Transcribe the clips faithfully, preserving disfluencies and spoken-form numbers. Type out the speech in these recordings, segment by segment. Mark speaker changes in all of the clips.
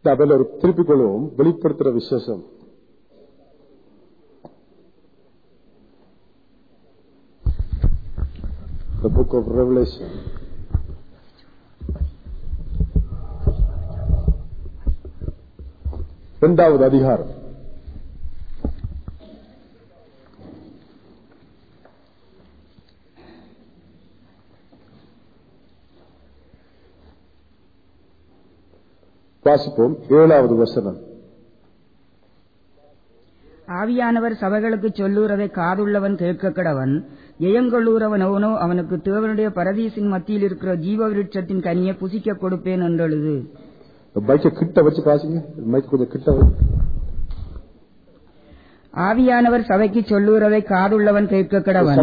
Speaker 1: அதில் ஒரு திருப்பிக் கொள்வோம். வெளிப்படுத்துற விசேஷம் The book of Revelation. இரண்டாவது அதிகாரம். வாசிப்போம். ஏழாவது வசனம்.
Speaker 2: ஆவியானவர் சபைகளுக்கு சொல்லுறதை காதுள்ளவன் கேட்க கடவன். ஜெயங்கொள்ளுறவன் அவனோ அவனுக்கு தேவனுடைய பரதீசின் மத்தியில் இருக்கிற ஜீவ விருட்சத்தின் கனியை புசிக்க கொடுப்பேன் என்றெழுது.
Speaker 1: கிட்ட வச்சு பாசிங்க. கொஞ்சம் கிட்ட வச்சு.
Speaker 2: ஆவியானவர் சபைக்கு சொல்லுறதை காதுள்ளவன் கேட்க கடவன்.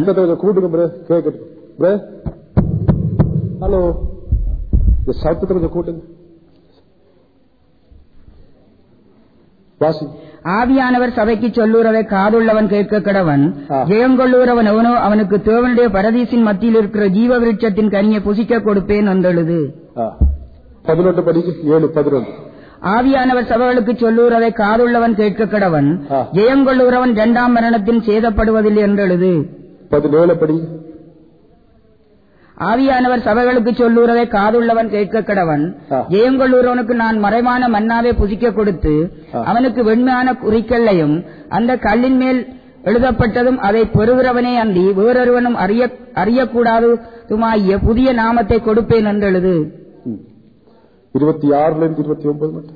Speaker 1: ஹலோ, சத்தத்தை கொஞ்சம் கூட்டுங்க.
Speaker 2: ஆவியானவர் சபைக்கு சொல்லுறதை காதுள்ளவன் கேட்க கடவன். ஜெயங்கொள்ளுறவன் அவனோ அவனுக்கு தேவனுடைய பரதீசின் மத்தியில் இருக்கிற ஜீவ விருட்சத்தின் கனியை புசிக்க கொடுப்பேன் என்றெழுது.
Speaker 1: பதினொன்று படிக்கு ஏழு பதினொன்று.
Speaker 2: ஆவியானவர் சபைகளுக்கு சொல்லுறதை காதுள்ளவன் கேட்க கடவன். ஜெயங்கொள்ளுறவன் இரண்டாம் மரணத்தில் சேதப்படுவதில்லை என்றெழுது.
Speaker 1: பதினேழு படி.
Speaker 2: ஆவியானவர் சபைகளுக்கு சொல்லுறதை காதுள்ளவன் கேட்க கடவன். ஜெயங்கொள்ளுறவனுக்கு நான் மறைவான மன்னாவை புசிக்க கொடுத்து அவனுக்கு வெண்மையான குறிக்கல்லையும் அந்த கல்லின் மேல் எழுதப்பட்டதும் அதை பெறுகிறவனே அன்றி வேறொருவனும் அறிய அறியக்கூடாதுமாகிய புதிய நாமத்தை கொடுப்பேன் என்றெழுது.
Speaker 1: இருபத்தி ஆறுல இருந்து இருபத்தி ஒன்பது மட்டும்.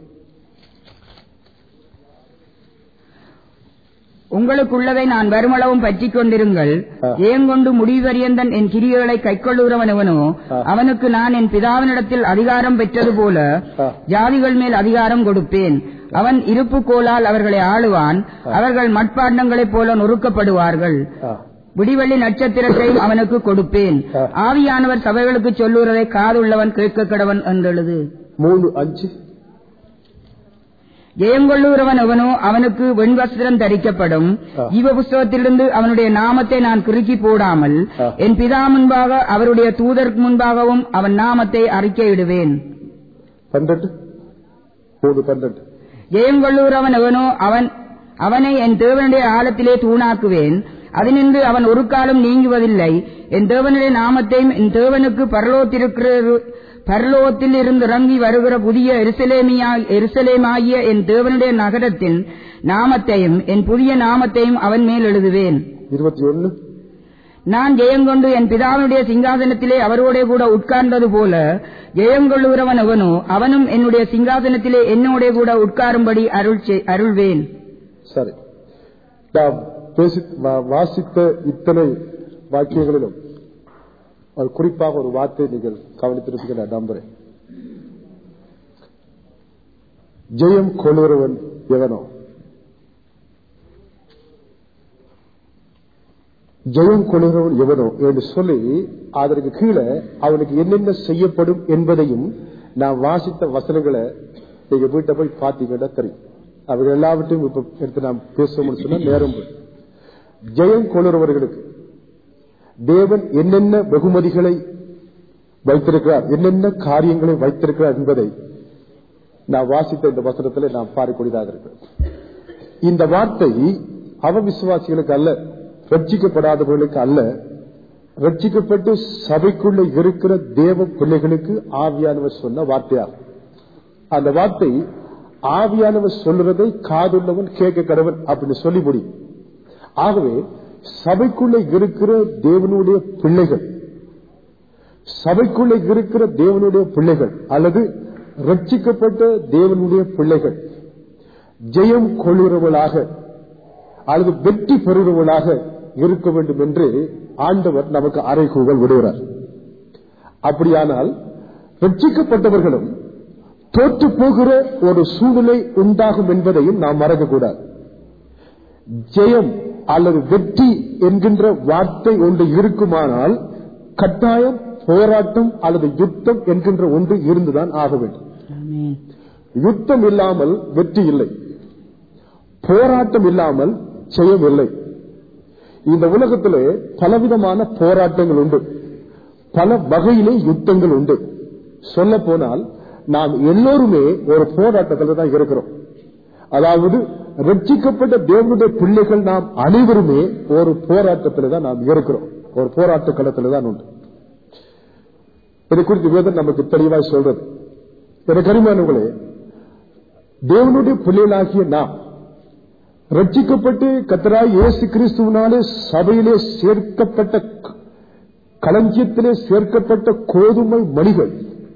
Speaker 2: உங்களுக்குள்ளதை நான் வருமளவும் பற்றிக் கொண்டிருங்கள். ஏங்கொண்டு முடிவறியந்தன் என் கிரியைகளை கைக்கொள்ளுகிறவனவனோ அவனுக்கு நான் என் பிதாவினிடத்தில் அதிகாரம் பெற்றது போல ஜாதிகள் மேல் அதிகாரம் கொடுப்பேன். அவன் இருப்பு கோலால் அவர்களை ஆளுவான். அவர்கள் மட்பாண்டங்களைப் போல நொறுக்கப்படுவார்கள். விடிவெள்ளி நட்சத்திரத்தையும் அவனுக்கு கொடுப்பேன். ஆவியானவர் சபைகளுக்கு சொல்லுறதை காதுள்ளவன் கேட்க கடவன் என்றெழுது.
Speaker 1: மூணு அஞ்சு.
Speaker 2: ஜெயங்கொள்ளுகிறவன் அவனோ அவனுக்கு வெண்வஸ்திரம் தரிக்கப்படும். ஜீவ புஸ்தகத்திலிருந்து அவனுடைய நாமத்தை நான் கிறுக்கி போடாமல் என் பிதா முன்பாக அவருடைய தூதருக்கு முன்பாகவும் அவன் நாமத்தை அறிக்கையிடுவேன். ஜெயங்கொள்ளுகிறவன் அவனோ அவன் அவனை என் தேவனுடைய ஆலத்திலே தூணாக்குவேன். அதனின்று அவன் ஒரு காலம் நீங்குவதில்லை. என் தேவனுடைய நாமத்தையும் என் தேவனுக்கு பரலோகத்திலிருக்கிற பரலோகத்தில் இருந்து இறங்கி வருகிற புதிய எருசலேமாகிய என் தேவனுடைய நகரத்தின் நாமத்தையும் என் புதிய நாமத்தையும் அவன் மேல் எழுதுவேன்.
Speaker 1: இருபத்தி ஒன்று.
Speaker 2: நான் ஜெயங்கொண்டு என் பிதாவினுடைய சிங்காசனத்திலே அவரோட கூட உட்கார்ந்தது போல ஜெயங்கொள்ளுகிறவன் அவனோ அவனும் என்னுடைய சிங்காசனத்திலே என்னோட கூட உட்காரும்படி அருள் அருள்வேன்.
Speaker 1: சரி, நாம் வாசித்த இத்தனை வாக்கியங்களிலும் ஒரு குறிப்பாக ஒரு வார்த்தை நீங்கள் கவனித்திருப்பீங்க நான் நம்புறேன். ஜெயம் கொள்ளுறவன் எவனோ, ஜெயம் கொள்ளுறவன் எவனோ என்று சொல்லி அதற்கு கீழே அவனுக்கு என்னென்ன செய்யப்படும் என்பதையும் நான் வாசித்த வசனங்களை நீங்க வீட்டை போய் பார்த்தீங்கன்னா தெரியும். அவர்கள் எல்லாவற்றையும் இப்ப எடுத்து நாம் பேசுவோம்னு சொன்னா நேரம். ஜெயம் கொள்ளுறவர்களுக்கு தேவன் என்னென்ன வெகுமதிகளை வைத்திருக்கிறார், என்னென்ன காரியங்களை வைத்திருக்கிறார் என்பதை நான் வாசித்த இந்த வசனத்தில் நாம் பார்க்கக்கூடியதாக இருக்கிறது. இந்த வார்த்தை அவவிசுவாசிகளுக்கு அல்ல, ரட்சிக்கப்படாதவர்களுக்கு அல்ல, ரட்சிக்கப்பட்டு சபைக்குள்ள இருக்கிற தேவ பிள்ளைகளுக்கு ஆவியானவர் சொன்ன வார்த்தையாகும். அந்த வார்த்தை ஆவியானவர் சொல்றதை காதுள்ளவன் கேட்க கடவன் அப்படின்னு சொல்லி முடியும். ஆகவே சபைக்குள்ளே இருக்கிற தேவனுடைய பிள்ளைகள், சபைக்குள்ளே இருக்கிற தேவனுடைய பிள்ளைகள் அல்லது ரட்சிக்கப்பட்ட தேவனுடைய பிள்ளைகள் ஜெயம் கொள்ளுறவர்களாக அல்லது வெற்றி பெறுகிறவர்களாக இருக்க வேண்டும் என்று ஆண்டவர் நமக்கு அறைகூவல் விடுகிறார். அப்படியானால் ரட்சிக்கப்பட்டவர்களும் தோற்று போகிற ஒரு சூழ்நிலை உண்டாகும் என்பதையும் நாம் மறக்கக்கூடாது. ஜெயம் அல்லது வெற்றி என்கின்ற வார்த்தை ஒன்று இருக்குமானால் கட்டாயம் போராட்டம் அல்லது யுத்தம் என்கின்ற ஒன்று இருந்துதான் ஆக வேண்டும். யுத்தம் இல்லாமல் வெற்றி இல்லை, போராட்டம் இல்லாமல் ஜெயம் இல்லை. இந்த உலகத்திலே பலவிதமான போராட்டங்கள் உண்டு, பல வகையிலே யுத்தங்கள் உண்டு. சொல்ல போனால் நாம் எல்லோருமே ஒரு போராட்டத்தில் தான் இருக்கிறோம். அதாவது ரட்சிக்கப்பட்ட தேவனுடைய பிள்ளைகள் நாம் அனைவருமே ஒரு போராட்டத்தில் தான் நாம் இருக்கிறோம். ஒரு போராட்ட களத்தில் தான் உண்டு. இதை குறித்து வேதம் நமக்கு தெளிவாய் சொல்றது. எனக்கு அருமையானவர்களே, தேவனுடைய பிள்ளைகளாகிய நாம் ரட்சிக்கப்பட்டு கர்த்தராகிய இயேசு கிறிஸ்துவினாலே சபையிலே சேர்க்கப்பட்ட களஞ்சியத்திலே சேர்க்கப்பட்ட கோதுமை மணிகள்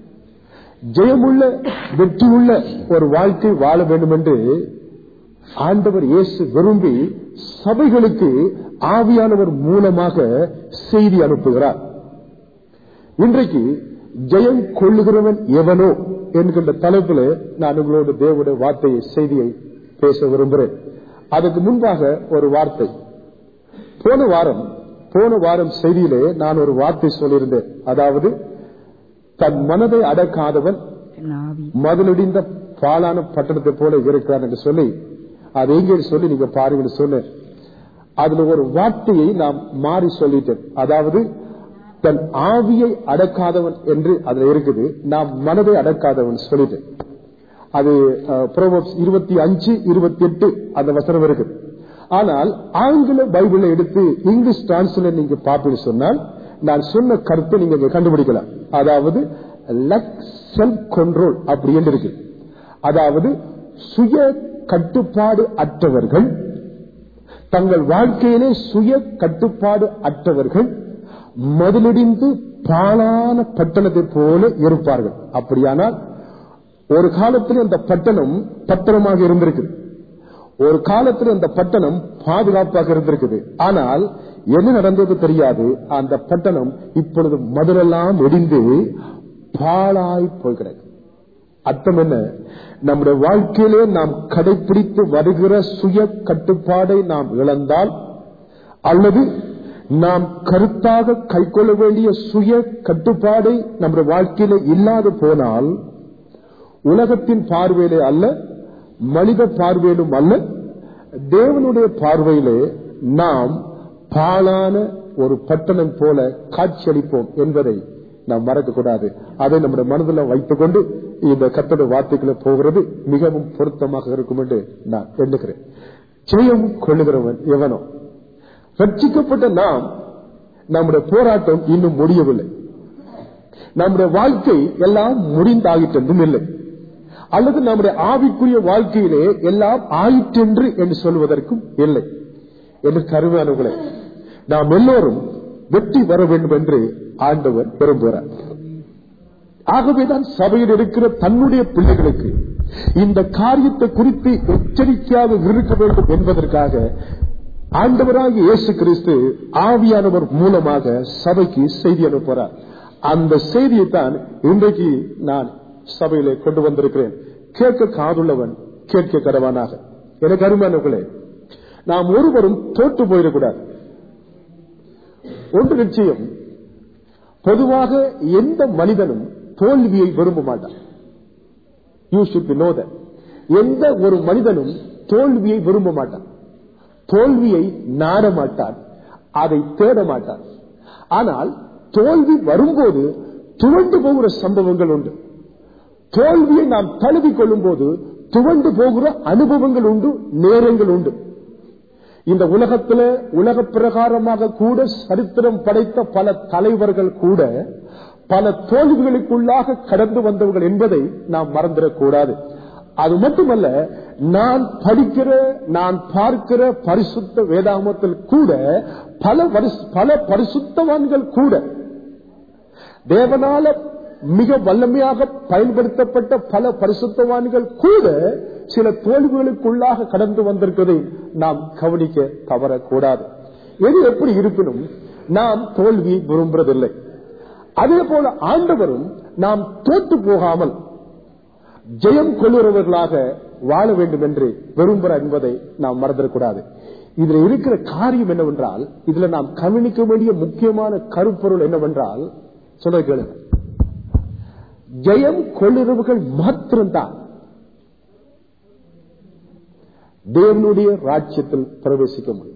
Speaker 1: ஜெயமுள்ள வெற்றியுள்ள ஒரு வாழ்க்கை வாழ வேண்டும் என்று ஆண்டவர் இயேசு விரும்பி சபைகளுக்கு ஆவியானவர் மூலமாக செய்தி அனுப்புகிறார். இன்றைக்கு ஜெயம் கொள்ளுகிறவன் எவனோ என்கின்ற தலைப்பில் நான் உங்களோட தேவனுடைய வார்த்தையை செய்தியை பேச விரும்புகிறேன். அதுக்கு முன்பாக ஒரு வார்த்தை. போன வாரம் போன வாரம் செய்தியிலே நான் ஒரு வார்த்தை சொல்லியிருந்தேன். அதாவது தன் மனதை அடக்காதவன் மதிலிடிந்த பாலான பட்டணத்தை போல இருக்கிறான் என்று சொல்லி அது எங்கே சொல்லி நீங்க பாருங்க சொன்ன அதுல ஒரு வார்த்தையை நாம் மாறி சொல்லிட்டேன். அதாவது தன் ஆவியை அடக்காதவன் என்று அதுல இருக்குது, நாம் மனதை அடக்காதவன் சொல்லிட்டேன். அது புரோவெர்ப்ஸ் இருபத்தி அஞ்சு இருபத்தி எட்டு அந்த வசனம் இருக்குது. ஆனால் ஆங்கில பைபிளை எடுத்து இங்கிலீஷ் டிரான்ஸ்லேட் நீங்க பார்ப்பீங்க சொன்னால் நான் சொன்ன கருத்தை நீங்க கண்டுபிடிக்கலாம். அதாவது லக் செல்ஃப் கண்ட்ரோல் அப்படி என்று இருக்கு. அதாவது சுய கட்டுப்பாடு அற்றவர்கள், தங்கள் வாழ்க்கையிலே சுய கட்டுப்பாடு அற்றவர்கள் மதிலிடிந்து பாலான பட்டணத்தை போல இருப்பார்கள். அப்படியானால் ஒரு காலத்தில் அந்த பட்டணம் பத்திரமாக இருந்திருக்கு, ஒரு காலத்தில் அந்த பட்டணம் பாதுகாப்பாக இருந்திருக்குது. ஆனால் என்ன நடந்தது தெரியாது. அந்த பட்டணம் இப்பொழுது மதிலெல்லாம் இடிந்து பாழாய் போய் கிடக்கு. அர்த்தம் என்ன? நம்முடைய வாழ்க்கையிலே நாம் கடைபிடித்து வருகிற சுய கட்டுப்பாடை நாம் இழந்தால், அல்லது நாம் கருத்தாக கைக்கொள்ள வேண்டிய சுய கட்டுப்பாடை நம்முடைய வாழ்க்கையிலே இல்லாது போனால், உலகத்தின் பார்வையிலே அல்ல, மனித பார்வையிலும் அல்ல, தேவனுடைய பார்வையிலே நாம் பாழான ஒரு பட்டணம் போல காட்சியளிப்போம் என்பதை நாம் மறக்கக்கூடாது. அதை நம்முடைய மனதில் வைத்துக் கொண்டு இந்த கர்த்தருடைய வார்த்தைகளை போகிறது மிகவும் பொருத்தமாக இருக்கும் என்று நான் எண்ணுகிறேன். ஜெயம் கொள்ளுகிறவன் எவனோ? ரட்சிக்கப்பட்ட நாம், நம்முடைய போராட்டம் இன்னும் முடியவில்லை. நம்முடைய வாழ்க்கை எல்லாம் முடிந்தாயிட்டென்றும் இல்லை, அல்லது நம்முடைய ஆவிக்குரிய வாழ்க்கையிலே எல்லாம் ஆயிற்றென்று என்று சொல்வதற்கும் இல்லை. என்று கருவானவர்களே, நாம் எல்லோரும் வெற்றி வர வேண்டும் என்று ஆண்டவர் விரும்புகிறார். ஆகவேதான் சபையில் இருக்கிற தன்னுடைய பிள்ளைகளுக்கு இந்த காரியத்தை குறித்து எச்சரிக்கையாக இருக்க வேண்டும் என்பதற்காக ஆண்டவராகிய இயேசு கிறிஸ்து ஆவியானவர் மூலமாக சபைக்கு செய்தி அனுப்புகிறார். அந்த செய்தியை தான் இன்றைக்கு நான் சபையிலே கொண்டு வந்திருக்கிறேன். கேட்க காதுள்ளவன் கேட்க கடவானாக. எனக்கு அருமையானவர்களே, நாம் ஒருவரும் தோற்று போயிடக்கூடாது. ஒன்று நிச்சயம், பொதுவாக எந்த மனிதனும் தோல்வியை விரும்ப மாட்டான். You should know that. எந்த ஒரு மனிதனும் தோல்வியை விரும்ப மாட்டான், தோல்வியை நாட மாட்டான், அதை தேட மாட்டான். ஆனால் தோல்வி வரும்போது துவண்டு போகிற சம்பவங்கள் உண்டு. தோல்வியை நாம் தழுவிக் கொள்ளும் போது துவண்டு போகிற அனுபவங்கள் உண்டு, நேரங்கள் உண்டு. இந்த உலகத்துல உலக பிரகாரமாக கூட சரித்திரம் படைத்த பல தலைவர்கள் கூட பல தோல்விகளுக்குள்ளாக கடந்து வந்தவர்கள் என்பதை நாம் மறந்துடக்கூடாது. அது மட்டுமல்ல, நான் படிக்கிற நான் பார்க்கிற பரிசுத்த வேதாகமத்தில் கூட பல பல பரிசுத்தவான்கள் கூட, தேவனால மிக வல்லமையாக பயன்படுத்தப்பட்ட பல பரிசுத்தவான்கள் கூட சில தோல்விகளுக்குள்ளாக கடந்து வந்திருப்பதை நாம் கவனிக்க தவறக்கூடாது. எது எப்படி இருப்பினும் நாம் தோல்வியை விரும்புவதில்லை. அதே போல ஆண்டவரும் நாம் தோற்று போகாமல் ஜெயம் கொள்ளுறவர்களாக வாழ வேண்டும் என்று விரும்புகிறார் என்பதை நாம் மறந்துடக்கூடாது. இதுல இருக்கிற காரியம் என்னவென்றால், இதுல நாம் கவனிக்க வேண்டிய முக்கியமான கருப்பொருள் என்னவென்றால், சொல்ல கேளுங்க, ஜெயம் கொள்ளுறவர்கள் மாத்திரம்தான் தேவனுடைய ராஜ்யத்தில் பிரவேசிக்க முடியும்.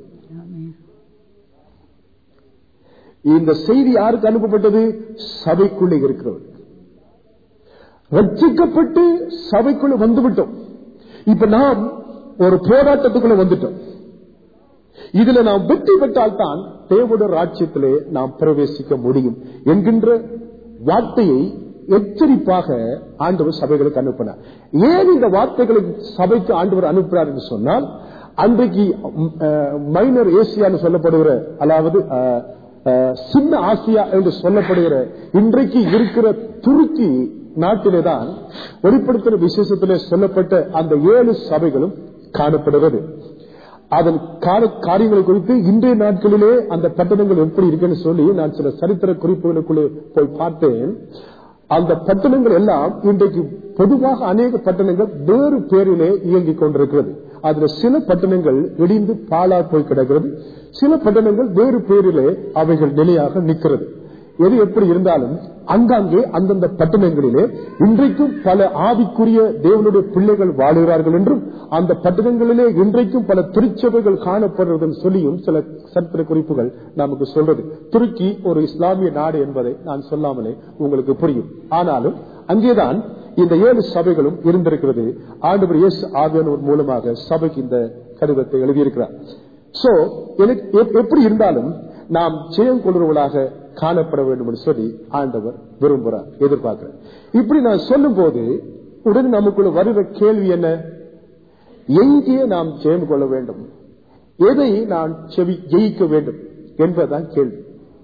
Speaker 1: இந்த செய்தி யாருக்கு அனுப்பப்பட்டது? சபைக்குள்ளே இருக்கிறவர்கள். ரட்சிக்கப்பட்டு சபைக்குள்ள வந்துவிட்டோம். இப்ப நாம் ஒரு போராட்டத்துக்குள்ள வந்துட்டோம். இதுல நாம் வெற்றி பெற்றால்தான் தேவனுடைய ராஜ்யத்திலே நாம் பிரவேசிக்க முடியும் என்கின்ற வார்த்தையை எச்சரிப்பாக ஆண்டவர் சபைகளுக்கு அனுப்பினார். ஏன் இந்த வார்த்தைகளை சபைக்கு ஆண்டவர் அனுப்புகிறார் என்று சொன்னால், அன்றைக்கு மைனர் ஏசியான்னு சொல்லப்படுகிற, அதாவது சின்ன ஆசியா என்று சொல்லப்படுகிற இன்றைக்கு இருக்கிற துருக்கி நாட்டிலேதான் வெளிப்படுத்தின விசேஷத்திலே சொல்லப்பட்ட அந்த ஏழு சபைகளும் காணப்படுகிறது. அதன் காரியங்களை குறித்து இன்றைய நாட்களிலே அந்த பட்டணங்கள் எப்படி இருக்குன்னு சொல்லி நான் சில சரித்திர குறிப்புகளுக்குள்ளே போய் பார்த்தேன். அந்த பட்டணங்கள் எல்லாம் இன்றைக்கு பொதுவாக அநேக பட்டணங்கள் வேறு பேரிலே இயங்கிக் கொண்டிருக்கிறது. அதுல சில பட்டணங்கள் இடிந்து பாழா போய் கிடக்கிறது, சில பட்டணங்கள் வேறு பேரிலே அவைகள் நிலையாக நிற்கிறது. எது எப்படி இருந்தாலும் அங்காங்கே அந்தந்த பட்டணங்களிலே இன்றைக்கும் பல ஆவிக்குரிய தேவனுடைய பிள்ளைகள் வாழுகிறார்கள் என்றும், அந்த பட்டணங்களிலே இன்றைக்கும் பல திருச்சபைகள் காணப்படுறது சொல்லியும் சில சரித்திர குறிப்புகள் நமக்கு சொல்றது. துருக்கி ஒரு இஸ்லாமிய நாடு என்பதை நான் சொல்லாமலே உங்களுக்கு புரியும். ஆனாலும் அங்கேதான் இந்த ஏழு சபைகளும் இருந்திருக்கிறது. ஆண்டவர் இயேசு ஆவியானவர் மூலமாக சபைக்கு இந்த கடிதத்தை எழுதியிருக்கிறார். சோ எப்படி இருந்தாலும் நாம் ஜெயம் கொள்வர்களாக காணப்பட வேண்டும் என்று சொல்லி ஆண்டவர் விரும்புகிறார், எதிர்பார்க்கிறார். இப்படி நான் சொல்லும் போது உடனே நமக்குள்ள வருகிற கேள்வி என்ன? எங்கே நாம் ஜெயம் கொள்ள வேண்டும், எதை நான் செவி ஜெயிக்க வேண்டும் என்பதுதான் கேள்வி.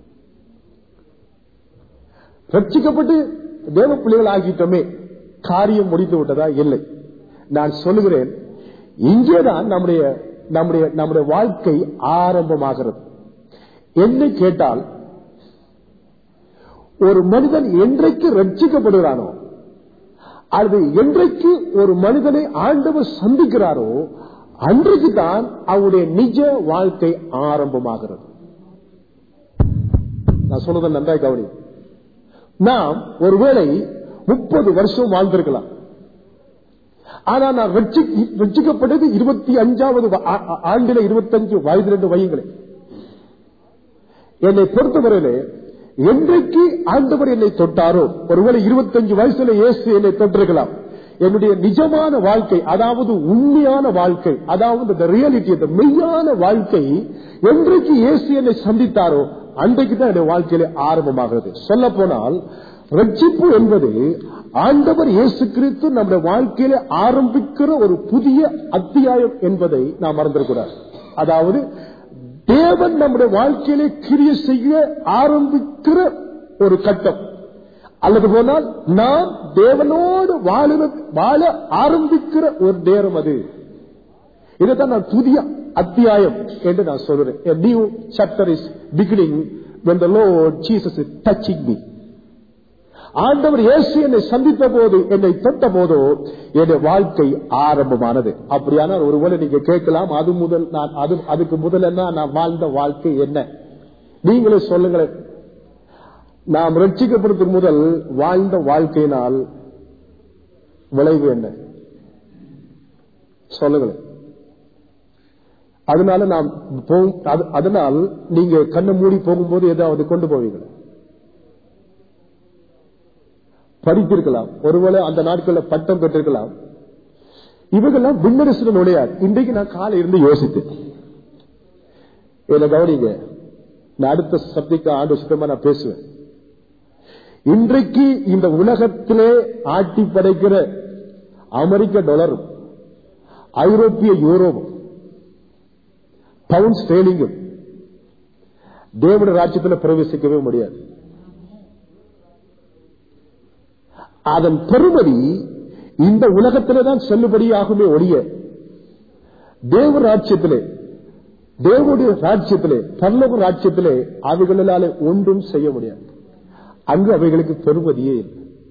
Speaker 1: ரட்சிக்கப்பட்டு தேவ பிள்ளைகள் ஆகிட்டோமே, காரியம் முடித்து விட்டதா? இல்லை. நான் சொல்லுகிறேன், இங்கேதான் நம்முடைய நம்முடைய நம்முடைய வாழ்க்கை ஆரம்பமாகிறது. என்ன கேட்டால், ஒரு மனிதன் என்றைக்கு ரட்சிக்கப்படுகிறானோ, அது என்றைக்கு ஒரு மனிதனை ஆண்டவர் சந்திக்கிறாரோ அன்றைக்கு தான் அவருடைய நிஜ வாழ்க்கை ஆரம்பமாகிறது. நான் சொல்றதை நன்றாய் கவனி. நாம் ஒருவேளை முப்பது வருஷம் வாழ்ந்திருக்கலாம், ஆனா நான் ரட்சிக்கப்பட்டது இருபத்தி அஞ்சாவது ஆண்டில இருபத்தஞ்சு வயது ரெண்டு வயங்களே. என்னை பொறுத்தவரையிலே என்றைக்கு ஆண்டவர் என்னை தொட்டாரோ, ஒருவேளை இருபத்தஞ்சு வயசுல இயேசு என்னை தொட்டிருக்கலாம். என்னுடைய நிஜமான வாழ்க்கை, அதாவது உண்மையான வாழ்க்கை, அதாவது ரியாலிட்டி, மெய்யான வாழ்க்கை என்றைக்கு இயேசு என்னை சந்தித்தாரோ அன்றைக்கு தான் என்னுடைய வாழ்க்கையில ஆரம்பமாகிறது. சொல்ல போனால் ரட்சிப்பு என்பது ஆண்டவர் இயேசு கிறிஸ்து நம்முடைய வாழ்க்கையில ஆரம்பிக்கிற ஒரு புதிய அத்தியாயம் என்பதை நாம் மறந்துவிடக்கூடாது. அதாவது தேவன் நம்முடைய வாழ்க்கையிலே கிரியை செய்ய ஆரம்பிக்கிற ஒரு கட்டம், அல்லது போனால் நாம் தேவனோடு வாழ வாழ ஆரம்பிக்கிற ஒரு நேரம். அது இதைத்தான் நான் புதிய அத்தியாயம் என்று நான் சொல்றேன். A new chapter is beginning when the Lord Jesus is touching me. ஆண்டவர் இயேசு என்னை சந்தித்த போது, என்னை தொட்ட போதோ என்னுடைய வாழ்க்கை ஆரம்பமானது. அப்படியானால் ஒருவேளை நீங்க கேட்கலாம், அது முதல் நான் அது அதுக்கு முதல்ல நான் வாழ்ந்த வாழ்க்கை என்ன? நீங்களே சொல்லுங்களேன். நாம் ரட்சிக்கப்படுறதுக்கு முதல் வாழ்ந்த வாழ்க்கையினால் விளைவு என்ன? சொல்லுங்களேன். அதனால நாம் அதனால் நீங்க கண்ணை மூடி போகும்போது ஏதாவது கொண்டு போவீங்களா? படித்திருக்கலாம், ஒருவேளை அந்த நாட்களில் பட்டம் பெற்றிருக்கலாம். இவங்கெல்லாம் விண்ணரசு நுழையாது. இன்றைக்கு நான் காலை இருந்து யோசித்தேன். இதை கவனிங்க, நான் அடுத்த சப்திக்கு ஆண்டு சுத்தமா நான் பேசுவேன். இன்றைக்கு இந்த உலகத்திலே ஆட்டி படைக்கிற அமெரிக்க டாலரும், ஐரோப்பிய யூரோவும், பவுண்ட் ஸ்டேர்லிங்கும் தேவனுடைய ராஜ்யத்தில் பிரவேசிக்கவே முடியாது. அதன் பெருமதி இந்த உலகத்திலே தான் செல்லுபடியாகுமே ஒழிய தேவ ராஜ்யத்திலே, தேவனுடைய ராஜ்யத்திலே, பரலோக ராஜ்யத்திலே அவைகளாலே ஒன்றும் செய்ய முடியாது. அங்கு அவைகளுக்கு பெருமதியே இல்லை.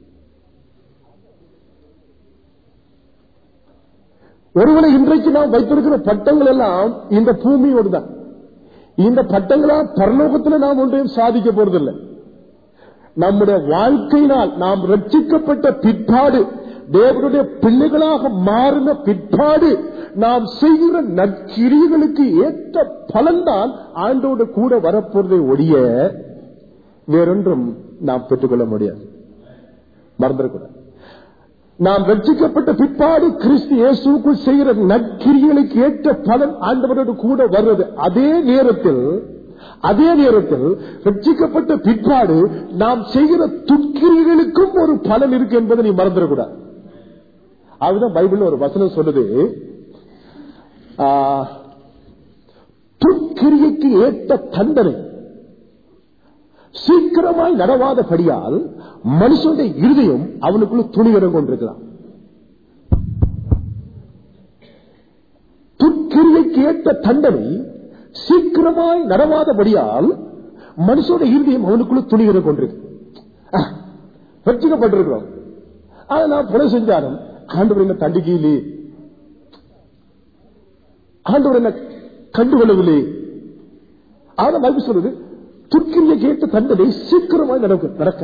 Speaker 1: ஒருவேளை இன்றைக்கு நாம் வைத்திருக்கிற பட்டங்கள் எல்லாம் இந்த பூமியோடு தான். இந்த பட்டங்களா பரலோகத்தில் நாம் ஒன்றையும் சாதிக்க போறதில்லை. நம்முடைய வாழ்க்கையினால் நாம் ரட்சிக்கப்பட்ட பிற்பாடு, தேவனுடைய பிள்ளைகளாக மாறின பிற்பாடு நாம் செய்கிற நற்கிரியைகளுக்கு ஏற்ற பலன்தான் ஆண்டோடு கூட வரப்போறதை ஒழிய வேறொன்றும் நாம் பெற்றுக்கொள்ள முடியாது. மறந்துடக்கூடாது. நாம் ரட்சிக்கப்பட்ட பிற்பாடு கிறிஸ்து இயேசுக்குள் செய்கிற நற்கிரியைகளுக்கு ஏற்ற பலன் ஆண்டவரோடு கூட வருவது. அதே நேரத்தில் அதே நேரத்தில் ரட்சிக்கப்பட்ட பிற்பாடு நாம் செய்கிற துக்கிரியைகளுக்கும் ஒரு பலன் இருக்கு என்பதை நீ மறந்துடக்கூடாது. அதுதான் பைபிள் ஒரு வசனம் சொல்லுது, துக்கிரியைக்கு ஏற்ற தண்டனை சீக்கிரமாய் நடவாதபடியால் மனுஷனுடைய இருதயம் அவனுக்குள்ள துணிகரம் கொண்டிருக்கிறான். துக்கிரியைக்கு ஏற்ற தண்டனை சீக்கிரமாய் நடவாதபடியால் மனுஷனுடைய இருதயம் அவனுக்குள்ள துணிகரம் கொண்டிருக்கு. ரட்சிக்கப்பட்டிருக்கிறோம், ஆனா நான் புனை செஞ்சாலும் ஆண்டவர் என்ன தண்டிக்கையிலே, ஆண்டவர் என்ன கண்டுகொள்ளவில்லை. ஆனா பைபிள் சொல்றது துக்கிரியை கேட்ட தண்டனை சீக்கிரமாய் நடக்க.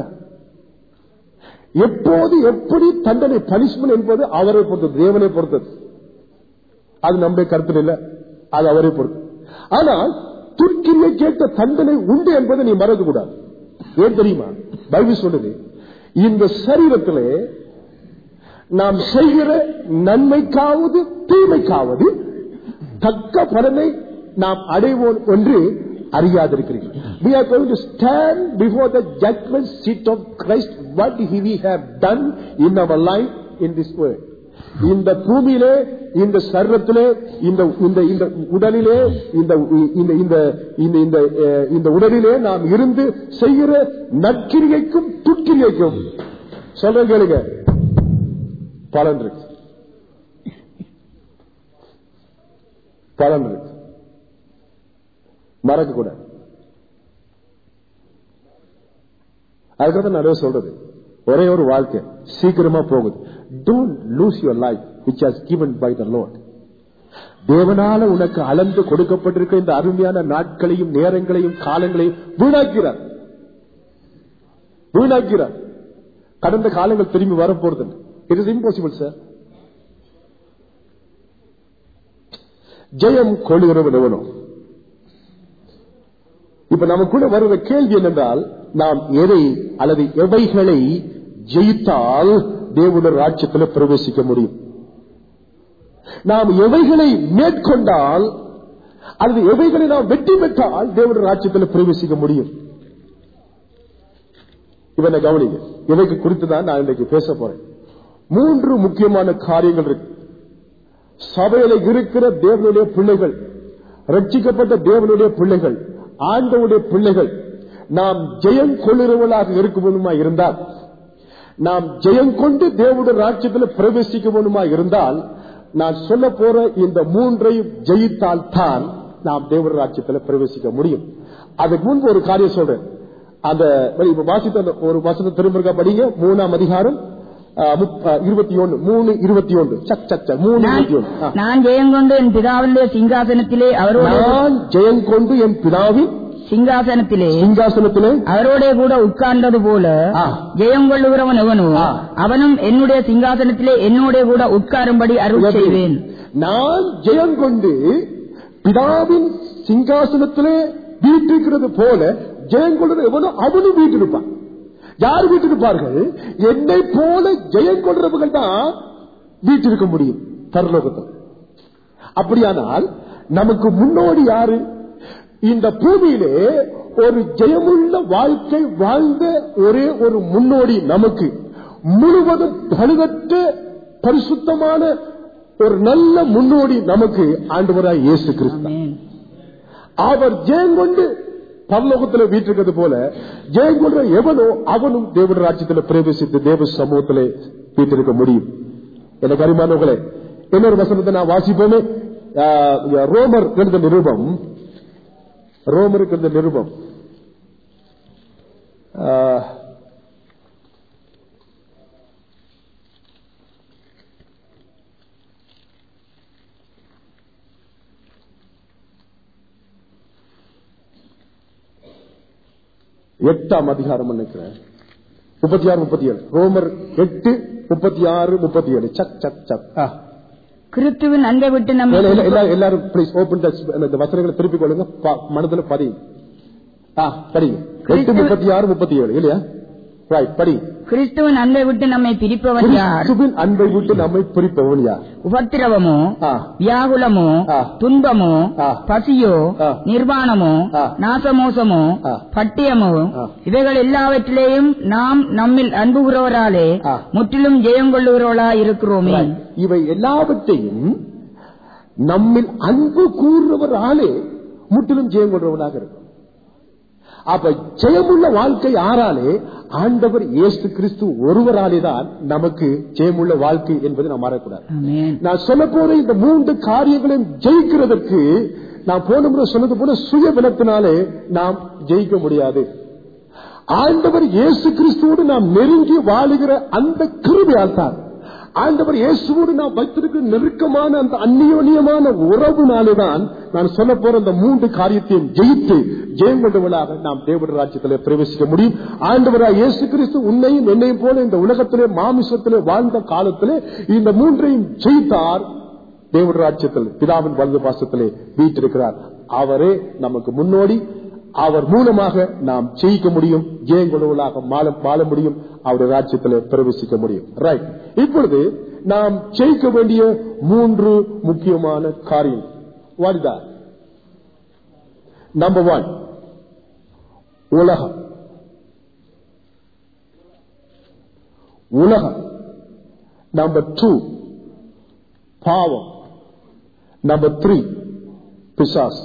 Speaker 1: எப்போது எப்படி தண்டனை பனிஷ்மெண்ட் என்பது அவரை பொறுத்தது, தேவனை பொறுத்தது. அது நம்முடைய கருத்தில் இல்லை, அது அவரை பொறுத்து. ஆனால் துக்கிரியை கேட்ட தண்டனை உண்டு என்பதை நீ மறக்க கூடாது. ஏன் தெரியுமா? பைபிள் சொல்லுது, இந்த சரீரத்திலே நாம் செய்கிற நன்மைக்காவது தீமைக்காவது தக்க பலனை நாம் அடைவோம் என்று அறியாதிருக்கிறீர்கள். We are going to stand before the judgment seat of Christ. What we have done in our life in this world. இந்த பூமியிலே, இந்த சரீரத்திலே, இந்த இந்த உடலிலே, இந்த இந்த இந்த உடலிலே நாம் இருந்து செய்கிற நற்கிரியைக்கும் துக்கிரியைக்கும் சொல்ற கேளுங்க, பலன் இருக்கு, பலன் இருக்கு. மறக்க கூடாது. அதுக்காக நிறைய சொல்றது, ஒரே ஒரு வாழ்க்கை சீக்கிரமா போகுது. Don't lose your life which has given by the Lord. தேவனால உனக்கு அளந்து கொடுக்கப்பட்டிருக்க இந்த அருமையான நாட்களையும் நேரங்களையும் காலங்களையும் வீணாக்கிறார் வீணாக்கிறார் கடந்த காலங்கள் திரும்பி வரப்போறது. It is impossible, sir. ஜெயம் கொள்ளுகிறவன் எவனோ. இப்ப நமக்குள்ள வருகிற கேள்வி என்னென்றால், நாம் எதை அல்லது எவைகளை ஜெயித்தால் தேவனுடைய ராஜ்யத்தில் பிரவேசிக்க முடியும்? நாம் எவைகளை மேற்கொண்டால் அல்லது எவைகளை நாம் வெற்றி பெற்றால் தேவனுடைய ராஜ்யத்தில் பிரவேசிக்க முடியும்? இவனை கவனிங்க, இவைக்கு குறித்து தான் நான் இன்றைக்கு பேச போறேன். மூன்று முக்கியமான காரியங்கள் இருக்கு. சபையில இருக்கிற தேவனுடைய பிள்ளைகள், ரட்சிக்கப்பட்ட தேவனுடைய பிள்ளைகள், ஆண்டவருடைய பிள்ளைகள், நாம் ஜெயம் கொள்ளுறவர்களாக இருக்கணுமா இருந்தால், நாம் ஜெயம் கொண்டு தேவனுடைய ராஜ்யத்தில் பிரவேசிக்க வேண்டுமா இருந்தால், நான் சொல்ல போற இந்த மூன்றையும் ஜெயித்தால் தான் நாம் தேவனுடைய ராஜ்யத்தில் பிரவேசிக்க முடியும். அதுக்கு முன்பு ஒரு காரியம் சொல்றேன். அந்த வாசித்த ஒரு வசனம் திரும்ப படிங்க. மூணாம் அதிகாரம் இருபத்தி ஒன்று மூணு இருபத்தி ஒன்று சக் சக் சக் மூணு இருபத்தி ஒன்று
Speaker 2: நான் ஜெயங்கொண்டு என் பிதாவினுடைய சிங்காசனத்திலே அவரோடு
Speaker 1: நான் ஜெயங்கொண்டு என் பிதாவின்
Speaker 2: சிங்காசனத்திலே
Speaker 1: சிங்காசனத்திலே
Speaker 2: அவரோட கூட உட்கார்ந்தது போல ஜெயம் கொள்ளுகிறவன் எவனோ அவனும் என்னுடைய சிங்காசனத்திலே என்னோட கூட உட்காரும்படி அருள் செய்வேன்.
Speaker 1: நான் ஜெயம் கொண்டு பிதாவின் சிங்காசனத்திலே வீட்டிருக்கிறது போல ஜெயம் கொள்ளுகிற எவனோ அவனும் வீட்டிருப்பான். யார் வீட்டிருப்பார்கள்? என்னை போல ஜெயம் கொள்றவர்கள் தான் வீட்டிருக்க முடியும் பரலோகத்தில். அப்படியானால் நமக்கு முன்னோடி யாரு? இந்த பூமியிலே ஒரு ஜெயமுள்ள வாழ்க்கை வாழ்ந்த ஒரே ஒரு முன்னோடி நமக்கு, முழுவதும் பழுதற்ற பரிசுத்தமான ஒரு நல்ல முன்னோடி நமக்கு ஆண்டவராய் இயேசு கிறிஸ்து. அவர் ஜெயம் கொண்டு பரலோகத்தில் வீட்டிருக்கிறது போல ஜெயம் கொள்ற எவனோ அவனும் தேவனுடைய ராஜ்யத்தில் பிரவேசித்து தேவ சமூகத்திலே வீட்டிருக்க முடியும். எனக்கு அருமையானவர்களே, இன்னொரு வசனத்தை நான் வாசிப்போமே. ரோமர் எழுந்த நிருபம் ரோமருக்கு இந்த நிருபம் எட்டாம் அதிகாரம் நினைக்கிறேன், முப்பத்தி ஆறு முப்பத்தி ஏழு ரோமர் எட்டு முப்பத்தி ஆறு முப்பத்தி ஏழு சக் சக் சக்
Speaker 2: கிறிஸ்துவின் அன்பை விட்டு நம்ம
Speaker 1: எல்லாரும் வசனங்களை திருப்பிக் கொள்ளுங்க, மனதில் பதிவு படிங்க. எட்டு முப்பத்தி ஆறு முப்பத்தி ஏழு இல்லையா? ரைட், படி.
Speaker 2: கிறிஸ்துவின் அன்பை விட்டு நம்மை பிரிப்பவன் யார்?
Speaker 1: கிறிஸ்துவின் அன்பை விட்டு நம்மை பிரிப்பவன் யார்?
Speaker 2: உபத்திரவமோ, வியாகுலமோ, துன்பமோ, பசியோ, நிர்வாணமோ, நாசமோசமோ, பட்டியமோ, இவைகள் எல்லாவற்றிலேயும் நாம் நம்மில் அன்புகிறவராலே முற்றிலும் ஜெயம் கொள்ளுகிறவர்களாய் இருக்கிறோமே.
Speaker 1: இவை எல்லாவற்றையும் நம்மில் அன்பு கூறுறவராலே முற்றிலும் ஜெயம் கொள்றவனாக இருக்கும். அப்ப ஜெயமுள்ள வாழ்க்கை யாராலே? ஆண்டவர் இயேசு கிறிஸ்து ஒருவராலே தான் நமக்கு ஜெயமுள்ள வாழ்க்கை என்பதை நாம் மறக்கூடாது. நான் சொல்ல போற இந்த மூன்று காரியங்களையும் ஜெயிக்கிறதற்கு நான் போன முறை சொன்னது போல சுய பலத்தினாலே நாம் ஜெயிக்க முடியாது. ஆண்டவர் இயேசு கிறிஸ்துவோடு நாம் நெருங்கி வாழுகிற அந்த கிருபையால் தான், ஆண்டவர் இயேசுவோடு நாம் வைத்திருக்கிற நெருக்கமான அந்த அந்நியோன்யமான உறவுனாலேதான் நான் சொல்ல போற அந்த மூன்று காரியத்தையும் ஜெயித்து ஜெயம் கொண்டவர்களாக நாம் தேவனுடைய ராஜ்யத்திலே பிரவேசிக்க முடியும். ஆண்டவராக இயேசு கிறிஸ்து உன்னையும் என்னையும் போல இந்த உலகத்திலே மாமிசத்திலே வாழ்ந்த காலத்திலே இந்த மூன்றையும் ஜெயித்தார். தேவனுடைய ராஜ்யத்தில் பிதாவின் வலது பாசத்திலே வீட்டிருக்கிறார். அவரே நமக்கு முன்னோடி. அவர் மூலமாக நாம் ஜெயிக்க முடியும், ஜெயம் கொண்டவர்களாக வாழ முடியும், அவருடைய ராஜ்யத்திலே பிரவேசிக்க முடியும். ரைட், இப்பொழுது நாம் ஜெயிக்க வேண்டிய மூன்று முக்கியமான காரியம். What is that? Number one, உலகம். உலகம். நம்பர் டூ, பாவம். நம்பர் த்ரீ, பிசாசு.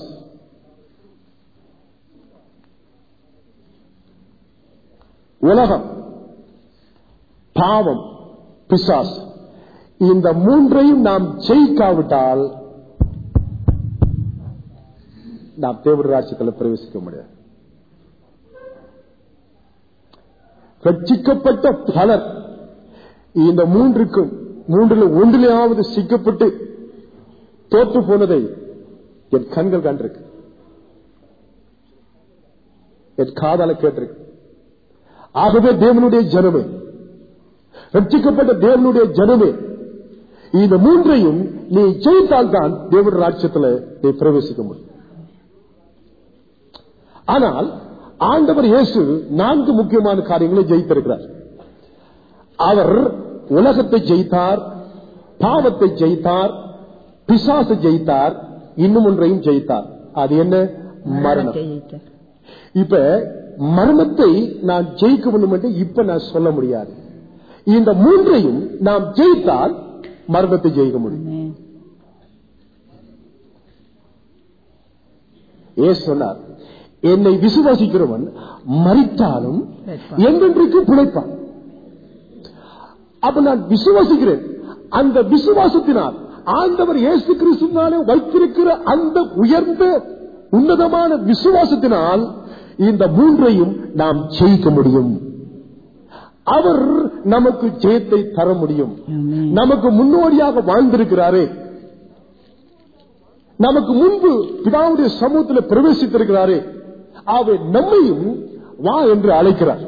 Speaker 1: உலகம், பாவம், பிசாசு, இந்த மூன்றையும் நாம் ஜெயிக்காவிட்டால் நாம் தேவனுடைய ராஜ்யத்தில் பிரவேசிக்க முடியாது. ரட்சிக்கப்பட்ட பலர் இந்த மூன்றுக்கும் மூன்றில் ஒன்றிலாவது சிக்கப்பட்டு தோற்று போனதை என் கண்கள் கண்டிருக்கு, என் காதால கேட்டிருக்கு. ஆகவே தேவனுடைய ஜனமே, ரட்சிக்கப்பட்ட தேவனுடைய ஜனமே, இந்த மூன்றையும் நீ ஜெயித்தால் தான் தேவனுடைய ராஜ்யத்தில் நீ பிரவேசிக்க முடியும். ஆனால் ஆண்டவர் இயேசு நான்கு முக்கியமான காரியங்களை ஜெயித்திருக்கிறார். அவர் உலகத்தை ஜெயித்தார், பாவத்தை ஜெயித்தார், பிசாசை ஜெயித்தார், இன்னும் ஒன்றையும் ஜெயித்தார். அது என்ன? மரணம். இப்ப மரணத்தை நான் ஜெயிக்க வேண்டும் என்று இப்ப நான் சொல்ல முடியாது. இந்த மூன்றையும் நாம் ஜெயித்தால் மரணத்தை ஜெயிக்க முடியும். ஏசு சொன்னார், என்னை விசுவாசிக்கிறவன் மரித்தாலும் என்றென்றைக்கு பிழைப்பான். அப்ப நான் விசுவாசிக்கிறேன். அந்த விசுவாசத்தினால் ஆண்டவர் இயேசு கிறிஸ்துவினாலே வைத்திருக்கிற அந்த உயர்ந்த உன்னதமான விசுவாசத்தினால் இந்த மூன்றையும் நாம் ஜெயிக்க முடியும். அவர் நமக்கு ஜெயத்தை தர முடியும். நமக்கு முன்னோடியாக வாழ்ந்திருக்கிறாரே, நமக்கு முன்பு பிதாவுடைய சமூகத்தில் பிரவேசித்திருக்கிறாரே, அவர் நம்மையும் வா என்று அழைக்கிறார்.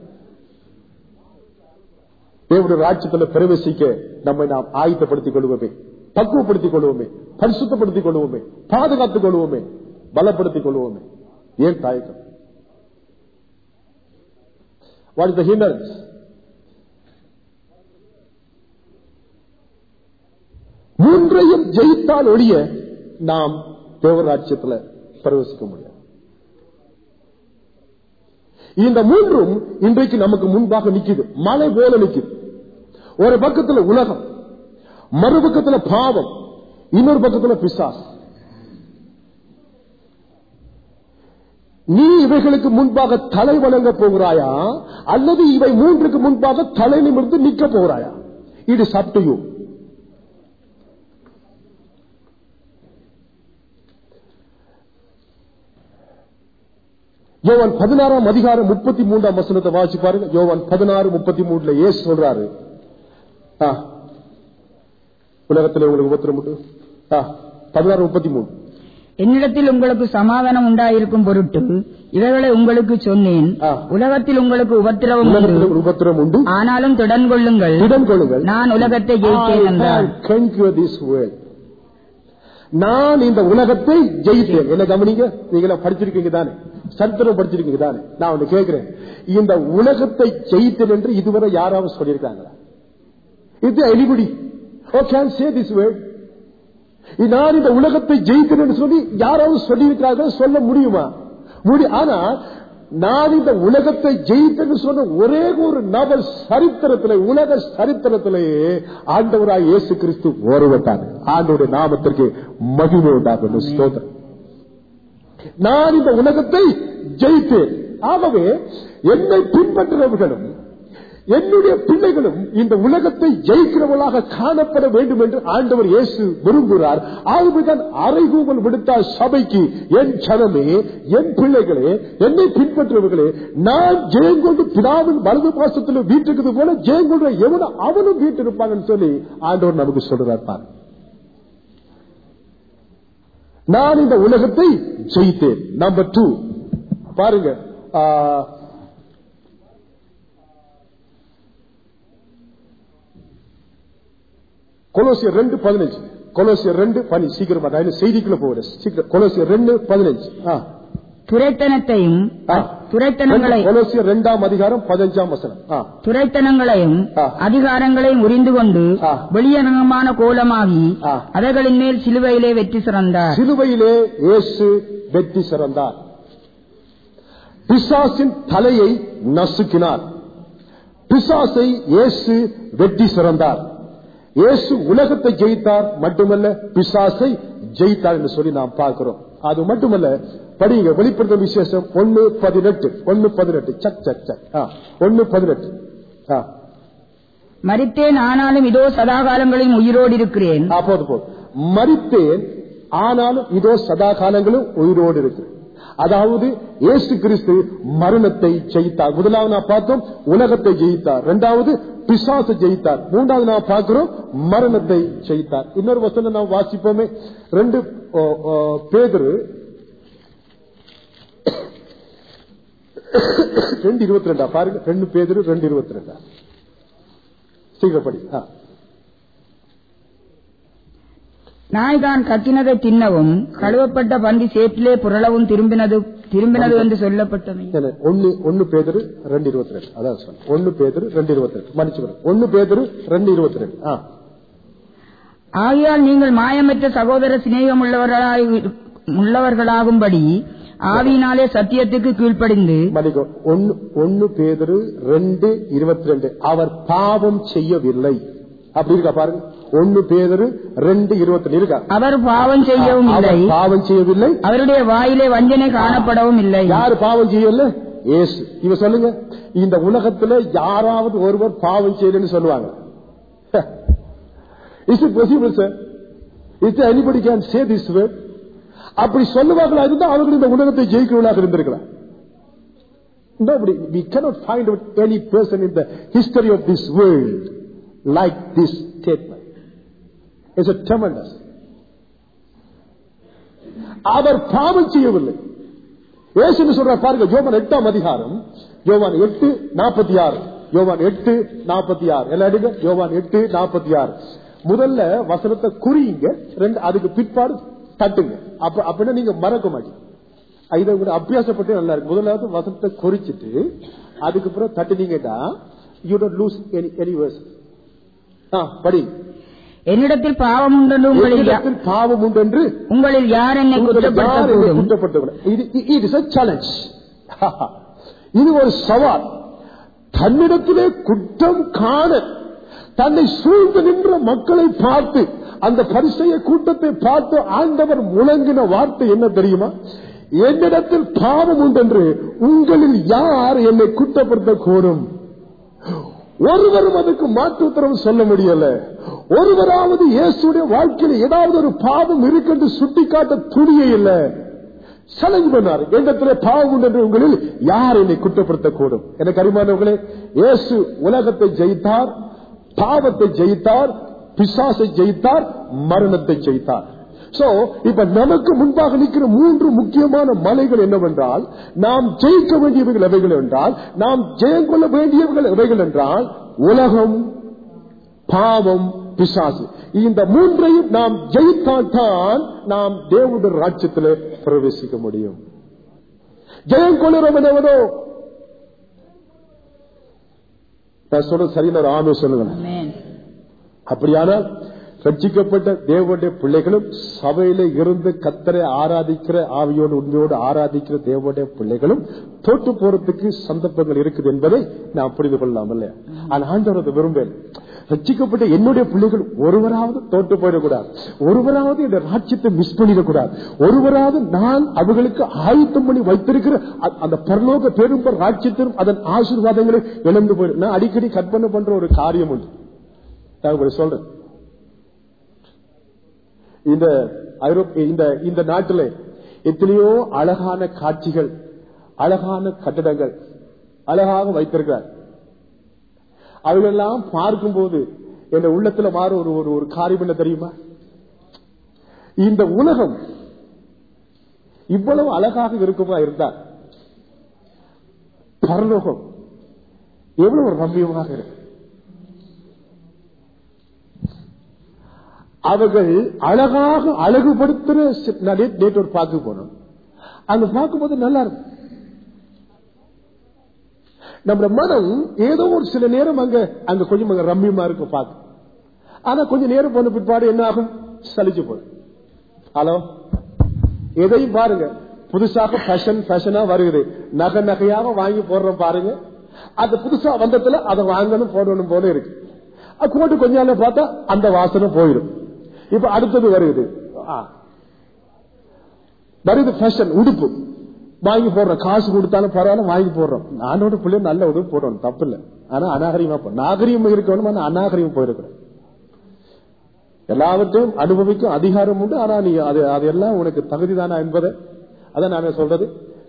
Speaker 1: தேவனுடைய ராஜ்யத்தில் பிரவேசிக்க நம்மை நாம் ஆயத்தப்படுத்திக் கொள்வோமே, பக்குவப்படுத்திக் கொள்வோமே, பரிசுத்தப்படுத்திக் கொள்வோமே, பாதுகாத்துக் கொள்வோமே, பலப்படுத்திக் கொள்வோமே. ஏன் தயக்கம்? What is the hindrance? மூன்றையும் ஜெயித்தால் ஒழிய நாம் தேவராஜ்யத்தில் பிரவேசிக்க முடியாது. இந்த மூன்றும் இன்றைக்கு நமக்கு முன்பாக நிக்குது, மலை போல நிக்குது. ஒரு பக்கத்துல உலகம், மறுபக்கத்துல பாவம், இன்னொரு பக்கத்துல பிசாசு. நீ இவைகளுக்கு முன்பாக தலை வணங்க போகிறாயா, அல்லது இவை மூன்றுக்கு முன்பாக தலை நிமிர்ந்து நிற்க போகிறாயா? It is up to you. யோவான் பதினாறாம் அதிகாரம் முப்பத்தி மூன்றாம் வசனத்தை வாசி பாருங்க. யோவான் பதினாறு முப்பத்தி மூணுல ஏசு சொல்றாரு, உலகத்தில் உங்களுக்கு உபத்திரம் உண்டு. பதினாறு முப்பத்தி மூணு,
Speaker 2: என்னிடத்தில் உங்களுக்கு சமாதானம் உண்டாயிருக்கும் பொருட்டு இவைகளை உங்களுக்கு சொன்னேன். உலகத்தில் உங்களுக்கு உபத்திரவம்
Speaker 1: உபத்திரம் உண்டு,
Speaker 2: ஆனாலும் தொடர்ந்து கொள்ளுங்கள்,
Speaker 1: திடன் கொள்ளுங்கள்,
Speaker 2: நான் உலகத்தை ஜெயித்தேன் என்றார்.
Speaker 1: நான் இந்த உலகத்தை ஜெயித்தேன். என்ன கவனிங்க, நீங்க படிச்சிருக்கீங்க தானே? சரித்திரம் படிச்சிருக்கீங்க தானே? நான் ஒண்ணு கேட்கிறேன், இந்த உலகத்தை ஜெயித்தேன் என்று இதுவரை யாராவது சொல்லியிருக்காங்களா? இது anybody oh can say this word, நான் இந்த உலகத்தை ஜெயித்தேன் என்று சொல்லி யாராவது சொல்லியிருக்கிறார்கள்? சொல்ல முடியுமா? முடியும். ஆனா நான் இந்த உலகத்தை ஜெயித்தேன்னு சொன்ன ஒரே ஒரு நபர் சரித்திரத்திலே, உலக சரித்திரத்திலேயே ஆண்டவராய் இயேசு கிறிஸ்து ஒருவட்டார். ஆண்டவருடைய நாமத்திற்கு மகிமை உண்டாகும். ஸ்தோத்திரம். நான் இந்த உலகத்தை ஜெயித்தேன். ஆகவே என்னை பின்பற்றுபவர்களும் என்னுடைய பிள்ளைகளும் இந்த உலகத்தை ஜெயிக்கிறவர்களாக காணப்பட வேண்டும் என்று ஆண்டவர் இயேசு விரும்புகிறார். ஆகவேதான் அறைகூவல் விடுத்தார் சபைக்கு, என் ஜனமே, என் பிள்ளைகளே, என்னை பின்பற்றுபவர்களே, நான் ஜெயங்கொண்டு பிதாவின் வலது பாசத்தில் வீட்டுக்கு போல ஜெயங்கொண்டு எவனோ அவனும் வீட்டிருப்பாங்கன்னு சொல்லி ஆண்டவர் நமக்கு சொல்றார். பாரு, நான் இந்த உலகத்தை ஜெயித்தேன். நம்பர் டூ பாருங்க, கொலோசியர் ரெண்டு பதினஞ்சு. கொலோசியர் ரெண்டு பனி சீக்கிரமா செய்திக்குள்ள போகிற சீக்கிரம். கொலோசியர் ரெண்டு பதினஞ்சு.
Speaker 2: துரைத்தனத்தையும் துரைத்தனங்களை
Speaker 1: கொலோசியர் இரண்டாம் அதிகாரம் பதினஞ்சாம் வசனம்.
Speaker 2: துரைத்தனங்களையும் அதிகாரங்களையும் உரிந்து கொண்டு வெளியரங்கமான கோலமாகி அவர்களின் மேல் சிலுவையிலே வெற்றி சிறந்தார். சிலுவையிலே இயேசு வெற்றி சிறந்தார். பிசாசின் தலையை நசுக்கினார். பிசாசை இயேசு வெற்றி சிறந்தார். இயேசு உலகத்தை ஜெயித்தார் மட்டுமல்ல, பிசாசை ஜெயித்தார் என்று சொல்லி நாம் பார்க்கிறோம். அது மட்டுமல்ல, படிங்க வெளிப்படுத்தும் விசேஷம் ஒன்னு பதினெட்டு ஒன்னு பதினெட்டு சக் சக் சக் ஒன்னு பதினெட்டு. மரித்தேன் ஆனாலும் இதோ சதாகாலங்களிலும் உயிரோடு இருக்கிறேன்.
Speaker 1: போது போது மரித்தேன் ஆனாலும் இதோ சதாகாலங்களும் உயிரோடு இருக்கிறேன். அதாவது இயேசு கிறிஸ்து மரணத்தை ஜெயித்தார். முதலாவது நான் பார்த்தோம் உலகத்தை ஜெயித்தார், இரண்டாவது பிசாசை ஜெயித்தார், மூன்றாவது நான் பார்க்கிறோம் மரணத்தை ஜெயித்தார். இன்னொரு வசனம் நாம் வாசிப்போமே, ரெண்டு பேதுரு ரெண்டு இருபத்தி ரெண்டா பாருங்க. ரெண்டு பேதுரு ரெண்டு இருபத்தி ரெண்டா சீக்கிரப்படி.
Speaker 2: நாய்தான் கத்தினதை தின்னவும் கழுவப்பட்ட பன்றி சேற்றிலே புரளவும் திரும்பினது திரும்பினது என்று சொல்லப்பட்டது.
Speaker 1: ஒன்னு ஒன்னு பேதுரு ரெண்டு இருபத்தி ரெண்டு. அதான் சொன்ன ஒன்னு பேதுரு ரெண்டு இருபத்தி ரெண்டு மன்னிச்சு ஒன்னு பேதுரு ரெண்டு இருபத்தி ரெண்டு.
Speaker 2: ஆகையால் நீங்கள் மாயமற்ற சகோதர சிநேகம் உள்ளவர்களாய் உள்ளவர்களாகும்படி ஆவியினாலே சத்தியத்துக்கு கீழ்ப்படிந்து.
Speaker 1: ஒன்னு பேதுரு ரெண்டு இருபத்தி ரெண்டு. அவர் பாவம் செய்யவில்லை அப்படி இருக்கா பாருங்க. ஒன்னு பேதுரு ரெண்டு இருபத்தி ரெண்டு இருக்கா.
Speaker 2: அவர் பாவம் செய்யவும் இல்லை,
Speaker 1: பாவம் செய்யவில்லை,
Speaker 2: அவருடைய வாயிலே வஞ்சனை காணப்படவும் இல்லை.
Speaker 1: யாரு பாவம் செய்யல? இயேசு. இவ சொல்லுங்க, இந்த உலகத்துல யாராவது ஒருவர் பாவம் செய்யலன்னு சொல்லுவாங்க? Is it possible sir? Is anybody can say this word? அப்படி சொல்லுவாங்களா இருந்தா அவர்கள் இந்த உலகத்தை ஜெயிக்கிறவர்களாக இருந்திருக்கலாம். Nobody, we cannot find out any person in the history of this world like this statement. It's a tremendous. அவர் பாவம் செய்யவில்லை. இயேசு சொல்ற பாருங்க, யோவான் எட்டாம் அதிகாரம், யோவான் எட்டு நாற்பத்தி ஆறு யோவான் எட்டு நாற்பத்தி ஆறு எல்லாருங்க. யோவான் எட்டு நாற்பத்தி ஆறு முதல்ல வசனத்தை குறியுங்க, ரெண்டு அதுக்கு பிற்பாடு தட்டுங்க. அப்ப அப்படின்னா நீங்க மறக்க மாட்டீங்க. இதை கூட அபியாசப்பட்டு நல்லா இருக்கு. முதலாவது வசனத்தை குறிச்சிட்டு அதுக்கப்புறம் தட்டுனீங்கன்னா you don't lose any any verse. படி.
Speaker 2: என்னிடத்தில் பாவம் உண்டு, உங்களில்
Speaker 1: பாவம் உண்டு,
Speaker 2: உங்களில் யார் என்னை
Speaker 1: குற்றப்படுத்த? இது ஒரு சவால். தன்னிடத்திலே குற்றம் காண தன்னை சூழ்ந்து நின்ற மக்களை பார்த்து, அந்த பரிசேய கூட்டத்தை பார்த்து ஆண்டவர் முழங்கின வார்த்தை என்ன தெரியுமா? என்னிடத்தில் பாவம் உண்டு, உங்களில் யார் என்னை குற்றப்படுத்த கூடும்? ஒருவரும் அதுக்கு மாற்று உத்தரவு சொல்ல முடியல. ஒருவராவது இயேசுடைய வாழ்க்கையில் ஏதாவது ஒரு பாவம் இருக்கு சுட்டிக்காட்ட துணிய இல்ல. சலங்கு பண்ணார், என்னிடத்திலே பாவம் உண்டு, உங்களில் யார் என்னை குற்றப்படுத்த கூடும்? எனக்கு அருமையானவர்களே, இயேசு உலகத்தை ஜெயித்தார், பாவத்தை ஜெயித்தார், பிசாசை ஜெயித்தார், மரணத்தை ஜெயித்தார். சோ இப்ப நமக்கு முன்பாக நிற்கிற மூன்று முக்கியமான மலைகள் என்னவென்றால், நாம் ஜெயிக்க வேண்டியவைகள் எவைகள் என்றால், நாம் ஜெயம் கொள்ள வேண்டியவைகள் எவைகள் என்றால், உலகம், பாவம், பிசாசு. இந்த மூன்றையும் நாம் ஜெயித்தால்தான் நாம் தேவனுடைய ராஜ்யத்தில் பிரவேசிக்க முடியும். ஜெயம் கொள்ளுறவன் எவனோ. நான் சொல்றது சரியான ஒரு ஆமே சொல்லுங்க. அப்படியானால் ரட்சிக்கப்பட்ட தேவனுடைய பிள்ளைகளும் சபையில இருந்து கர்த்தரை ஆராதிக்கிற ஆவியோடு உண்மையோடு ஆராதிக்கிற தேவனுடைய பிள்ளைகளும் தோற்று போறதுக்கு சந்தர்ப்பங்கள் இருக்குது என்பதை நாம் புரிந்து கொள்ளலாம் இல்லையா? ஆனால் ஆண்டவர் அதை விரும்பல. ரட்சிக்கப்பட்ட என்னுடைய பிள்ளைகள் ஒருவராவது தோற்று போயிடக்கூடாது, ஒருவராவது இந்த ராஜ்யத்தை மிஸ் பண்ணிடக்கூடாது, ஒருவராவது நான் அவர்களுக்கு ஆயுத்தம் பண்ணி வைத்திருக்கிற அந்த பரலோக பெரும்பர் ராஜ்யத்திலும் அதன் ஆசீர்வாதங்களை இழந்து போயிடும். நான் அடிக்கடி கற்பனை பண்ற ஒரு காரியம் உண்டு, நான் சொல்றேன். இந்த ஐரோப்பிய இந்த நாட்டில் எத்தனையோ அழகான காட்சிகள், அழகான கட்டடங்கள் அழகாக வைத்திருக்கிறார். அவைகளெல்லாம் பார்க்கும் போது என் உள்ளத்துல மாற ஒரு ஒரு காரியம் என்ன தெரியுமா? இந்த உலகம் இவ்வளவு அழகாக இருக்குமா இருந்தால் பரலோகம் எவ்வளவு ரம்மியமாக இருக்கு. அவர்கள் அழகாக அழகுபடுத்துற நேற்று ஒரு பார்க்க போனோம். அங்க பார்க்கும்போது நல்லா இருக்கும். நம்ம மனம் ஏதோ ஒரு சில நேரம் அங்க அங்க கொஞ்சம் அங்க ரம்மியமா இருக்கும் பார்க்க. ஆனா கொஞ்சம் நேரம் போன பிற்பாடு என்ன ஆகும்? சலிச்சு போடும். ஹலோ, எதையும் பாருங்க, புதுசாக ஃபேஷன் ஃபேஷனா வருகிறது, நகை நகையாக வாங்கி போடுறோம் பாருங்க. அது புதுசா வந்ததுல அதை வாங்கணும் போடணும் போல இருக்கு. போட்டு கொஞ்ச நாள் பார்த்தா அந்த வாசனை போயிடும். இப்ப அடுத்தது வருது வருது ஃபேஷன் உடுப்பு வாங்கி போடுறோம். காசு கொடுத்தாலும் பரவாயில்ல வாங்கி போடுறோம். நானோட பிள்ளை நல்ல உடுப்பு போடணும், தப்பு இல்லை. ஆனா அநாகரிகமா போ நாகரிகம் இருக்கணும், ஆனா அநாகரிகம் போயிருக்கிறேன். எல்லாவற்றையும் அனுபவிக்கும் அதிகாரம் உண்டு. ஆனா நீ அது அதெல்லாம் உனக்கு தகுதிதானா என்பதை அதான் நான் சொல்றது.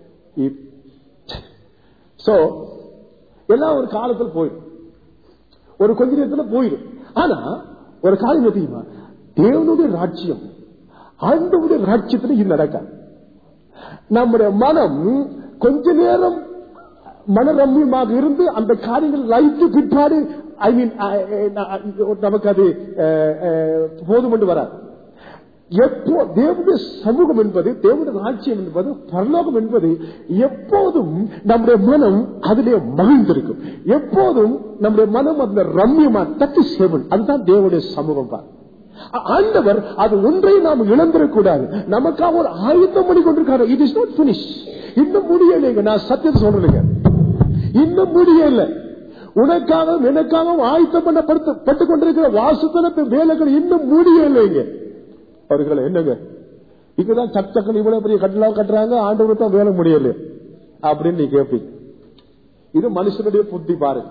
Speaker 1: சோ எல்லாம் ஒரு காலத்தில் போயிடும், ஒரு கொஞ்ச நேரத்தில் போயிடும். ஆனா ஒரு காலம் தெரியுமா? தேவனுடைய ராஜ்யம் ஆண்டவருடைய ராஜ்யத்தில் இது நடக்காது. நம்முடைய மனம் கொஞ்ச நேரம் மனரம்யமாக இருந்து அந்த காரியங்கள் லைட்டு பிற்பாடு ஐ மீன் நமக்கு அது போதும் என்று வராது. எப்போ தேவனுடைய சமூகம் என்பது, தேவனுடைய ராஜ்யம் என்பது, பரலோகம் என்பது எப்போதும் நம்முடைய மனம் அதிலே மகிழ்ந்திருக்கும். எப்போதும் நம்முடைய மனம் அந்த ரம்யமா தட்டு சேவன், அதுதான் தேவனுடைய சமூகம். பார், ஆண்டவர் அது ஒன்றை நாம் இழந்துடக்கூடாது. நமக்காக ஒரு ஆயுத்தம் பண்ணி கொண்டிருக்காரு. It is not finish. இன்னும் முடியலைங்க. நான் சத்தியத்தை சொல்றேங்க, இன்னும் முடியல. உனக்காகவும் எனக்காகவும் ஆயுத்தம் பண்ணப்பட்டுக் கொண்டிருக்கிற வாசுத்தனத்து வேலைகள் இன்னும் முடியலைங்க. அவர்களை என்னங்க இங்கதான் சக் சக்கன் இவ்வளவு பெரிய கட்டலாம் கட்டுறாங்க, ஆண்டவருக்கு தான் வேலை முடியல அப்படின்னு நீ கேட்பீங்க. இது மனுஷனுடைய புத்தி பாருங்க.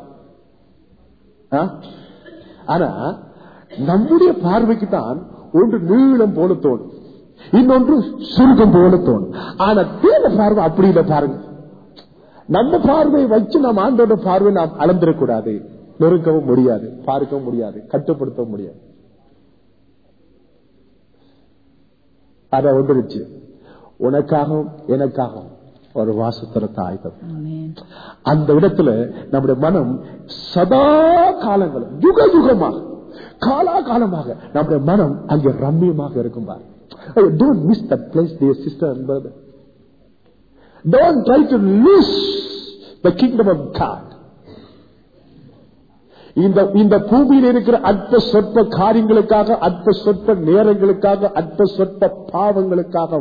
Speaker 1: ஆனா நம்முடைய பார்வைக்கு தான் ஒன்று நீளம் போல தோணும், இன்னொன்று சுருக்கம் போல தோணும். ஆனா தேவ பார்வை அப்படி இல்லை பாருங்க. நம்ம பார்வையை வச்சு நாம் ஆண்டோட பார்வை நாம் அளந்திடக்கூடாது. நெருக்கவும் முடியாது, பார்க்கவும் முடியாது, கட்டுப்படுத்தவும் முடியாது. அத வந்துருச்சு. உனக்காகவும் எனக்காகவும் ஒரு வாசத்திரத்தை ஆயுதம். அந்த இடத்துல நம்முடைய மனம் சதா காலங்களும் யுக யுகமாக காலா காலமாக நம்முடைய மனம் அங்கே ரம்மியமாக இருக்கும். Don't miss that place, dear sister and brother. Don't try to lose the kingdom of God. இந்த இந்த பூமியில் இருக்கிற அற்ப சொற்ப காரியங்களுக்காக, அற்ப சொற்ப நேரங்களுக்காக, அற்ப சொற்ப பாவங்களுக்காக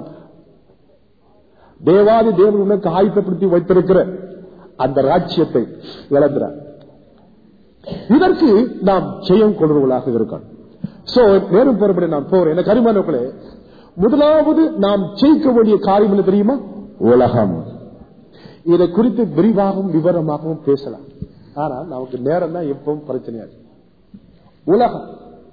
Speaker 1: தேவாதி தேவன் உனக்கு ஆயத்தப்படுத்தி வைத்திருக்கிற அந்த ராஜ்யத்தை இழந்தார். இதற்கு நாம் ஜெயம் கொள்வர்களாக இருக்கோம். சோ நேரம் போறபடி நான் போறேன். எனக்கு அருமையானவர்களே, முதலாவது நாம் ஜெயிக்க வேண்டிய காரியம் என்ன தெரியுமா? உலகம். இதை குறித்து விரிவாகவும் விவரமாகவும் பேசலாம். ஆனா நமக்கு நேரம் தான் எப்பவும் பிரச்சனையாச்சு. உலகம்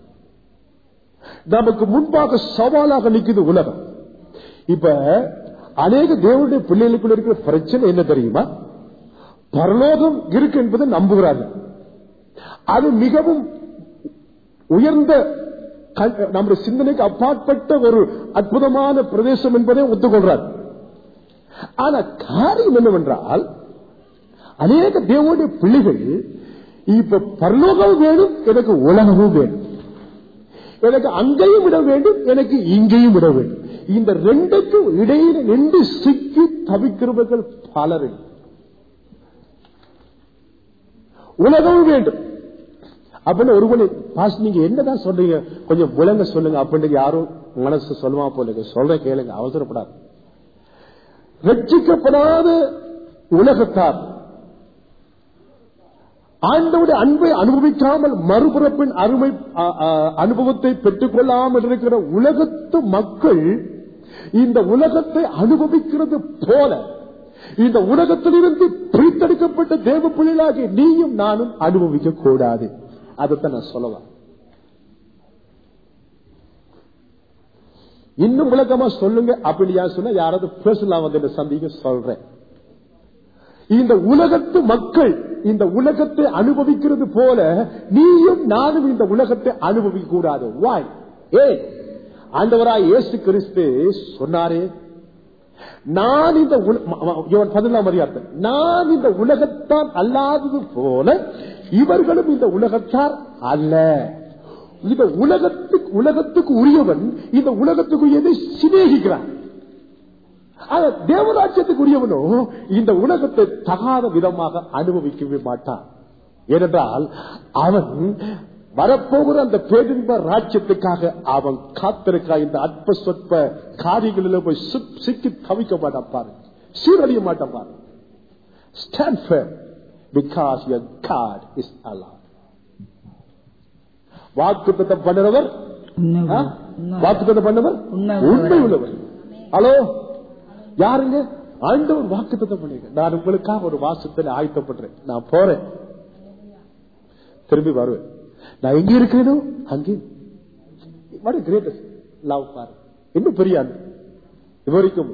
Speaker 1: நமக்கு முன்பாக சவாலாக நிற்குது. உலகம் இப்ப அநேக தேவனுடைய பிள்ளைகளுக்குள்ள இருக்கிற பிரச்சனை என்ன தெரியுமா? பரலோகம் இருக்கு என்பதை நம்புகிறார்கள். அது மிகவும் உயர்ந்த நம்முடைய சிந்தனைக்கு அப்பாற்பட்ட ஒரு அற்புதமான பிரதேசம் என்பதை ஒத்துக்கொள்றார். ஆனா காரியம் என்னவென்றால், அநேக தேவனுடைய பிள்ளைகள் இப்ப பரலோகம் வேணும், எனக்கு உலகமும் வேணும், எனக்கு அங்கேயும் விட வேண்டும், எனக்கு இங்கேயும் விட வேண்டும். இந்த ரெண்டுக்கும் இடையில நின்று சிக்கி தவிக்கிறவர்கள் பலரும். உலகம் வேண்டும் அப்படின்னு ஒருவனை பாஸ் நீங்க என்னதான் சொல்றீங்க கொஞ்சம் விளங்க சொல்லுங்க அப்படின்னு யாரும் மனசு சொல்லுவா போல சொல்ற கேளுங்க, அவசரப்படாது. ரட்சிக்கப்படாத உலகத்தார் ஆண்டவருடைய அன்பை அனுபவிக்காமல் மறுபிறப்பின் அருமை அனுபவத்தை பெற்றுக் கொள்ளாமல் இருக்கிற உலகத்து மக்கள் இந்த உலகத்தை அனுபவிக்கிறது போல இந்த உலகத்திலிருந்து பிரித்தெடுக்கப்பட்ட தேவ பிள்ளைகளாகி நீயும் நானும் அனுபவிக்க கூடாது. அதைத்தான் நான் சொல்லலாம். இன்னும் விளக்கமா சொல்லுங்க அப்படியா சொன்னா யாராவது பேசலா வந்து சந்திக்க சொல்றேன். இந்த உலகத்து மக்கள் இந்த உலகத்தை அனுபவிக்கிறது போல நீயும் நானும் இந்த உலகத்தை அனுபவிக்க கூடாது. வாய் ஏ ஆண்டவராய் இயேசு கிறிஸ்து சொன்னாரே, நான் இந்த பதினெட்டாம் அதிகாரத்தில் நான் இந்த உலகத்தான் அல்லாதது போல இவர்களும் இந்த உலகத்தார் அல்ல. இந்த உலகத்துக்கு உலகத்துக்கு உரியவன் இந்த உலகத்துக்கு உரியதை சிநேகிக்கிறான். தேவராஜ்யத்துக்கு உரியவனோ இந்த உலகத்தை தகாத விதமாக அனுபவிக்கவே மாட்டான். ஏனென்றால் அவன் வரப்போகிற அந்த பேரின்ப ராஜ்யத்துக்காக அவன் காத்திருக்கா. இந்த அற்ப சொற்ப காரியங்களில் போய் சிக்கி தவிக்க மாட்டான் பாரு, சீரழிய மாட்டான் பாரு. Stand firm because your God is alive. வாக்குத்தத்தம் பண்ணுறவர் வாக்குத்தத்தம் பண்ணவர் உண்மை உள்ளவர். ஹலோ யாருங்க? ஆண்டவர் வாக்குத்தத்தம் பண்ணுங்க. நான் உங்களுக்காக ஒரு வாசத்தில் ஆயத்தப்படுறேன். நான் போறேன், திரும்பி வருவேன். நான் எங்க இருக்கிறேனோ அங்கே கிரேட்டஸ்ட் லவ் பாரு, இன்னும் பெரிய விவரிக்கும்.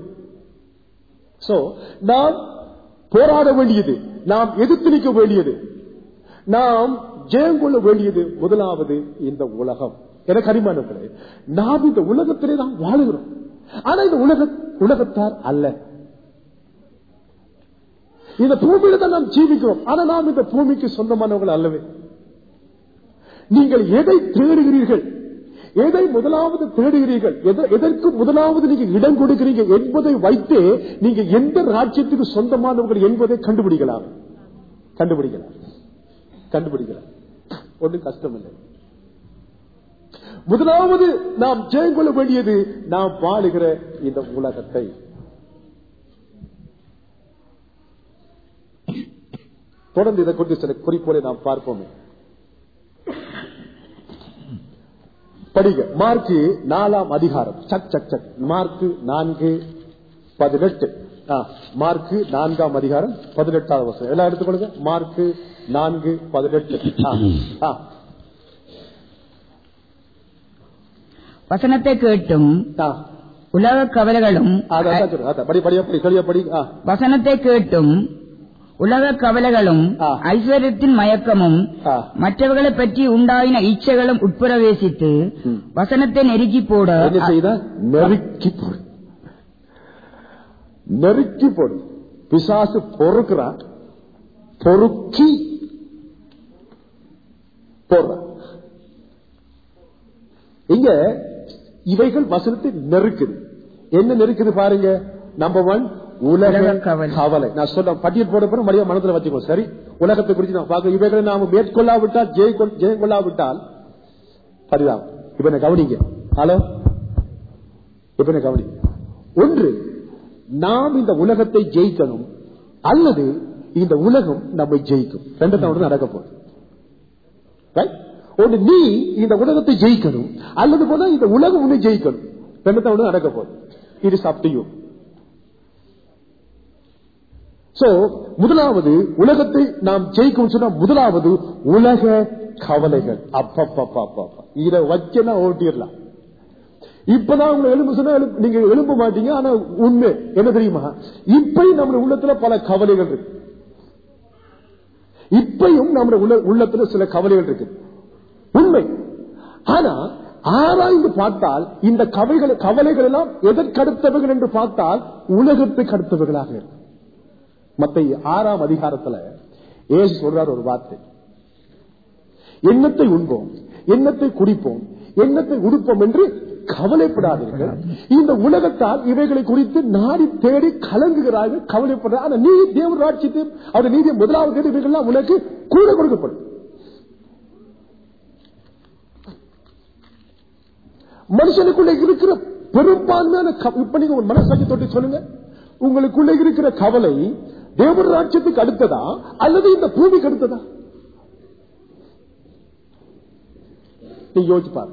Speaker 1: நாம் போராட வேண்டியது, நாம் எதிர்த்து நிற்க வேண்டியது, நாம் ஜெயம் கொள்ள வேண்டியது முதலாவது இந்த உலகம். எனக்கு அருமையானவர்களே, நாம் இந்த உலகத்திலே நாம் வாழுகிறோம். ஆனா இந்த உலக உலகத்தார் அல்ல. இந்த பூமியில தான் நாம் ஜீவிக்கிறோம். ஆனா நாம் இந்த பூமிக்கு சொந்தமானவர்கள் அல்லவே. நீங்கள் எதை தேடுகிறீர்கள், எதை முதலாவது தேடுகிறீர்கள், எதற்கு முதலாவது நீங்க இடம் கொடுக்கிறீங்க என்பதை வைத்தே நீங்க எந்த ராஜ்யத்துக்கு சொந்தமானவர்கள் என்பதை கண்டுபிடிக்கலாம். கண்டுபிடிக்கலாம் கண்டுபிடிக்கலாம் ஒன்றும் கஷ்டம் இல்லை. முதலாவது நாம் ஜெயம் கொள்ள வேண்டியது நாம் வாழுகிற இந்த உலகத்தை. தொடர்ந்து இதை கொண்டு சில குறிப்போடு நாம் பார்ப்போமே. படிங்க மார்க்கு நாலாம் அதிகாரம். சக் சக் சக் மார்க்கு நான்கு பதினெட்டு. மார்க்கு நான்காம் அதிகாரம் பதினெட்டாவது வசனம் எல்லாம் எடுத்துக்கொள்ளுங்க. மார்க்கு நான்கு பதினெட்டு.
Speaker 2: வசனத்தை கேட்டும் உலக கவலைகளும் வசனத்தை கேட்டும் உலக கவலைகளும் ஐஸ்வர்யத்தின் மயக்கமும் மற்றவர்களை பற்றி உண்டாயின இச்சைகளும் உட்பிரவேசித்து வசனத்தை நெருக்கி போட
Speaker 1: நெருக்கி போடு நெருக்கி போடு பிசாசு பொறுக்கிறான், பொறுக்கி போடுற. இங்க இவைகள் வசனத்தை நெருக்குது. என்ன நெருக்குது பாருங்க. நம்பர் ஒன் உலக கவலை. நான் சொல்ல பட்டியல் போட போற மரியாதை மனதில் வச்சுக்கோ. சரி, உலகத்தை குறித்து நான் பார்க்க இவைகளை நாம மேற்கொள்ளாவிட்டால் ஜெயம் கொள்ளாவிட்டால் பரிதாபம். இப்ப என்ன கவனிங்க. ஹலோ, இப்ப என்ன கவனிங்க. ஒன்று, நாம் இந்த உலகத்தை ஜெயிக்கணும் அல்லது இந்த உலகம் நம்மை ஜெயிக்கும். ரெண்டு தான் நடக்க போகுது. ஒன்று, நீ இந்த உலகத்தை ஜெயிக்கணும் அல்லது போல இந்த உலகம் உன்னை ஜெயிக்கணும். ரெண்டு தான் நடக்க போகுது. It is up to you. So முதலாவது உலகத்தை நாம் ஜெயிக்கும் சொன்னா முதலாவது உலக கவலைகள். அப்பப்பா இதை வச்சனா ஓட்டிடலாம். இப்பதான் உங்களை எலும்பு சொன்னா நீங்க எழும்ப மாட்டீங்க. ஆனா உண்மை என்ன தெரியுமா, இப்பயும் நம்ம உள்ளத்துல பல கவலைகள் இருக்கு. இப்பயும் நம்ம உள்ளத்துல சில கவலைகள் இருக்கு, உண்மை. ஆனா ஆராய்ந்து பார்த்தால் இந்த கவலைகள் கவலைகள் எல்லாம் எதற்கடுத்தவர்கள் என்று பார்த்தால் உலகத்துக்கு அடுத்தவர்களாக இருக்கு. மத்திய ஆறாம் அதிகாரத்துல ஏசு சொல்றார் ஒரு வார்த்தை, எண்ணத்தை உண்போம், எண்ணத்தை குடிப்போம், எண்ணத்தை உடுப்போம் என்று கவலைப்படாதீர்கள். இந்த உலகத்தால் இவைகளை குறித்து நாடி தேடி கலங்குகிறார்கள், கவலைப்படுறாங்க. ஆனா நீ தேவ ராஜ்யத்தை அவருடைய நீதியை முதலாவது இவைகள்லாம் உனக்கு கூட கொடுக்கப்படும். மனுஷனுக்குள்ள இருக்கிற பெரும்பான்மையான இப்ப நீங்க ஒரு மனசாட்சி தொட்டு சொல்லுங்க, உங்களுக்குள்ள இருக்கிற கவலை தேவ ராஜ்யத்துக்கு அடுத்ததா அல்லது இந்த பூமிக்கு அடுத்ததா? நீ யோசிச்சு பாரு.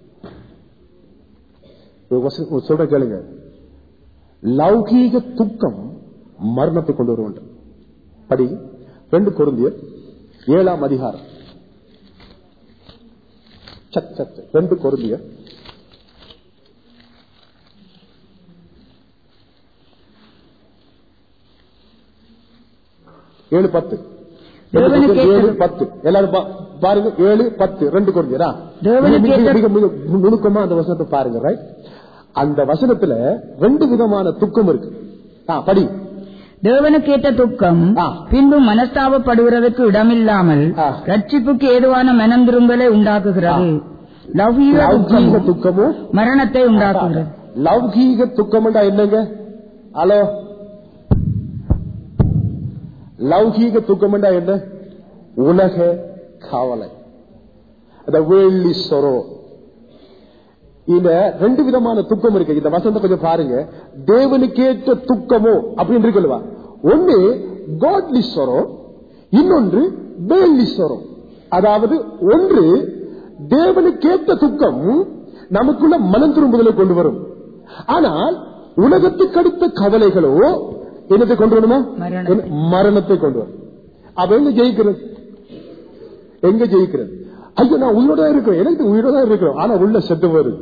Speaker 1: சொல்ற கேளுங்க, லௌகீக துக்கம் மரணத்தை கொண்டு வருவோம். படி ரெண்டு கொரிந்தியர் ஏழாம் அதிகாரம். சத் சத் ரெண்டு கொரிந்தியர் ஏழு பத்து. ஏழு பத்து எல்லாரும் பாருங்க. ஏழு பத்து ரெண்டு கொரிந்தியரா நுணுக்கமா அந்த வசனத்தை பாருங்க. ரைட், அந்த வசனத்துல ரெண்டு விதமான துக்கம் இருக்கு. படி.
Speaker 2: தேவனுக்கேற்ற துக்கம் பின்பு மனஸ்தாபப்படுவதற்கு இடமில்லாமல் ரட்சிப்புக்கு ஏதுவான மனம் திரும்பலை உண்டாக்குகிறது. லௌகீக துக்கமும் மரணத்தை உண்டாக்குகிறது.
Speaker 1: லௌகீக துக்கம் என்னங்க? ஹலோ, லௌகீக துக்கம் என்ன? உலக கவலை, வேள்வி சொரோ. இந்த ரெண்டு விதமான துக்கம் இருக்கு. இந்த வசனத்தை கொஞ்சம் பாருங்க. தேவனுக்கேற்ற துக்கமோ அப்படின்னு இருக்குல்வா, ஒன்னு காட்லி சொரோ, இன்னொன்று வேள்வி சொரோ. அதாவது ஒன்று தேவனுக்கேற்ற துக்கம் நமக்குள்ள மனம் திரும்புதலை கொண்டு வரும். ஆனால் உலகத்துக்கு அடுத்த கவலைகளோ என்னத்தை கொண்டு வரணுமா? மரணத்தை கொண்டு வரும். அப்ப எங்க ஜெயிக்கிறது? எங்க ஜெயிக்கிறது? ஐயோ, நான் உயிரோட இருக்கிறேன், எனக்கு உயிரோட இருக்கிறோம், ஆனா உள்ள செத்து வருது.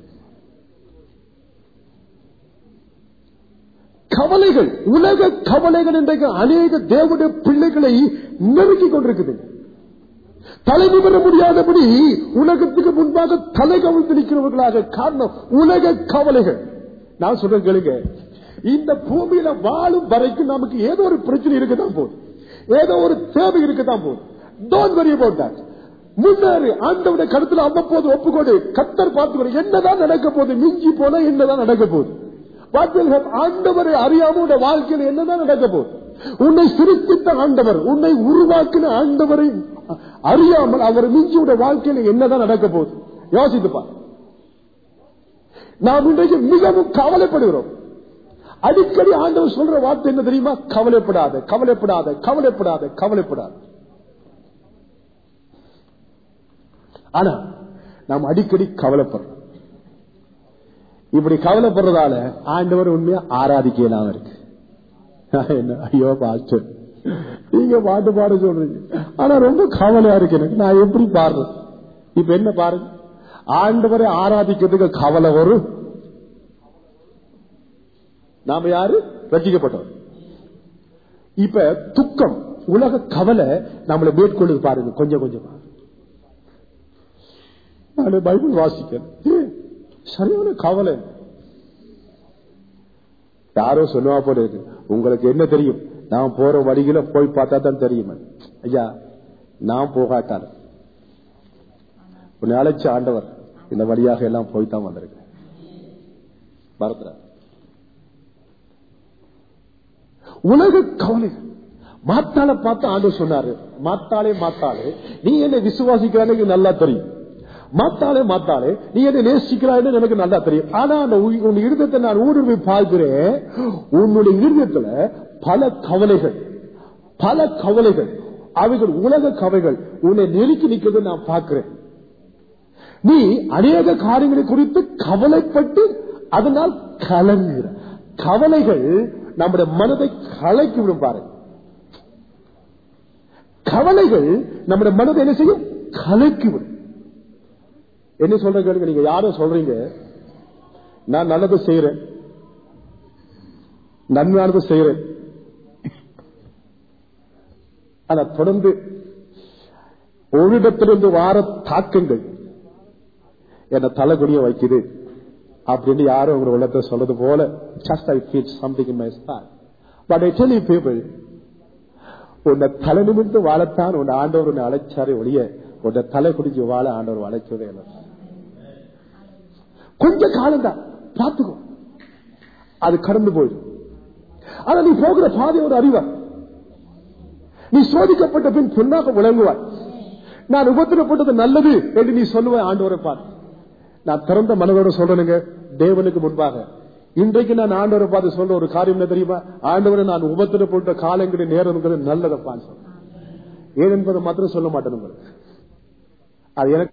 Speaker 1: கவலைகள், உலக கவலைகள் இன்றைக்கு அநேக தேவனுடைய பிள்ளைகளை நெருக்கி கொண்டிருக்குது. தலை நிமிர முடியாதபடி உலகத்துக்கு முன்பாக தலை கவிழ்த்து நிற்கிறவர்களாக. காரணம் உலக கவலைகள். நான் சொல்றேன் கேளுங்க, இந்த பூமியில வாழும் வரைக்கும் நமக்கு ஏதோ ஒரு பிரச்சனை இருக்கத்தான் போகுது, ஏதோ ஒரு தேவை இருக்கத்தான் போகுது. Don't worry about that. முன்னேறி ஆண்டவருடைய கருத்துல அவ்வப்போது ஒப்புக்கொண்டு கர்த்தர் பார்த்து என்னதான் நடக்க போகுது, மிஞ்சி போல என்னதான் நடக்க போகுது, ஆண்டவரை அறியாம உடைய வாழ்க்கையில் என்னதான் நடக்க போகுது. உன்னை சிரித்த ஆண்டவர், உன்னை உருவாக்கின ஆண்டவரை அறியாமல் அவர் மிஞ்சி உடைய வாழ்க்கையில் என்னதான் நடக்க போகுது யோசித்துப்பா. நாம் இன்றைக்கு மிகவும் கவலைப்படுகிறோம். அடிக்கடி ஆண்டவர் சொல்ற வார்த்தை என்ன தெரியுமா? கவலைப்படாத, கவலைப்படாத, கவலைப்படாத, கவலைப்படாத. ஆனா நாம் அடிக்கடி கவலைப்படுறோம். இப்படி கவலைப்படுறதால ஆண்டவர் உண்மையா ஆராதிக்கலாம் இருக்கு. என்ன ஐயோ பாஸ்டர், நீங்க பாட்டு பாட சொல்றீங்க, ஆனா ரொம்ப கவலையா இருக்கு எனக்கு, நான் எப்படி பாடுறேன்? இப்ப என்ன பாருங்க, ஆண்டவரை ஆராதிக்கிறதுக்கு கவலை வரும். நாம யாரு? ரட்சிக்கப்பட்டோம். இப்ப துக்கம், உலக கவலை நம்மளை மேற்கொள்ளுது பாருங்க. கொஞ்சம் கொஞ்சமா நான் பைபிள் வாசிக்கிறேன், சரியான கவலை. யாரோ சொல்லுவா போல இருக்கு, உங்களுக்கு என்ன தெரியும், நான் போற வழியில போய் பார்த்தா தான் தெரியுமா? ஐயா, நான் போகாட்டால் உன்னை அழைச்ச ஆண்டவர் இந்த வழியாக எல்லாம் போய்தான் வந்திருக்கு. பரத்ரா உலக கவலை. மாத்தாளை பார்த்து ஆண்டவர் சொன்னாரு, மாத்தாளே மாத்தாளே நீ என்ன விசுவாசிக்கிறான்னு நல்லா தெரியும், மாத்தாளே மாத்தாளே நீ என்ன நேசிக்கிறான்னு எனக்கு நல்லா தெரியும். ஆனா அந்த உன் இருதயத்தை நான் ஊடுருவி பார்க்கிறேன், உன்னுடைய இருதயத்துல பல கவலைகள், பல கவலைகள், அவைகள் உலக கவலைகள் உன்னை நெருக்கி நிற்கிறது நான் பார்க்கிறேன். நீ அநேக காரியங்களை குறித்து கவலைப்பட்டு அதனால் கலங்குகிற கவலைகள் நம்முடைய மனதை கலைக்கி விடும் பாருங்க. கவலைகள் நம்முடைய மனதை என்ன செய்யும்? கலைக்கி விடும். என்ன சொல்ற கேளுங்க, நீங்க யாரும் சொல்றீங்க நான் நல்லது செய்யறேன், நன்மையானது செய்யறேன், ஆனா தொடர்ந்து ஒரு இடத்திலிருந்து வார தாக்கங்கள் என்ன தலைகுனிய வைக்குது அப்படின்னு யாரும் உங்க உள்ளத்தை சொல்றது போல, just I feel something in my heart. But I tell you people, உன்னை தலை நிமிர்ந்து வாழத்தான் உன் ஆண்டவர் உன்னை அழைச்சாரே ஒழிய உன்னை தலை குடிஞ்சு வாழ ஆண்டவர் அழைச்சதே இல்லை. கொஞ்ச காலம் தான் பார்த்துக்கோ, அது கடந்து போயிடும். ஆனா நீ போகிற பாதை ஒரு அறிவா, நீ சோதிக்கப்பட்ட பின் பொன்னாக விளங்குவாய். நான் உபத்திரப்பட்டது நல்லது என்று நீ சொல்லுவாய். ஆண்டவரை பார்த்து நான் திறந்த மனதோட சொல்றேனுங்க, தேவனுக்கு முன்பாக இன்றைக்கு நான் ஆண்டவரை பார்த்து சொல்ற ஒரு காரியம் என்ன தெரியுமா? ஆண்டவரை நான் உபத்திரப்பட்ட காலங்களின் நேரம் நல்லதப்பான்னு சொல்றேன். ஏன் என்பதை மாத்திரம் சொல்ல மாட்டேன். அது எனக்கு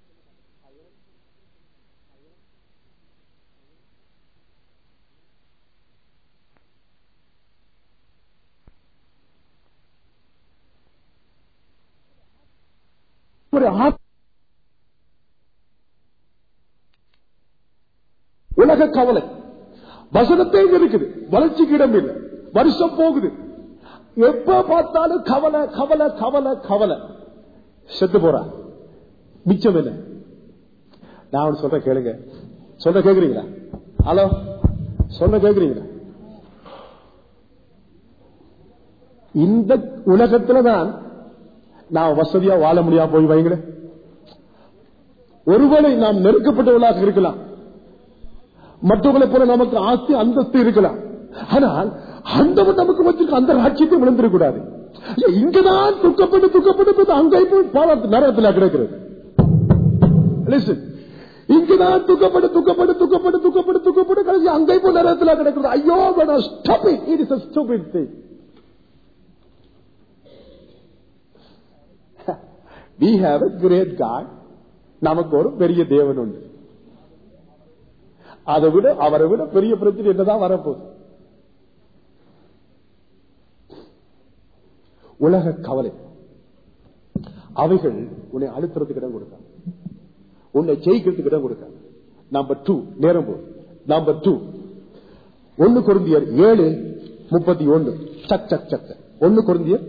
Speaker 1: உலக கவலை வசனத்தை இருக்குது, வளர்ச்சிக்கு இடம் இல்லை, வருஷம் போகுது, எப்ப பார்த்தாலும் கவலை கவலை கவலை கவலை, செத்து போறா, மிச்சம் இல்லை. நான் சொல்ற கேளுங்க, சொல்ற கேக்குறீங்களா? ஹலோ, சொல்ற கேக்குறீங்களா? இந்த உலகத்துலதான் நான் வசதியா வாழ முடியாம போய் வைங்களேன். ஒருவேளை நாம் நெருக்கப்பட்டவர்களாக இருக்கலாம், மற்றவர்களை போல நமக்கு ஆஸ்தி அந்தஸ்து இருக்கலாம், ஆனால் ஆண்டவர் நமக்கு வச்சிருக்க அந்த ராட்சியத்தை விழுந்திருக்கூடாது. இங்கதான் துக்கப்பட்டு துக்கப்பட்டு அங்கே போய் பாலத்து நரகத்தில் கிடக்கிறது. இங்கதான் துக்கப்பட்டு துக்கப்பட்டு துக்கப்பட்டு துக்கப்பட்டு துக்கப்பட்டு கடைசி அங்கே போய் நரகத்தில் கிடக்கிறது. ஐயோ, stop it. It is a stupid thing. We have a great God. நமக்கு ஒரு பெரிய தேவன் உண்டு. அதை விட அவரை விட பெரிய பிரச்சனை என்னதான் வரப்போகுது? உலக கவலை, அவைகள் உன்னை அழுத்துறதுக்கு இடம் கொடுக்க, உன்னை ஜெயிக்கிறதுக்கு இடம் கொடுக்க. நம்பர் டூ, நேரம் போது. நம்பர் டூ, ஒன்னு கொரிந்தியர் ஏழு முப்பத்தி ஒன்னு. சக் சக் சக் ஒன்னு கொரிந்தியர்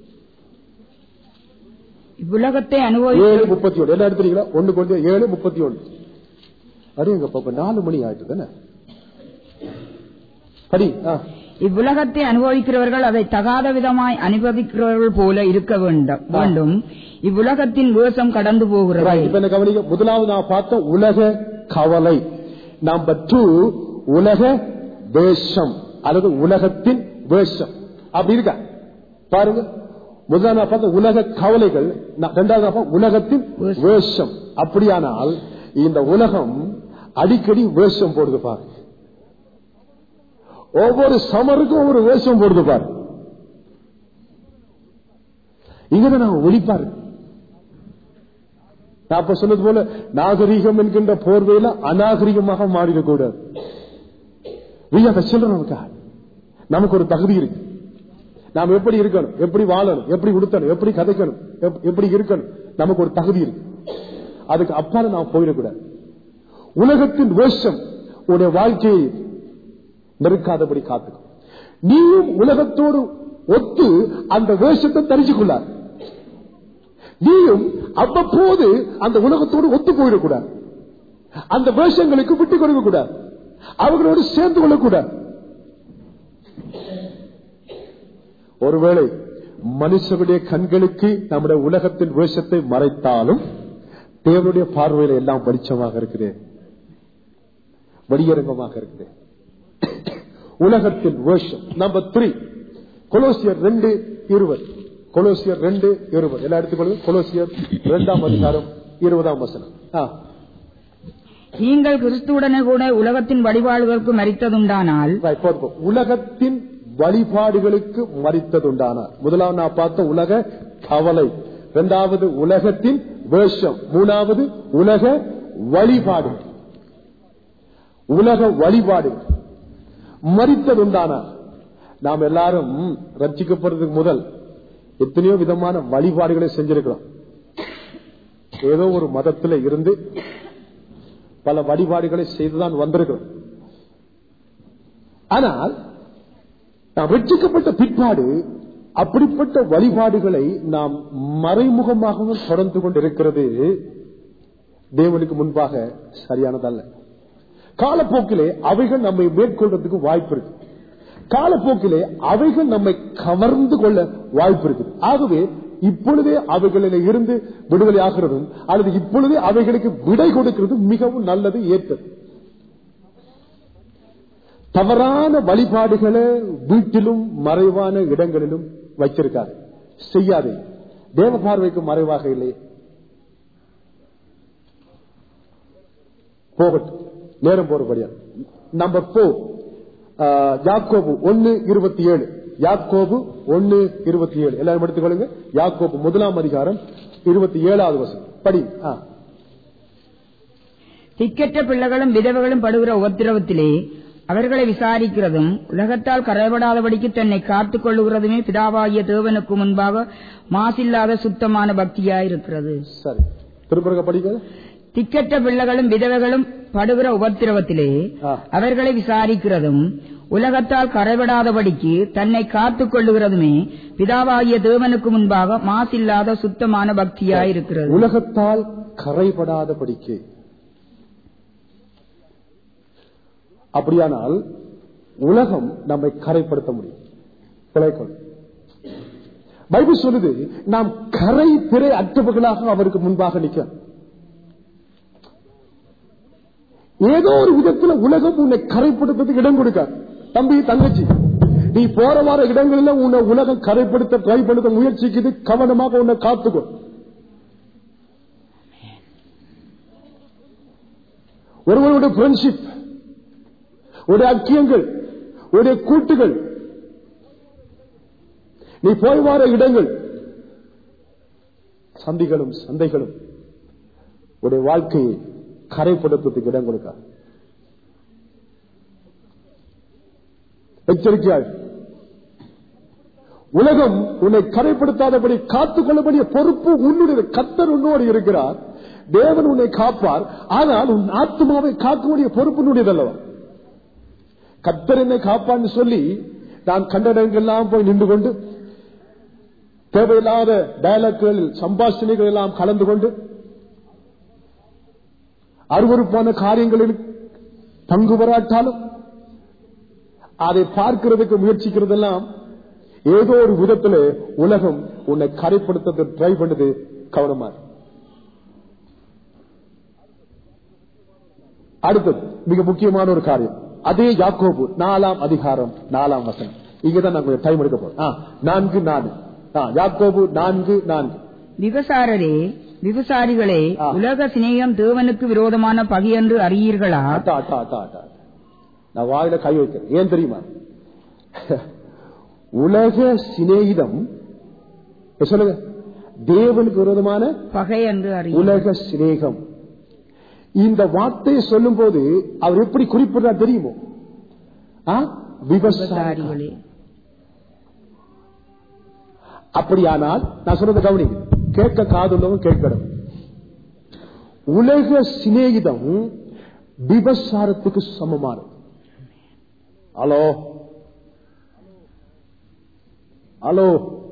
Speaker 2: உலகத்தை
Speaker 1: ஏழு முப்பத்தி ஒன்று. என்ன எடுத்துறீங்களா? ஒன்னு கொரிந்தியர் ஏழு முப்பத்தி ஒன்னு. அடிங்க பாப்பா, நாலு மணி ஆயிட்டு தானே. படி.
Speaker 2: இவ்வுலகத்தை அனுபவிக்கிறவர்கள் அதை தகாத விதமாய் அனுபவிக்கிறவர்கள் போல இருக்க வேண்டும். இவ்வுலகத்தின் வேஷம் கடந்து போகிறது.
Speaker 1: இப்ப என்ன கவனிக்க, முதலாவது நான் பார்த்த உலக கவலை. நம்பர் டூ, உலக வேஷம் அல்லது உலகத்தின் வேஷம். அப்படி இருக்க பாருங்க. முதலாவது நான் பார்த்த உலக கவலைகள், இரண்டாவது உலகத்தின் வேஷம். அப்படியானால் இந்த உலகம் அடிக்கடி வேஷம் போடுது பாரு. ஒவ்வொரு சமருக்கும் ஒவ்வொரு வேஷம் போடுது பாரு. இங்க நான் ஒளிப்பாரு. நான் அப்ப சொன்னது போல நாகரிகம் என்கின்ற போர்வையில அநாகரிகமாக மாறிடக்கூடாது. நமக்கு ஒரு தகுதி இருக்கு. நாம் எப்படி இருக்கணும், எப்படி வாழணும், எப்படி உடுத்தணும், எப்படி கதைக்கணும், எப்படி இருக்கணும், நமக்கு ஒரு தகுதி இருக்கு. அதுக்கு அப்பால நாம் போயிடக்கூடாது. உலகத்தின் வேஷம் உடைய வாழ்க்கையை நெருக்காதபடி காத்துக்கும். நீயும் உலகத்தோடு ஒத்து அந்த வேஷத்தை தரிச்சுக்கொள்ளார். நீயும் அவ்வப்போது அந்த உலகத்தோடு ஒத்து போயிடக்கூடாது. அந்த வேஷங்களுக்கு விட்டுக் கொடுக்க கூடாது. அவர்களோடு சேர்ந்து கொள்ளக்கூடாது. ஒருவேளை மனுஷனுடைய கண்களுக்கு நம்முடைய உலகத்தின் வேஷத்தை மறைத்தாலும் தேவனுடைய பார்வையில எல்லாம் வெளிச்சமாக இருக்குது, வெளியரங்கமாக இருக்குது. உலகத்தின் வேஷம். நம்பர் த்ரீ, கொலோசியர் ரெண்டு இருபது. கொலோசியர் ரெண்டு இருபது எல்லாம் எடுத்துக்கொள்ளுங்க. கொலோசியர் இரண்டாம் அதிகாரம் இருபதாம் வசனம்.
Speaker 2: நீங்கள் கிறிஸ்துவுடனே கூட உலகத்தின் வழிபாடுகளுக்கு மரித்ததுண்டானால்,
Speaker 1: உலகத்தின் வழிபாடுகளுக்கு மரித்ததுண்டானால், முதலாவது நான் பார்த்த உலக கவலை, இரண்டாவது உலகத்தின் வேஷம், மூணாவது உலக வழிபாடு. உலக வழிபாடு மரித்ததுண்டானால், நாம் எல்லாரும் ரட்சிக்கப்படுறதுக்கு முதல் எத்தனையோ விதமான வழிபாடுகளை செஞ்சிருக்கிறோம். ஏதோ ஒரு மதத்தில் இருந்து பல வழிபாடுகளை செய்துதான் வந்திருக்கிறோம். ஆனால் நாம் ரட்சிக்கப்பட்ட பிற்பாடு அப்படிப்பட்ட வழிபாடுகளை நாம் மறைமுகமாக தொடர்ந்து கொண்டிருக்கிறது தேவனுக்கு முன்பாக சரியானதல்ல. காலப்போக்கிலே அவைகள் நம்மை மேற்கொள்றதுக்கு வாய்ப்பு இருக்கு. காலப்போக்கிலே அவைகள் நம்மை கவர்ந்து கொள்ள வாய்ப்பு இருக்கு. ஆகவே இப்பொழுதே அவைகளில் இருந்து விடுதலை ஆகிறதும் அல்லது இப்பொழுதே அவைகளுக்கு விடை கொடுக்கிறது மிகவும் நல்லது, ஏற்றது. தவறான வழிபாடுகளை வீட்டிலும் மறைவான இடங்களிலும் வச்சிருக்காரு. செய்யாதே. தேவ பார்வைக்கு மறைவாக இல்லை. போகட்டும், நேரம் போறபடியா. நம்பர் போர், யாக்கோபு ஒன்னு இருபத்தி ஏழு. யாக்கோபு ஒன்னு இருபத்தி ஏழு எல்லாரும் எடுத்துக்கொள்ளுங்க. யாக்கோபு முதலாம் அதிகாரம் இருபத்தி ஏழாவது வசனம் படி.
Speaker 2: திக்கற்ற பிள்ளைகளும் விதவைகளும் படுகிற உபத்திரவத்திலே அவர்களை விசாரிக்கிறதும் உலகத்தால் கரைபடாதபடிக்கு தன்னை காத்துக் கொள்ளுகிறதுமே பிதாவாகிய தேவனுக்கு முன்பாக மாசில்லாத சுத்தமான பக்தியாயிருக்கிறது.
Speaker 1: சரி, திரும்ப படிக்க.
Speaker 2: திக்கற்ற பிள்ளைகளும் விதவைகளும் படுகிற உபத்திரவத்திலே அவர்களை விசாரிக்கிறதும் உலகத்தால் கரைபடாதபடிக்கு தன்னை காத்துக் கொள்ளுகிறதுமே பிதாவாகிய தேவனுக்கு முன்பாக மாசில்லாத சுத்தமான பக்தியாயிருக்கிறது.
Speaker 1: உலகத்தால் கரைபடாதபடிக்கு. அப்படியானால் உலகம் நம்மை கரைப்படுத்த முடியும். பைபிள் சொல்லுது, நாம் கரை திரை அற்றவர்களாக அவருக்கு முன்பாக நிற்க. ஏதோ ஒரு விதத்தில் உலகம் உன்னை கரைப்படுத்துறதுக்கு இடம் கொடுக்க. தம்பி தங்கச்சி, நீ போற வார இடங்களில் உன்னை உலகம் கரைப்படுத்த ட்ரை பண்ணுற முயற்சிக்குது. கவனமாக உன்னை காத்துக்கோ. ஒருவருடைய ஃப்ரெண்ட்ஷிப், உடைய ஐக்கியங்கள், உடைய கூட்டுகள், நீ போய் வார இடங்கள், சந்திகளும் சந்தைகளும் உடைய வாழ்க்கையை கரைப்படுத்துறதுக்கு இடம் கொடுக்க. எச்சரிக்கையாக உலகம் உன்னை கரைப்படுத்தாதபடி காத்துக் கொள்ளக்கூடிய பொறுப்பு உன்னுடைய. கர்த்தர் உன்னோடு இருக்கிறார். தேவன் உன்னை காப்பார். ஆனால் உன் ஆத்மாவை காக்கக்கூடிய பொறுப்பு உன்னுடையதல்லவா? கர்த்தர் என்னை காப்பான்னு சொல்லி நான் கண்ட இடங்கள்லாம் போய் நின்று கொண்டு தேவையில்லாத டயலாக்குகள், சம்பாஷணைகள் எல்லாம் கலந்து கொண்டு அருவருப்பான காரியங்களில் பங்கு பெறாட்டாலும் அதை பார்க்கிறதுக்கு முயற்சிக்கிறதெல்லாம் ஏதோ ஒரு விதத்தில் உலகம் உன்னை கரைப்படுத்த ட்ரை பண்ணது. கவனமா. அடுத்தது மிக முக்கியமான ஒரு காரியம். அதே யாக்கோபு நாலாம் அதிகாரம் நாலாம் வசனம். இங்கதான் நாங்க டைம் எடுக்க போறோம். நான்கு நாலு யாக்கோபு நான்கு நான்கு.
Speaker 2: விபசாரரே, விபசாரிகளே, உலக சிநேகம் தேவனுக்கு விரோதமான பகை என்று அறியீர்களா?
Speaker 1: நான் வாயில கை வைக்கிறேன். ஏன் தெரியுமா? உலக சிநேகிதம் சொல்லுங்க, தேவனுக்கு விரோதமான
Speaker 2: பகை என்று அறிய.
Speaker 1: உலக சிநேகம் இந்த வார்த்தையை சொல்லும் போது அவர் எப்படி குறிப்பிடுறார் தெரியுமோ? விபசாரிகளே. அப்படியானால் நான் சொன்னதை கவனிங்க, கேட்க காதுள்ளவங்க கேட்கணும். உலக சிநேகிதம் விபசாரத்துக்கு சமமானது. ஹலோ ஹலோ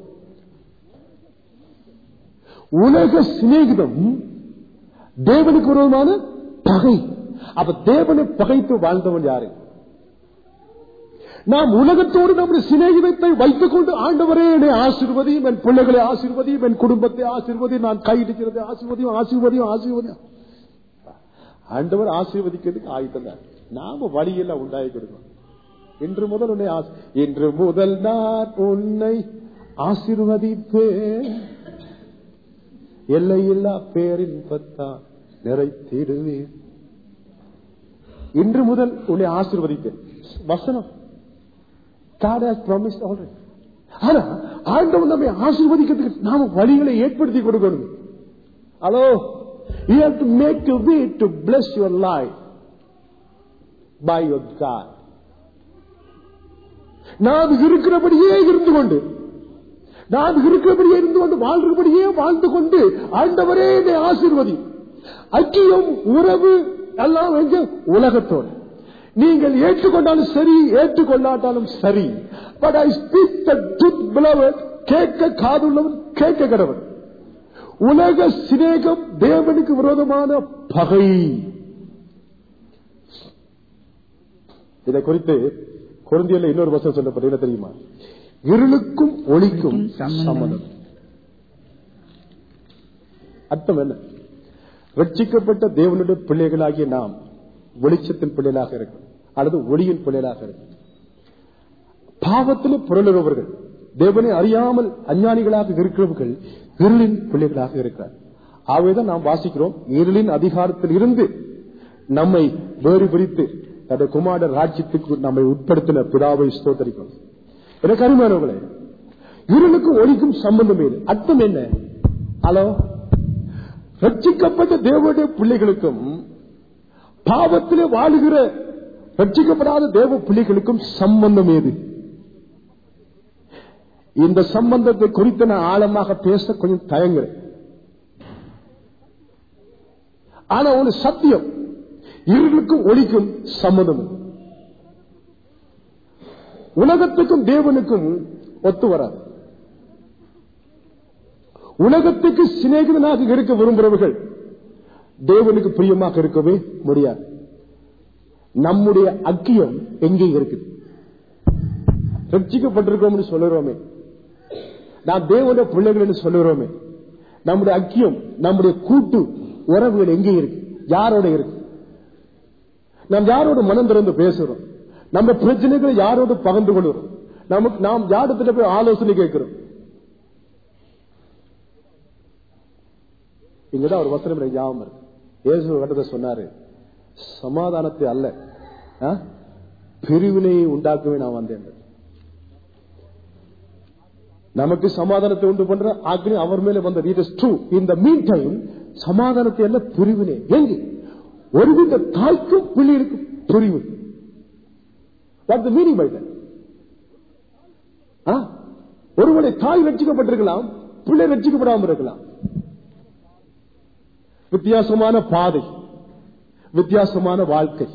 Speaker 1: உலக சிநேகிதம் தேவனுக்கு விரோதமான பகை. அப்ப தேவனை பகைத்து வாழ்ந்தவன் யாரு? நாம் உலகத்தோடு நம்முடைய சிநேகிதத்தை வைத்துக் கொண்டு ஆண்டவரே என்னை ஆசீர்வதியும், என் பிள்ளைகளை ஆசீர்வதியும், என் குடும்பத்தை ஆசீர்வதியும், நான் கையிடுகிறது ஆசீர்வதியும் ஆசீர்வதியும் ஆசீர்வதியும். ஆண்டவர் ஆசீர்வதிக்கிறதுக்கு ஆயுதம் தான். நாம வழியெல்லாம் உண்டாகி கொடுக்கணும். இன்று முதல் உன்னை இன்று முதல் நான் உன்னை ஆசீர்வதிப்பேன், எல்லையில்லா பேரின் பத்தா நிறைத்திடுவேன். இன்று முதல் உன்னை ஆசீர்வதிப்பேன். வசனம் God has promised already. ஆனா ஆண்டவர் நம்மை ஆசீர்வதிக்கிறதுக்கு நாம வழிகளை ஏற்படுத்தி கொடுக்கணும். Hello, you have to make a way to bless your life by your God. நாம் இருக்கிறபடியே இருந்து கொண்டு நாம் இருக்கிறபடியே இருந்து கொண்டு வாழ்றபடியே வாழ்ந்து கொண்டு ஆண்டவரே என்னை ஆசீர்வதி. ஐக்கியம், உறவு எல்லாம் எங்க? உலகத்தோடு. நீங்கள் ஏற்றுக்கொண்டாலும் சரி, ஏற்றுக்கொள்ளாட்டாலும் சரி. But I speak the truth beloved. கேட்க காதுள்ளவன் கேட்க கடவன். உலக சிநேகம் தேவனுக்கு விரோதமான பகை. இதை குறித்து கொரிந்தியர்ல இன்னொரு வசனம் சொல்லப்பட்டு என்ன தெரியுமா? இருளுக்கும் ஒளிக்கும் சம்பந்தம். அர்த்தம் என்ன? ரட்சிக்கப்பட்ட தேவனுடைய பிள்ளைகளாகிய நாம் வெளிச்சத்தின் பிள்ளைகளாக இருக்கிறோம். அல்லது ஒளியின் பிள்ளைகளாக இருக்கு. பாவத்திலே புரளுறவர்கள், தேவனை அறியாமல் அஞ்ஞானிகளாக இருக்கிறவர்கள் இருளின் பிள்ளைகளாக இருக்கிறார். ஆகவேதான் நாம் வாசிக்கிறோம், இருளின் அதிகாரத்தில் இருந்து நம்மை வேறு பிரித்து அந்த குமார ராஜ்யத்துக்கு நம்மை உட்படுத்தின பிதாவை ஸ்தோத்திரிக்கிறோம். எனக்கு அருமையானவர்களே, இருளுக்கும் ஒளிக்கும் சம்பந்தம் இல்லை. அர்த்தம் என்ன? ஹலோ, ரட்சிக்கப்பட்ட தேவனுடைய பிள்ளைகளுக்கும் பாவத்திலே வாழுகிற ரட்சிக்கப்படாத தேவ பிள்ளைகளுக்கும் சம்பந்தம் ஏது? இந்த சம்பந்தத்தை குறித்து நான் ஆழமாக பேச கொஞ்சம் தயங்குறேன். ஆனா ஒரு சத்தியம், இருளுக்கும் ஒளிக்கும் சம்பந்தம். உலகத்துக்கும் தேவனுக்கும் ஒத்து வராது. உலகத்துக்கு சிநேகிதனாக இருக்க விரும்புகிறவர்கள் தேவனுக்கு பிரியமாக இருக்கவே முடியாது. நம்முடைய அக்கியம் எங்கே இருக்குது? ரட்சிக்கப்பட்டிருக்கோம் சொல்லுறோமே, நாம் தேவனுடைய பிள்ளைகள் சொல்லுறோமே, நம்முடைய அக்கியம், நம்முடைய கூட்டு உறவுகள் எங்கே இருக்கு? யாரோட இருக்கு? நாம் யாரோட மனம் திறந்து பேசுறோம்? நம்ம பிரச்சனைகளை யாரோடு பகிர்ந்து கொள்கிறோம்? நமக்கு நாம் யாரிடத்துல போய் ஆலோசனை கேட்கிறோம்? இங்கதான் ஒரு வசனம் எனக்கு ஞாபகம் இருக்கு. இயேசு கட்டத்தை சொன்னாரு, சமாதானத்தை அல்ல பிரிவினையை உண்டாக்கவே நான் வந்தேன். நமக்கு சமாதானத்தை உண்டு பண்ற அக்னி அவர் மேல வந்தது. It is true. In the meantime சமாதானத்தை அல்ல பிரிவினை. எங்கே? ஒரு வீட்ட தாய்க்கும் பிள்ளைகளுக்கும் பிரிவு. What's the meaning by that? ஒருவனை தாய் ரட்சிக்கப்பட்டிருக்கலாம், பிள்ளை ரட்சிக்கப்படாமல் இருக்கலாம். வித்தியாசமான பாதை, வித்தியாசமான வாழ்க்கை.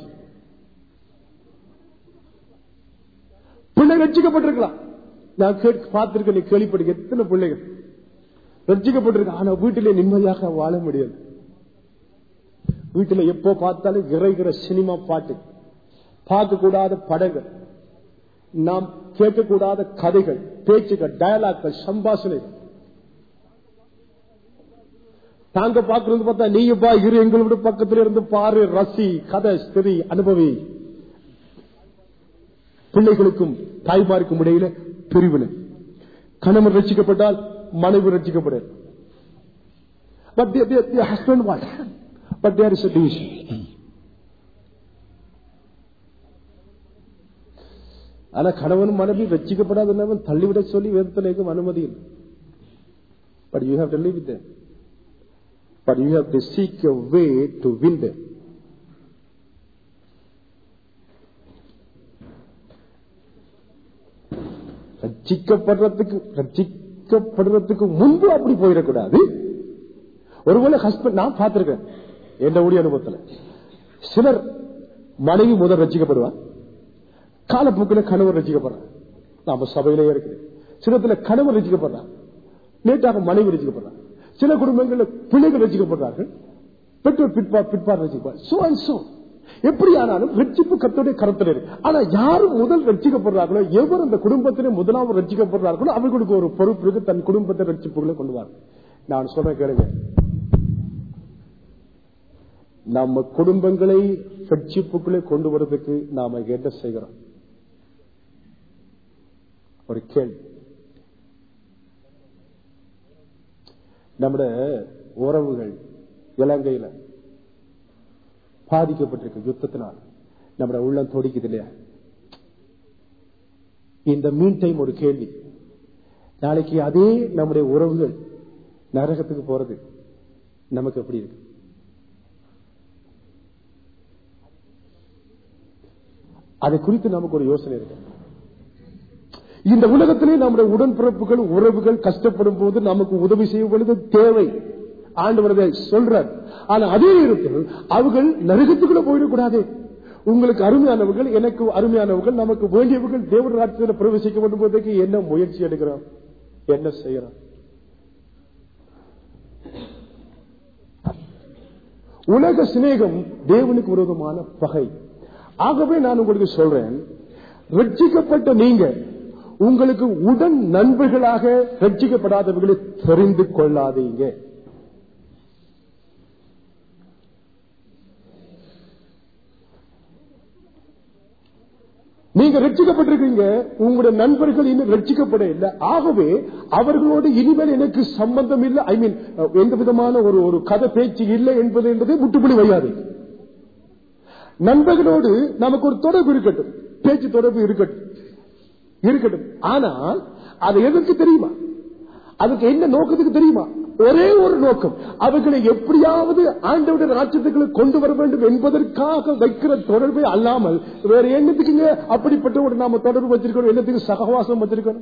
Speaker 1: பிள்ளை ரட்சிக்கப்பட்டிருக்கலாம். நான் பார்த்திருக்கேன், கேள்விப்பட்டிருக்க எத்தனை பிள்ளைகள் ரட்சிக்கப்பட்டிருக்க, ஆனா வீட்டிலே நிம்மதியாக வாழ முடியாது. வீட்டில எப்போ பார்த்தாலும் இறைகிற சினிமா பாட்டு, பார்க்க கூடாத படங்கள், நாம் கேட்கக்கூடாத கதைகள், பேச்சுகள், டயலாக்கள், சம்பாஷணைகள். தாங்க பார்க்கறது பார்த்தா நீங்க பா இரு, எங்களோட பக்கத்துல இருந்து பாரு, ரசி, கதை, ஸ்திரி, அனுபவி. பிள்ளைகளுக்கும் தாய்மாருக்கும் இடையில பிரிவினை. கணவன் ரட்சிக்கப்பட்டால் மனைவி ரட்சிக்கப்பட. But the, the, the husband what? But there is a division. ஆனா கணவன் மனைவி ரட்சிக்கப்படாத தள்ளிவிட சொல்லி வேதத்தில் அனுமதி இல்லை. But you have to live with them. But you have to seek your way to win them. ரட்சிக்கப்படுறதுக்கு ரட்சிக்கப்படுறதுக்கு முன்பு அப்படி போயிடக்கூடாது. ஒருவேளை ஹஸ்பண்ட், நான் பார்த்திருக்கேன் என் ஊழிய அனுபவத்தில், சிலர் மனைவி முதல் ரட்சிக்கப்படுவார், காலப்போக்கில் கணவர் ரட்சிக்கப்படுறார். நாம சபையிலேயே இருக்கு. சிலத்துல கணவர் ரட்சிக்கப்படுறார், லேட்டாக மனைவி ரட்சிக்கப்படுறார். சில குடும்பங்களில் பிள்ளைகள் ரட்சிக்கப்படுறார்கள், பெற்றோர் பிற்பார் பிற்பார் ரட்சிக்கப்படுறார். So and so. எப்படி ஆனாலும் ரட்சிப்பு கர்த்தருடைய கரத்தில் இருக்கு. ஆனா யாரு முதல் ரட்சிக்கப்படுறார்களோ, எவர் அந்த குடும்பத்திலே முதலாவது ரட்சிக்கப்படுறார்களோ அவர்களுக்கு ஒரு பொறுப்பு இருக்கு, தன் குடும்பத்தை ரட்சிப்புகளை கொண்டு வாங்க. நான் சொல்றேன் கேளுங்க, நம்ம குடும்பங்களை ரட்சிப்புகளை கொண்டு வரதுக்கு நாம என்ன செய்கிறோம்? ஒரு கேள்வி. நம்முடைய உறவுகள் இலங்கையில பாதிக்கப்பட்டிருக்கு யுத்தத்தினால். நம்முடைய உள்ளம் துடிக்குது இல்லையா? இந்த மீன் டைம் ஒரு கேள்வி, நாளைக்கு அதே நம்முடைய உறவுகள் நரகத்துக்கு போறது நமக்கு எப்படி இருக்கு? அதை குறித்து நமக்கு ஒரு யோசனை இருக்கு. இந்த உலகத்திலே நம்முடைய உடன்பிறப்புகள் உறவுகள் கஷ்டப்படும் போது நமக்கு உதவி செய்வது தேவை, ஆண்டவர் சொல்றார். ஆனா அதே நேரத்தில் அவர்கள் நரகத்துக்குள்ள போயிடக்கூடாது. உங்களுக்கு அருமையானவர்கள், எனக்கு அருமையானவர்கள், நமக்கு வேண்டியவர்கள் தேவ ராஜ்யத்தில் பிரவேசிக்க வேண்டும் போதற்கு என்ன முயற்சி எடுக்கிறோம், என்ன செய்யறோம்? உலக சிநேகம் தேவனுக்கு விரோதமான பகை. ஆகவே நான் உங்களுக்கு சொல்றேன், ரட்சிக்கப்பட்ட நீங்க உங்களுக்கு உடன் நண்பர்களாக ரட்சிக்கப்படாதவர்களை தெரிந்து கொள்ளாதீங்க. நீங்க ரட்சிக்கப்பட்டிருக்கீங்க, உங்களுடைய நண்பர்கள் இன்னும் ரட்சிக்கப்பட இல்லை. ஆகவே அவர்களோடு இனிமேல் எனக்கு சம்பந்தம் இல்லை, ஐ மீன் எந்த விதமான ஒரு ஒரு கதை பேச்சு இல்லை என்பது என்பதை முட்டுப்புள்ளி வையாது. நண்பர்களோடு நமக்கு ஒரு தொடர்பு இருக்கட்டும், பேச்சு தொடர்பு இருக்கட்டும் இருக்கட்டும் ஆனால் அது எதற்கு தெரியுமா? அதுக்கு என்ன நோக்கத்துக்கு தெரியுமா? ஒரே ஒரு நோக்கம், அவர்களை எப்படியாவது ஆண்டவருடைய ராஜ்யத்துக்குள்ள கொண்டு வர வேண்டும் என்பதற்காக வைக்கிற தொடர்பை அல்லாமல் வேற என்னத்துக்குங்க அப்படிப்பட்ட ஒரு நாம தொடர்பு வச்சிருக்கணும்? என்னத்துக்கு சகவாசம் வச்சிருக்கணும்?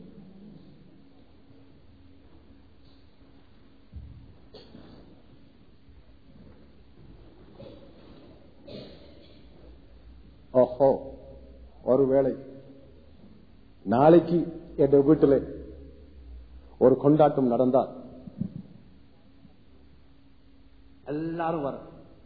Speaker 1: ஓஹோ, ஒருவேளை நாளைக்கு என் வீட்டில் ஒரு கொண்டாட்டம் நடந்தால் எல்லாரும் வர,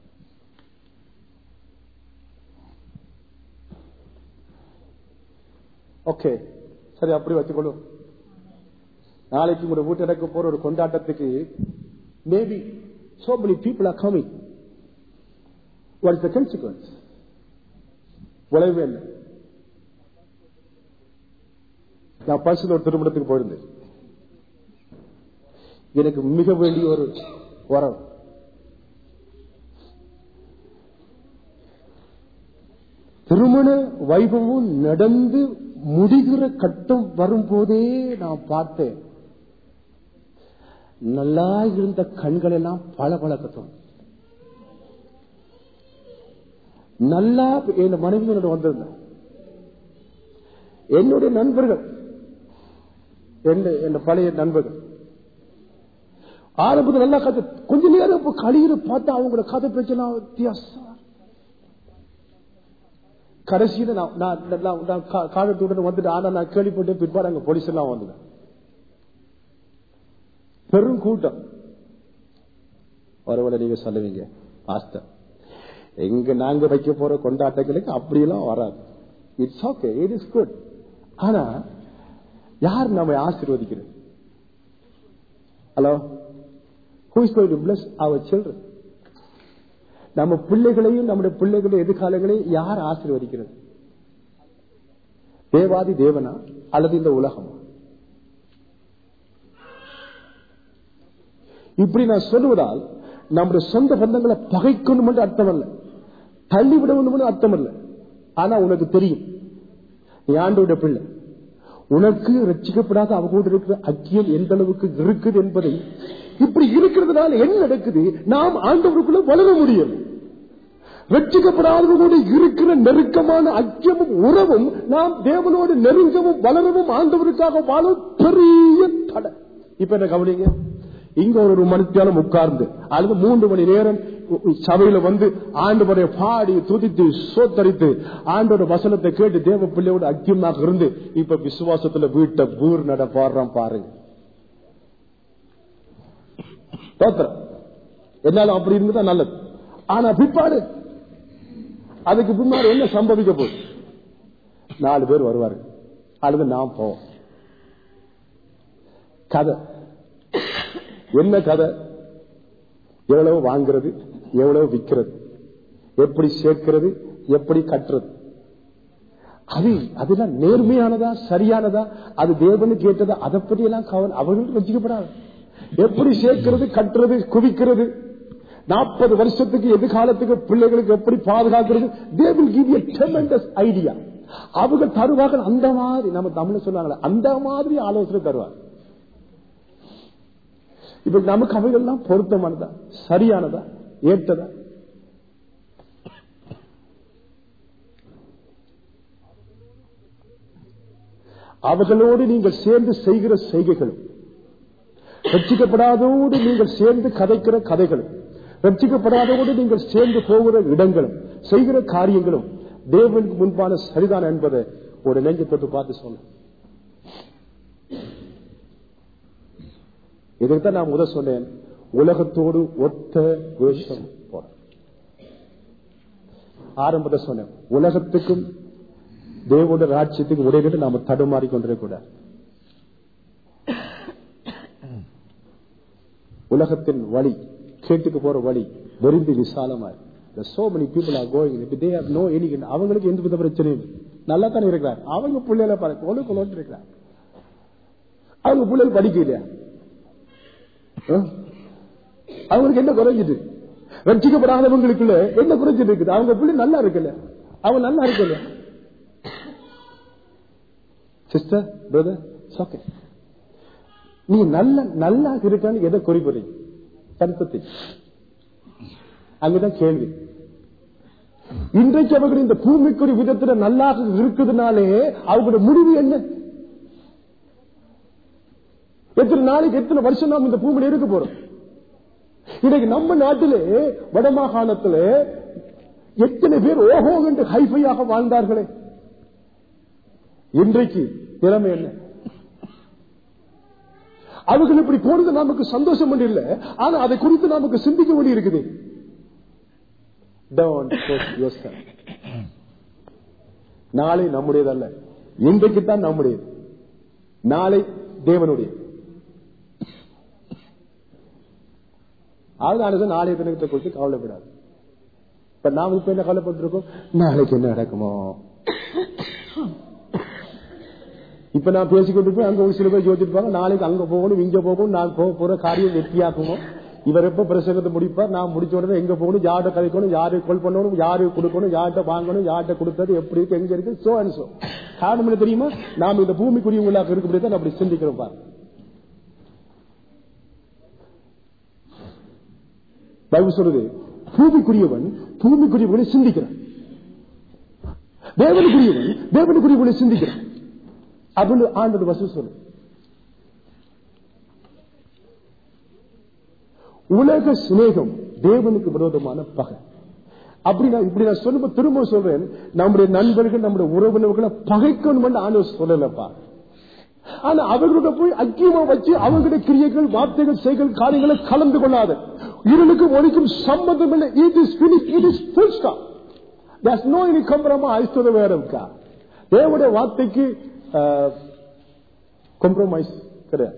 Speaker 1: ஓகே சரி அப்படி வச்சுக்கொள்ளும். நாளைக்கு உங்க வீட்டு நடக்க போற ஒரு கொண்டாட்டத்துக்கு maybe so many people are coming. What is the consequence? விளைவே இல்லை. நான் பரிசுத்த ஒரு திருமணத்துக்கு போயிருந்தேன். எனக்கு மிக வேண்டிய ஒரு வரம், திருமண வைபவம் நடந்து முடிகிற கட்டம் வரும்போதே நான் பார்த்தேன், நல்லா இருந்த கண்கள் எல்லாம் பல பல கட்டம். நல்லா என் மனைவியோட வந்திருந்தேன். என்னுடைய நண்பர்கள், என்ன பழைய நண்பர்கள் ஆரம்பத்தில் நல்லா கதை, கொஞ்ச நேரம் கழியிற பார்த்தா அவங்களோட கதை பேச்செல்லாம் வித்தியாசம். கடைசியில நான் காலத்துடன் வந்துட்டு, ஆனா நான் கேள்விப்பட்டு பிற்பாடு அங்க போலீஸ் எல்லாம் வந்துட்டேன். பெரும் கூட்டம். ஒருவேளை நீங்க சொல்லுவீங்க, பாஸ்டர் எங்க நாங்க வைக்க போற கொண்டாட்டங்களுக்கு அப்படியெல்லாம் வராது. It's okay, it is good. ஆனா யார் நம்ம ஆசீர்வதிக்கிறது? Hello, who is going to bless our children? நம்ம பிள்ளைகளையும் நம்முடைய பிள்ளைகளுடைய எதிர்காலங்களையும் யார் ஆசீர்வதிக்கிறது? தேவாதி தேவனா அல்லது இந்த உலகம்? இப்படி நான் சொல்லுவதால் நம்முடைய சொந்த பந்தங்களை பகைக்கணும் என்று அர்த்தம் அல்ல, தள்ளிவிட வேண்டும் என்று அர்த்தம் அல்ல. ஆனா உனக்கு தெரியும், நீ ஆண்டவருடைய பிள்ளை, உனக்கு ரட்சிக்கப்படாத அவங்களோடு இருக்கிற ஐக்கியம் எந்த அளவுக்கு இருக்குது என்பதை, இப்படி இருக்கிறதுனால என்ன நடக்குது? நாம் ஆண்டவருக்குள்ள வளர முடியும். ரட்சிக்கப்படாதவர்களோடு இருக்கிற நெருக்கமான ஐக்கியமும் உறவும் நாம் தேவனோடு நெருங்கவும் வளரவும் ஆண்டவருக்காக வாழ பெரிய தடை. இப்ப என்ன கவனிங்க, இங்க ஒரு மணித்தியாலம் உட்கார்ந்து அல்லது மூன்று மணி நேரம் சபையில வந்து ஆண்டவரை பாடி துதித்து சோத்தரித்து ஆண்டோட வசனத்தை கேட்டு தேவ பிள்ளையோட ஐக்கியமாக இருந்து இப்ப விசுவாசத்துல வீட்டை பூர் நட பாடுறோம் பாருங்க. என்னாலும் அப்படி இருந்துதான் நல்லது. ஆனா பிற்பாடு அதுக்கு பின்னாடி என்ன சம்பவிக்க போகுது? நாலு பேர் வருவாரு அல்லது நாம் போவோம். கதை என்ன கதை? எவ்வளவு வாங்குறது, எவ்வளவு விற்கிறது, எப்படி சேர்க்கிறது, எப்படி கட்டுறது, அது அதெல்லாம் நேர்மையானதா சரியானதா, அது தேவனுக்கு கேட்டதா, அதை பற்றி எல்லாம் கவனம் அவர்களுக்கு வச்சுக்கப்படாது. எப்படி சேர்க்கிறது, கட்டுறது, குவிக்கிறது, நாற்பது வருஷத்துக்கு எதிர்காலத்துக்கு பிள்ளைகளுக்கு எப்படி பாதுகாக்கிறது, they will give you a tremendous idea. அவங்க தருவார்கள் அந்த மாதிரி, நம்ம தமிழ்ல சொன்னாங்களே அந்த மாதிரி ஆலோசனை தருவாங்க. இப்ப நமக்கு அவைகள்லாம் பொருத்தமானதா, சரியானதா, ஏற்றதா? அவர்களோடு நீங்கள் சேர்ந்து செய்கிற செய்கைகளும், ரட்சிக்கப்படாதோடு நீங்கள் சேர்ந்து கதைக்கிற கதைகளும், ரட்சிக்கப்படாதோடு நீங்கள் சேர்ந்து போகிற இடங்களும் செய்கிற காரியங்களும் தேவனுக்கு முன்பான சரிதான் என்பதை ஒரு நெஞ்சு தொட்டு பார்த்து சொன்ன. இதுக்குதான் நான் முதல் சொன்னேன், உலகத்தோடு ஒத்த வேஷம் போற. ஆரம்பத்தை சொன்னேன், உலகத்துக்கும் தேவனுடைய ராஜ்யத்துக்கும் உடையிட்டு நாம தடுமாறி கொண்டிருக்கூடாது. உலகத்தின் வழி, கேட்டுக்கு போற வழி வெறிந்து விசாலமாய். So many people are going, they have no any, அவங்களுக்கு எந்த வித பிரச்சனையும். நல்லா தானே இருக்கிறார். அவங்க பிள்ளைகளை பாரு கொலு கொலோட்டு இருக்கிறார். அவங்க பிள்ளைகள் படிக்க இல்லையா? அவங்களுக்கு என்ன குறைஞ்சிட்டு? ரட்சிக்கப்படாதவங்களுக்குள்ள என்ன குறைஞ்சிட்டு இருக்குது? அவங்க பிள்ளை நல்லா இருக்குல்ல, அவங்க நல்லா இருக்குல்ல. சிஸ்டர் பிரதர் ஓகே, நீ நல்ல நல்லா இருக்கான்னு எதை குறிப்பிடுறீங்க? கருப்பத்தை. அங்கதான் கேள்வி. இன்றைக்கு அவர்கள் இந்த பூமிக்குரிய விதத்துல நல்லா இருக்குதுனாலே அவங்களோட முடிவு என்ன? எத்தனை நாளைக்கு எத்தனை வருஷம் நாம் இந்த பூமியில இருக்க போறோம்? இன்னைக்கு நம்ம நாட்டிலே வடமாகாணத்துல எத்தனை பேர் ஓஹோ என்று ஹைஃபையாக வாழ்ந்தார்களே, இன்றைக்கு நிலைமை என்ன? அவர்கள் இப்படி போனது நமக்கு சந்தோஷம் ஒன்று இல்லை, ஆனா அதை குறித்து நமக்கு சிந்திக்க வேண்டி இருக்குது. நாளை நம்முடையதல்ல, இன்றைக்கு தான் நம்முடையது, நாளை தேவனுடைய. அதனால நாளைய தினத்தை குறித்து கவலைப்படாது. இப்ப நாம இப்ப என்ன கவலைப்பட்டிருக்கோம்? நாளைக்கு என்ன நடக்குமோ? இப்ப நான் பேசிக்கொண்டு அங்க ஒரு சில பேர் யோசிச்சிருப்பாங்க, நாளைக்கு அங்க போகணும் இங்க போகணும், நான் போக போற காரியம் வெற்றியாக்குமோ, இவர் எப்ப பிரசங்கத்தை முடிப்பார், நான் முடிச்ச உடனே எங்க போகணும், யார்கிட்ட கதைக்கணும், யாரு கொல் பண்ணணும், யாரு கொடுக்கணும், யார்கிட்ட வாங்கணும், யார்கிட்ட கொடுத்தது எப்படி இருக்கு, எங்க இருக்கு, சோ அண்ட் சோ. காரணம் என்ன தெரியுமா? நாம இந்த பூமிக்குரியவங்களாக இருக்கக்கூடியதான் அப்படி சிந்திக்கிறோம். பாரு, பைபிள் சொல்றது பூமிக்குரியவன் பூமிக்குரியவனை சிந்திக்கிறான், தேவனுக்குரியவன் தேவனுக்குரியவனை சிந்திக்கிறான் அப்படின்னு ஆண்டவர் வசனம் சொல்லு. உலக சிநேகம் தேவனுக்கு விரோதமான பகை. அப்படி நான் இப்படி நான் சொல்ல திரும்ப சொல்றேன், நம்முடைய நண்பர்கள் நம்முடைய உறவினர்களை பகைக்கணும் ஆண்டவர் சொல்லலப்பா. ஆனா அவர்களோட போய் ஐக்கியமா வச்சு அவர்களுடைய கிரியைகள் வார்த்தைகள் செய்கள் காரியங்களை கலந்து கொள்ளாத இருளுக்கும் ஒளிக்கும் சம்பந்தம் இல்லை. It is finished. It is full stop. There's no any compromise to the word of God. தேவனுடைய வார்த்தைக்கு compromise கிடையாது.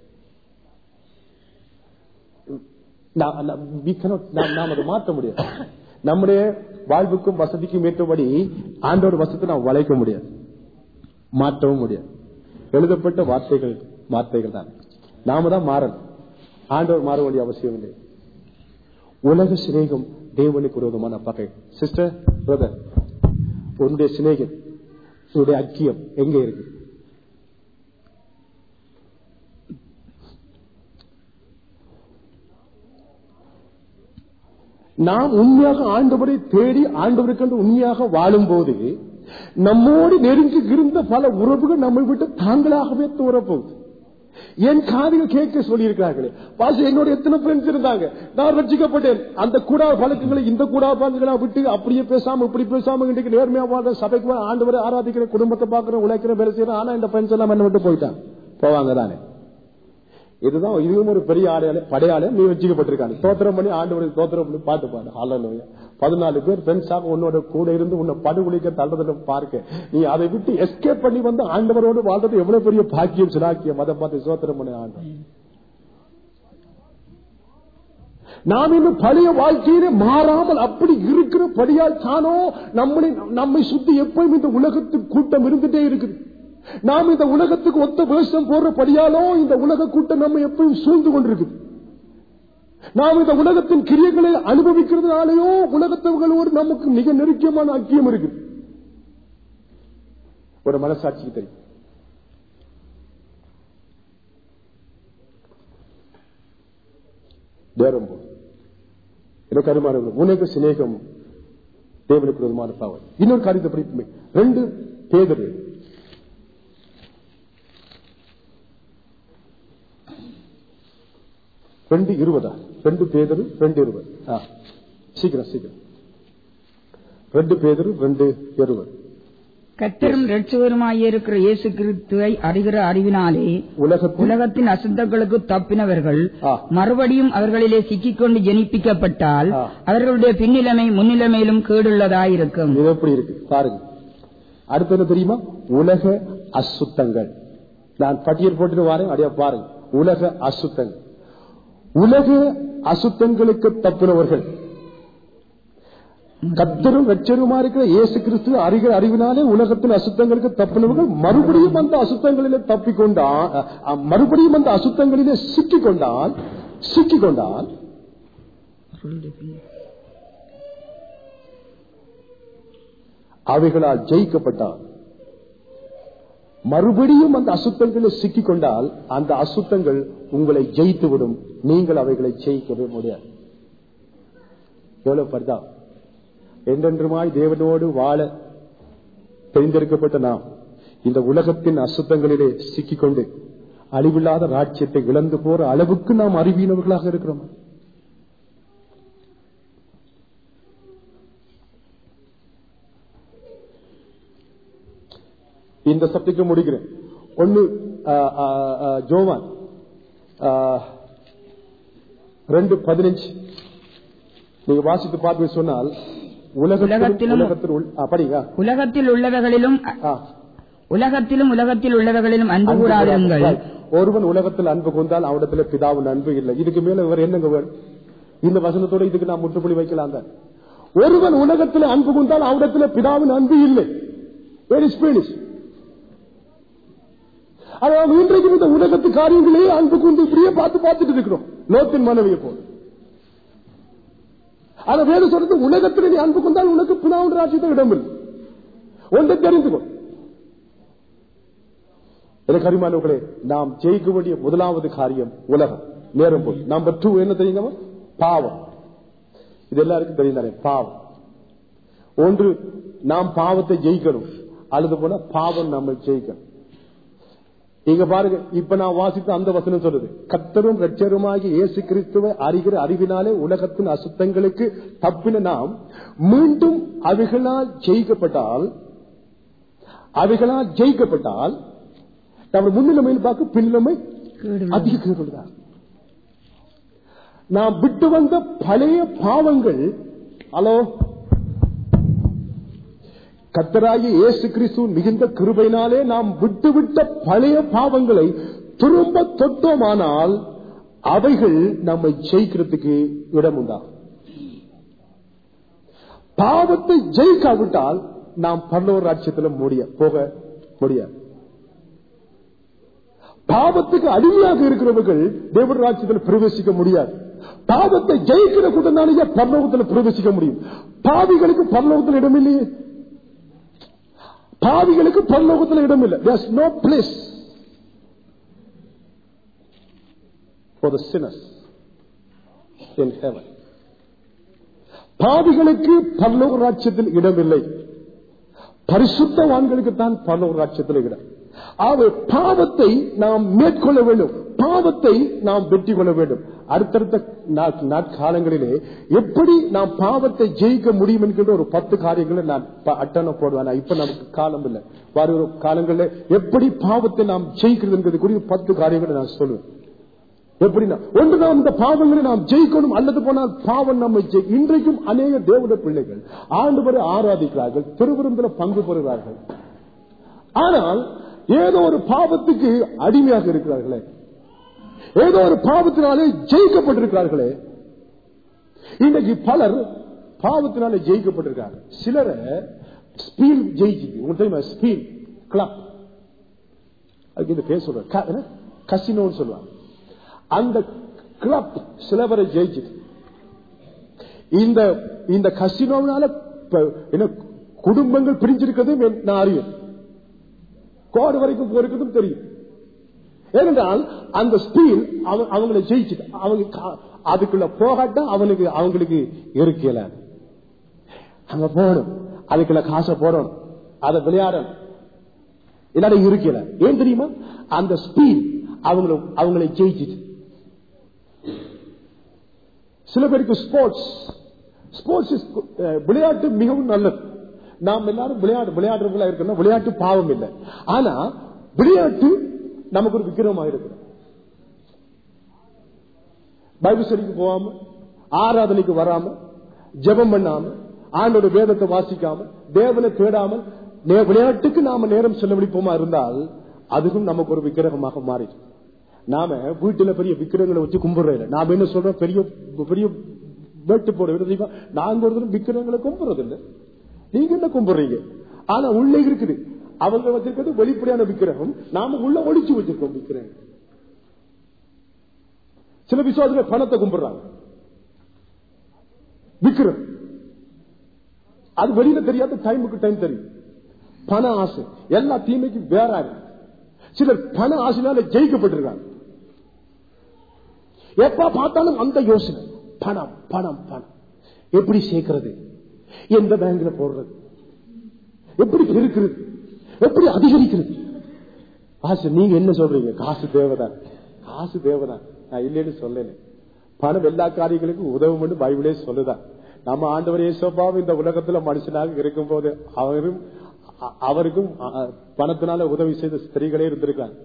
Speaker 1: நாம் அதை மாற்ற முடியாது. நம்முடைய வாழ்வுக்கும் வசதிக்கும் ஏற்றபடி ஆண்டோட வசத்தை நாம் வளைக்க முடியாது, மாற்றவும் முடியாது. எழுதப்பட்ட வார்த்தைகள் வார்த்தைகள் தான், நாம தான் மாறணும். ஆண்டவர் மாற வேண்டிய அவசியம் இல்லை. உலக சிநேகம் தேவனுக்கு விரோதமான பகை. சிஸ்டர் பிரதர், உன்னுடைய சிநேகம் உன்னுடைய ஐக்கியம் எங்க இருக்கு? நாம் உண்மையாக ஆண்டவரை தேடி ஆண்டவருக்கு உண்மையாக வாழும் போது நம்மோடு நெருங்கி இருந்த பல உறவுகள் நம்மை விட்டு தாங்களாகவே தூரப்போகுது. என் காதுகள் கேட்க சொல்லி இருக்கிறார்களே, பாச என்னோட எத்தனை ஃப்ரெண்ட்ஸ் இருந்தாங்க, நான் ரட்சிக்கப்பட்டேன், அந்த கூடா பழக்கங்களை இந்த கூடா பழக்கங்களா விட்டு அப்படியே பேசாம இப்படி பேசாம இன்றைக்கு நேர்மையா வாழ்ற சபைக்கு ஆண்டவரை ஆராதிக்கிற குடும்பத்தை பாக்குற உழைக்கிற வேலை செய்யறேன். ஆனா இந்த ஃப்ரெண்ட்ஸ் எல்லாம் என்ன விட்டு போயிட்டாங்க, போவாங்க தானே. இதுதான் இதுவும் ஒரு பெரிய ஆடையாள படையாள நீ வச்சுக்கப்பட்டிருக்காங்க. தோத்திரம் பண்ணி ஆண்டவருக்கு தோத்திரம் பண்ணி பாட்டு பாடு. ஹல்லேலூயா. பதினாலு பேர் ஃப்ரெண்ட்ஸாக உன்னோட கூட இருந்து உன்னை படுகொலிக்க தள்ளுறத பார்க்க நீ அதை விட்டு எஸ்கேப் பண்ணி வந்து ஆண்டவரோடு வாழ்றது எவ்வளவு பெரிய பாக்கியம் சிலாக்கியம். அதை பார்த்து சோத்திரம் பண்ணி ஆண்டவர். நாம் இன்னும் பழைய வாழ்க்கையிலே மாறாமல் அப்படி இருக்கிற படியால் தானோ நம்மளை நம்மை சுத்தி எப்பவும் இந்த உலகத்துக்கு கூட்டம் இருந்துட்டே இருக்குது. நாம் இந்த உலகத்துக்கு ஒத்த வேஷம் போடுறபடியாலோ இந்த உலக கூட்டம் நம்ம எப்பவும் சூழ்ந்து கொண்டிருக்குது. நாம் இந்த உலகத்தின் கிரியைகளை அனுபவிக்கிறதுனாலேயோ உலகத்தவர்களோடு நமக்கு மிக நெருக்கமான ஐக்கியம் இருக்கு. ஒரு மனசாட்சிக்கு தெரியும். நேரம் போது எனக்கு அருமான உலக சிநேகம் தேவனுக்கு விரோதமான பாவம். இன்னொரு காரியத்தை படிப்புமே ரெண்டு பேதுரு ரெண்டு இருபதா ரெண்டு பேதரு ரெண்டு இருபது சீக்கிரம் சீக்கிரம் ரெண்டு பேதரு ரெண்டு இருபது.
Speaker 2: கர்த்தரும் இரட்சகருமாயிருக்கிற இயேசு கிறிஸ்துவை அறிகிற அறிவினாலே உலகத்தின் அசுத்தங்களுக்கு தப்பினவர்கள் மறுபடியும் அவர்களிலே சிக்கிக்கொண்டு ஜெனிப்பிக்கப்பட்டால் அவர்களுடைய பின்னிலைமை முன்னிலைமையிலும் கேடுள்ளதாயிருக்கும்.
Speaker 1: இது எப்படி இருக்கு பாருங்க. அடுத்தது தெரியுமா? உலக அசுத்தங்கள். நான் பட்டியல் போட்டு வாரேன், அப்படியே பாருங்க. உலக அசுத்தங்கள். உலக அசுத்தங்களுக்கு தப்பினவர்கள் கர்த்தரும் இரட்சகருமா இருக்கிற இயேசு கிறிஸ்து அறிகிற அறிவினாலே உலகத்தின் அசுத்தங்களுக்கு தப்பினவர்கள் மறுபடியும் அந்த அசுத்தங்களிலே தப்பிக்கொண்டால், மறுபடியும் அந்த அசுத்தங்களிலே சிக்கிக் கொண்டால் சிக்கிக் கொண்டால் அவைகளால் ஜெயிக்கப்பட்டால், மறுபடியும் அந்த அசுத்தங்களில் சிக்கிக் கொண்டால் அந்த அசுத்தங்கள் உங்களை ஜெயித்துவிடும். நீங்கள் அவைகளை ஜெயிக்கவே முடியாது. எவ்வளவு பரிதா என்றென்றுமாய் தேவனோடு வாழ தெரிந்திருக்கப்பட்ட நாம் இந்த உலகத்தின் அசுத்தங்களிலே சிக்கிக்கொண்டு அழிவில்லாத ராஜ்யத்தை இழந்து போற அளவுக்கு நாம் அறிவியனவர்களாக இருக்கிறோம். இந்த சப்ஜெக்ட் முடிக்கிறேன். ஒன்னு ஜோவான் ரெண்டு பதினஞ்சு நீங்க வாசித்து பார்த்து சொன்னால், உலகத்திலும்
Speaker 2: உலகத்தில் உள்ளவர்களிலும் உலகத்திலும் உலகத்தில் உள்ளவர்களிலும் அன்பு கூறாதிருங்கள்.
Speaker 1: ஒருவன் உலகத்தில் அன்பு கூர்ந்தால் அவனிடத்தில் பிதாவின் அன்பு இல்லை. இதுக்கு மேல இவர் என்னங்க வேணும்? இந்த வசனத்தோட இதுக்கு நான் முற்றுப்புள்ளி வைக்கலாம் தான். ஒருவன் உலகத்தில் அன்பு கூர்ந்தால் அவனிடத்தில் பிதாவின் அன்பு இல்லை. அதாவது இன்றைக்கு இந்த உலகத்து காரியங்களே அன்பு கூர்ந்து இப்படியே பார்த்து பார்த்துட்டு இருக்கிறோம். லோத்தின் மனைவியை போல அதை வேறு சொல்றது, உலகத்தில் நீ அன்பு கொண்டால் உனக்கு பிதாவுடைய ராஜ்யத்தை இடமில்லை. ஒன்றை தெரிந்துகொள். எனக்கு அருமையானவர்களே, நாம் ஜெயிக்க வேண்டிய முதலாவது காரியம் உலகம். நேரம் போய் நம்பர் டூ என்ன தெரியுங்க? பாவம். இது எல்லாருக்கும் தெரிந்தானே பாவம். ஒன்று, நாம் பாவத்தை ஜெயிக்கணும், அல்லது போல பாவம் நம்ம ஜெயிக்கணும். இங்க பாருங்க, இப்ப நான் வாசித்த அந்த வசனம் சொல்றது, கர்த்தரும் இரட்சகருமாகிய இயேசு கிறிஸ்துவை அறிகிற அறிவினாலே உலகத்தின் அசுத்தங்களுக்கு தப்பின நாம் மீண்டும் அவைகளால் ஜெயிக்கப்பட்டால் அவைகளால் ஜெயிக்கப்பட்டால் நம்ம முன்னிலைமையில் பார்க்க பின்னிலைமை அதிக கேடுதான். நாம் விட்டு வந்த பழைய பாவங்கள், ஹலோ, கர்த்தராகிய இயேசு கிறிஸ்து மிகுந்த கிருபையினாலே நாம் விட்டுவிட்ட பழைய பாவங்களை திரும்ப தொட்டோமானால் அவைகள் நம்மை ஜெயிக்கிறதுக்கு இடம் உண்டா? பாவத்தை ஜெயிக்காவிட்டால் நாம் பரலோக ராஜ்யத்தில் முடிய போக முடியாது. பாவத்துக்கு அடிமையாக இருக்கிறவர்கள் தேவ ராஜ்யத்தில் பிரவேசிக்க முடியாது. பாவத்தை ஜெயிக்கிற கூட்டத்தாலேயே பரலோகத்தில் பிரவேசிக்க முடியும். பாவிகளுக்கு பரலோகத்தில் இடமில்லையே. பாவிகளுக்கு பரலோகத்தில் இடம் இல்லை. There is no place for the sinners in heaven. பாவிகளுக்கு பரலோக ராஜ்யத்தில் இடமில்லை. பரிசுத்தவான்களுக்கு தான் பரலோக ராஜ்யத்தில் இடம். ஆகவே பாவத்தை நாம் மேற்கொள்ள வேண்டும், பாவத்தை நாம் வெற்றி கொள்ள வேண்டும். அடுத்தடுத்த நாட்காலங்களிலே எப்படி நாம் பாவத்தை ஜெயிக்க முடியும் என்கின்ற ஒரு பத்து காரியங்களை நான் அட்டனை போடுவேன். இப்ப நமக்கு காலம் இல்லை. வருகிற காலங்களில் எப்படி பாவத்தை நாம் ஜெயிக்கிறது என்பது குறித்து பத்து காரியங்களை நான் சொல்லுவேன். எப்படின்னா, ஒன்று, நாம் இந்த பாவங்களை நாம் ஜெயிக்கணும், அல்லது போனால் பாவம் நம்ம இன்றைக்கும் அநேக தேவனுடைய பிள்ளைகள் ஆண்டவரை ஆராதிக்கிறார்கள், திருவிருந்தில் பங்கு பெறுகிறார்கள். ஆனால் ஏதோ ஒரு பாவத்துக்கு அடிமையாக இருக்கிறார்களே, ஏதோ ஒரு பாவத்தினாலே ஜெயிக்கப்பட்டிருக்கிறார்களே. இன்றைக்கு பலர் பாவத்தினாலே ஜெயிக்கப்பட்டிருக்காங்க. சிலரை ஸ்பீல் ஜெயிச்சு, உங்களுக்கு தெரியுமா, ஸ்பீல் கிளப், அதுக்கு இந்த பேர் சொல்ற கசினோன்னு சொல்லுவாங்க. அந்த கிளப் சிலவரை ஜெயிச்சு, இந்த இந்த கசினோனால குடும்பங்கள் பிரிஞ்சிருக்கிறது நான் அறிவேன். கோடு வரைக்கும் போயிருக்கிறதும் தெரியும். ஏனென்றால் அந்த ஸ்பீல் அவங்களை ஜெயிச்சுட்டு அவங்க அதுக்குள்ள போகாட்டா அவனுக்கு அவங்களுக்கு இருக்கல. அங்க போகணும், அதுக்குள்ள காசை போடணும், அதை விளையாடணும், இல்லாத இருக்கல. ஏன் தெரியுமா? அந்த ஸ்பீல் அவங்களை அவங்களை ஜெயிச்சுட்டு. சில பேருக்கு ஸ்போர்ட்ஸ் ஸ்போர்ட்ஸ் விளையாட்டு மிகவும் நல்லது. நாம் எல்லாரும் விளையாடு விளையாடுறவங்களா இருக்கணும். விளையாட்டு பாவம் இல்லை. ஆனா விளையாட்டு நமக்கு ஒரு விக்கிரமாக இருக்கு. பைபிள் ஸ்டடிக்கு போகாம, ஆராதனைக்கு வராம, ஜெபம் பண்ணாம, ஆண்டோட வேதத்தை வாசிக்காம, தேவனை தேடாமல் விளையாட்டுக்கு நாம நேரம் செலவழிப்போமா இருந்தால் அதுவும் நமக்கு ஒரு விக்கிரகமாக மாறிடும். நாம வீட்டுல பெரிய விக்கிரகங்களை வச்சு கும்பிடுறோம். நாம என்ன சொல்றோம்? பெரிய பெரிய வெட்டு போடுறது. நாங்க ஒரு விக்கிரங்களை கும்பிடுறது இல்லை, நீங்க என்ன கும்பிடுறீங்க? ஆனா உள்ளே இருக்குது அவங்க வச்சிருக்கிறது வெளிப்படையான விக்கிரகம், நாம உள்ள ஒளிச்சு வச்சிருக்கோம் விக்கிரகம். சில விசுவாசிகள் பணத்தை கும்பிடுறாங்க, விக்கிரகம் அது வெளியில தெரியாத, டைமுக்கு டைம் தெரியும். பண ஆசை எல்லா தீமைக்கும் வேற. சிலர் பண ஆசைனால ஜெயிக்கப்பட்டிருக்காங்க. எப்ப பார்த்தாலும் அந்த யோசனை, பணம் பணம் பணம், எப்படி சேர்க்கிறது, எந்த பேங்க்ல போடுறது, எப்படி பெருக்கிறது, எப்படி அதிகரிக்கிறது ஆசை. நீங்க என்ன சொல்றீங்க? காசு தேவைதான், காசு தேவைதான். நான் இல்லைன்னு சொல்லல. பணம் எல்லா காரியங்களுக்கும் உதவும் பைபிளே சொல்லுதான். நம்ம ஆண்டவர் இயேசுவாவும் இந்த உலகத்துல மனுஷனாக இருக்கும் போது அவரும் அவருக்கும் பணத்தினால உதவி செய்த ஸ்திரீகளே இருந்திருக்காங்க.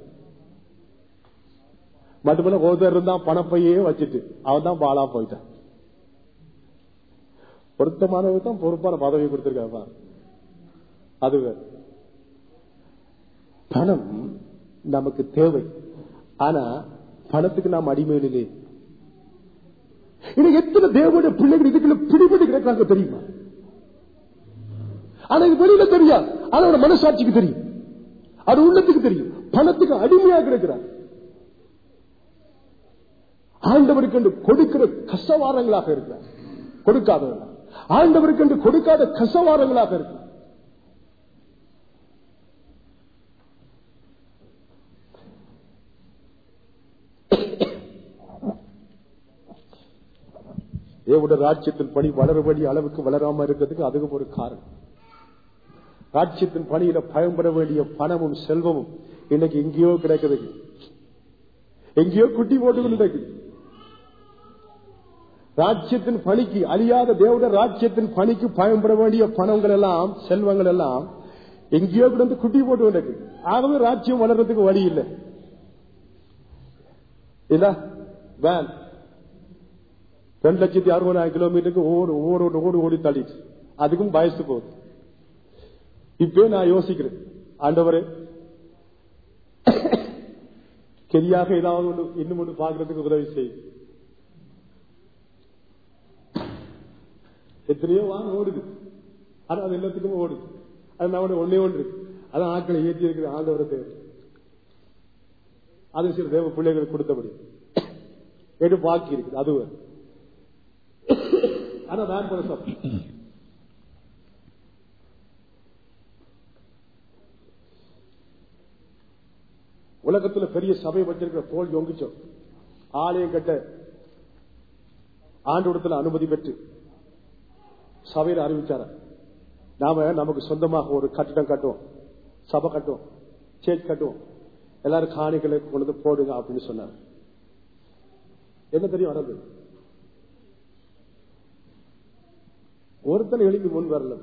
Speaker 1: மட்டுமல்ல ஒருத்தர் இருந்தான் பணப்பையே வச்சுட்டு அவன் தான் பாலா போயிட்டான். பொருத்தமானவர் தான் பொறுப்பான பதவி கொடுத்திருக்காங்க. அது பணம் நமக்கு தேவை, ஆனா பணத்துக்கு நாம் அடிமையில் இல்லை. இன்னைக்கு எத்தனை தேவனுடைய பிள்ளைகள் இதுக்குள்ள பிடிபட்டு கிடக்கிறாங்க தெரியுமா? ஆனா இது வெளியில தெரியாது, அதோட மனசாட்சிக்கு தெரியும், அது உள்ளத்துக்கு தெரியும். பணத்துக்கு அடிமையாக கிடக்கிறார். ஆண்டவருக்கு என்று கொடுக்கிற கசவாரங்களாக இருக்கிறார், கொடுக்காதவர்கள். ஆண்டவருக்கு என்று கொடுக்காத கசவாரங்களாக இருக்கிறார். தேவனுடைய ராஜ்யத்தின் பணி வளரபடி அளவுக்கு வளராம இருக்கிறதுக்கு அதுக்கு ஒரு காரணம். ராஜ்யத்தின் பணியில பயன்பட வேண்டிய பணமும் செல்வமும் இன்னைக்கு எங்கேயோ கிடைக்குது, எங்கேயோ குட்டி போட்டு கிடைக்குது. ராஜ்யத்தின் பணிக்கு, அழியாத தேவனுடைய ராஜ்யத்தின் பணிக்கு பயன்பட வேண்டிய பணங்கள் எல்லாம், செல்வங்கள் எல்லாம் எங்கேயோ கிடந்து குட்டி போட்டு கிடக்கு. ஆகவே ராஜ்யம் வளர்றதுக்கு வழி இல்லை. இல்ல வேன் ரெண்டு லட்சத்தி அறுபதாயிரம் கிலோமீட்டருக்கு ஓடு ஓடு ஓடு ஓடி தள்ளிட்டு அதுக்கும் வயசு போகுது. இப்ப நான் யோசிக்கிறேன், ஆண்டவரே கெரியாக ஏதாவது ஒன்று இன்னும் ஒன்று பார்க்கறதுக்கு உதவி செய்யும். எத்தனையோ வாங்க ஓடுது, ஆனா அது எல்லாத்துக்கும் ஓடுது. அது நம்ம ஒன்னே ஒன்று, அதான் ஆட்களை ஏற்றி இருக்குது ஆண்டவரை தேவை. அது சில தேவ பிள்ளைகளுக்கு கொடுத்தபடி எடு பாக்கி இருக்குது. அது ஆனா வேன் போல சாப்பிட்டு உலகத்துல பெரிய சபை வச்சிருக்கிற தோல் யோங்கிச்சோம் ஆலயம் கட்ட ஆண்டோடத்துல அனுமதி பெற்று சபையில அறிவிச்சார, நாம நமக்கு சொந்தமாக ஒரு கட்டிடம் கட்டுவோம், சபை கட்டுவோம், சேர்ச் கட்டுவோம், எல்லாரும் காணிகளை கொண்டு போடுங்க அப்படின்னு சொன்னார். என்ன தெரியும் நடந்தது? ஒருத்தனை எழுப்பி முன் வரல.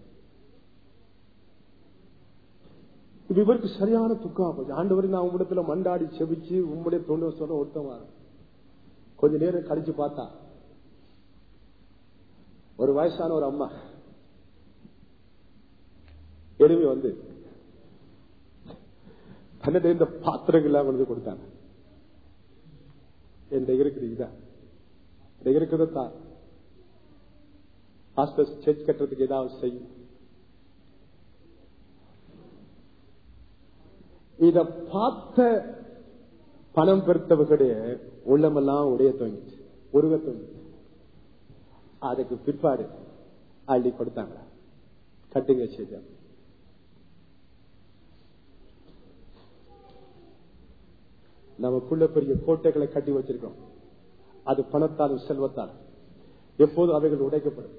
Speaker 1: இவருக்கு சரியான துக்கம். ஆண்டவரை நான் உங்களிடத்துல மண்டாடி செபிச்சு உங்களுடைய தொண்டு சொல்ல ஒருத்தமா கொஞ்ச நேரம் கழிச்சு பார்த்தா ஒரு வயசான ஒரு அம்மா எழுப்பி வந்து தன்னிட இந்த பாத்திரங்கள் கொண்டு கொடுத்தாங்க. என் இருக்குது இதான் இருக்கிறதா சேர்ச் கட்டுறதுக்கு ஏதாவது செய்யும். இத பார்த்த பணம் பெருத்தவர்களுடைய உள்ளமெல்லாம் உடைய தோங்கிச்சு, உருவ தோங்கிச்சு. அதுக்கு பிற்பாடு அள்ளி கொடுத்தாங்க, கட்டுங்க செய்த. நமக்குள்ள பெரிய கோட்டைகளை கட்டி வச்சிருக்கோம், அது பணத்தாலும் செல்வத்தாலும் எப்போதும் அவைகள் உடைக்கப்படும்.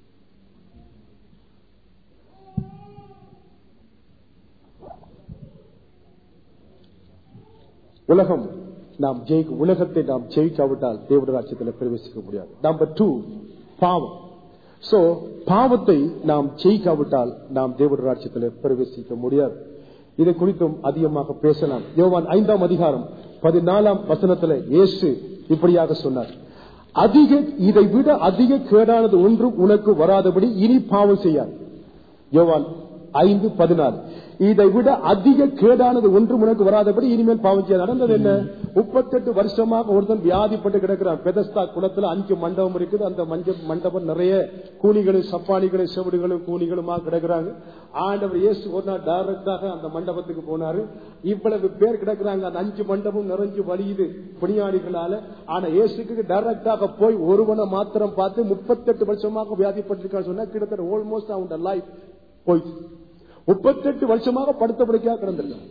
Speaker 1: உலகம் நாம் ஜெயிக்க உலகத்தை நாம் ஜெயிக்காவிட்டால் தேவனுடைய ராஜ்யத்தில் பிரவேசிக்க முடியாது. நம்பர் டூ, பாவம். சோ பாவத்தை நாம் ஜெயிக்காவிட்டால் நாம் தேவனுடைய ராஜ்யத்தில் பிரவேசிக்க முடியாது. இதை குறித்தும் அதிகமாக பேசலாம். யோவான் ஐந்தாம் அதிகாரம் பதினாலாம் வசனத்தில் இயேசு இப்படியாக சொன்னார், அதிக இதை விட அதிக கேடானது ஒன்றும் உனக்கு வராதபடி இனி பாவம் செய்யாது. யோவான் ஐந்து பதினாறு. இதை விட அதிக கேடானது ஒன்று உனக்கு வராதபடி இனிமேல் பாவம் செய்ய. நடந்தது என்ன? முப்பத்தெட்டு வருஷமாக ஒருத்தன் வியாதிப்பட்டு கிடக்கிறான். பெதஸ்தா குளத்துல அஞ்சு மண்டபம் இருக்குது. அந்த மஞ்ச மண்டபம் நிறைய கூலிகளும் சப்பானிகளும் செவிடுகளும் கூலிகளுமா கிடக்குறாங்க. ஆண்டவர் இயேசு ஒரு நாள் டைரக்டாக அந்த மண்டபத்துக்கு போனாரு. இவ்வளவு பேர் கிடக்குறாங்க. அந்த அஞ்சு மண்டபம் நிறைஞ்சு வலியுது பணியாளிகளால. ஆனா இயேசுக்கு டைரக்டாக போய் ஒருவனை மாத்திரம் பார்த்து முப்பத்தெட்டு வருஷமாக வியாதிப்பட்டிருக்கான்னு சொன்னா கிட்டத்தட்ட ஆல்மோஸ்ட் அவனோட லைஃப் போயிடுச்சு. முப்பத்தெட்டு வருஷமாக படுத்த படுக்கையா கிடந்திருக்கான்.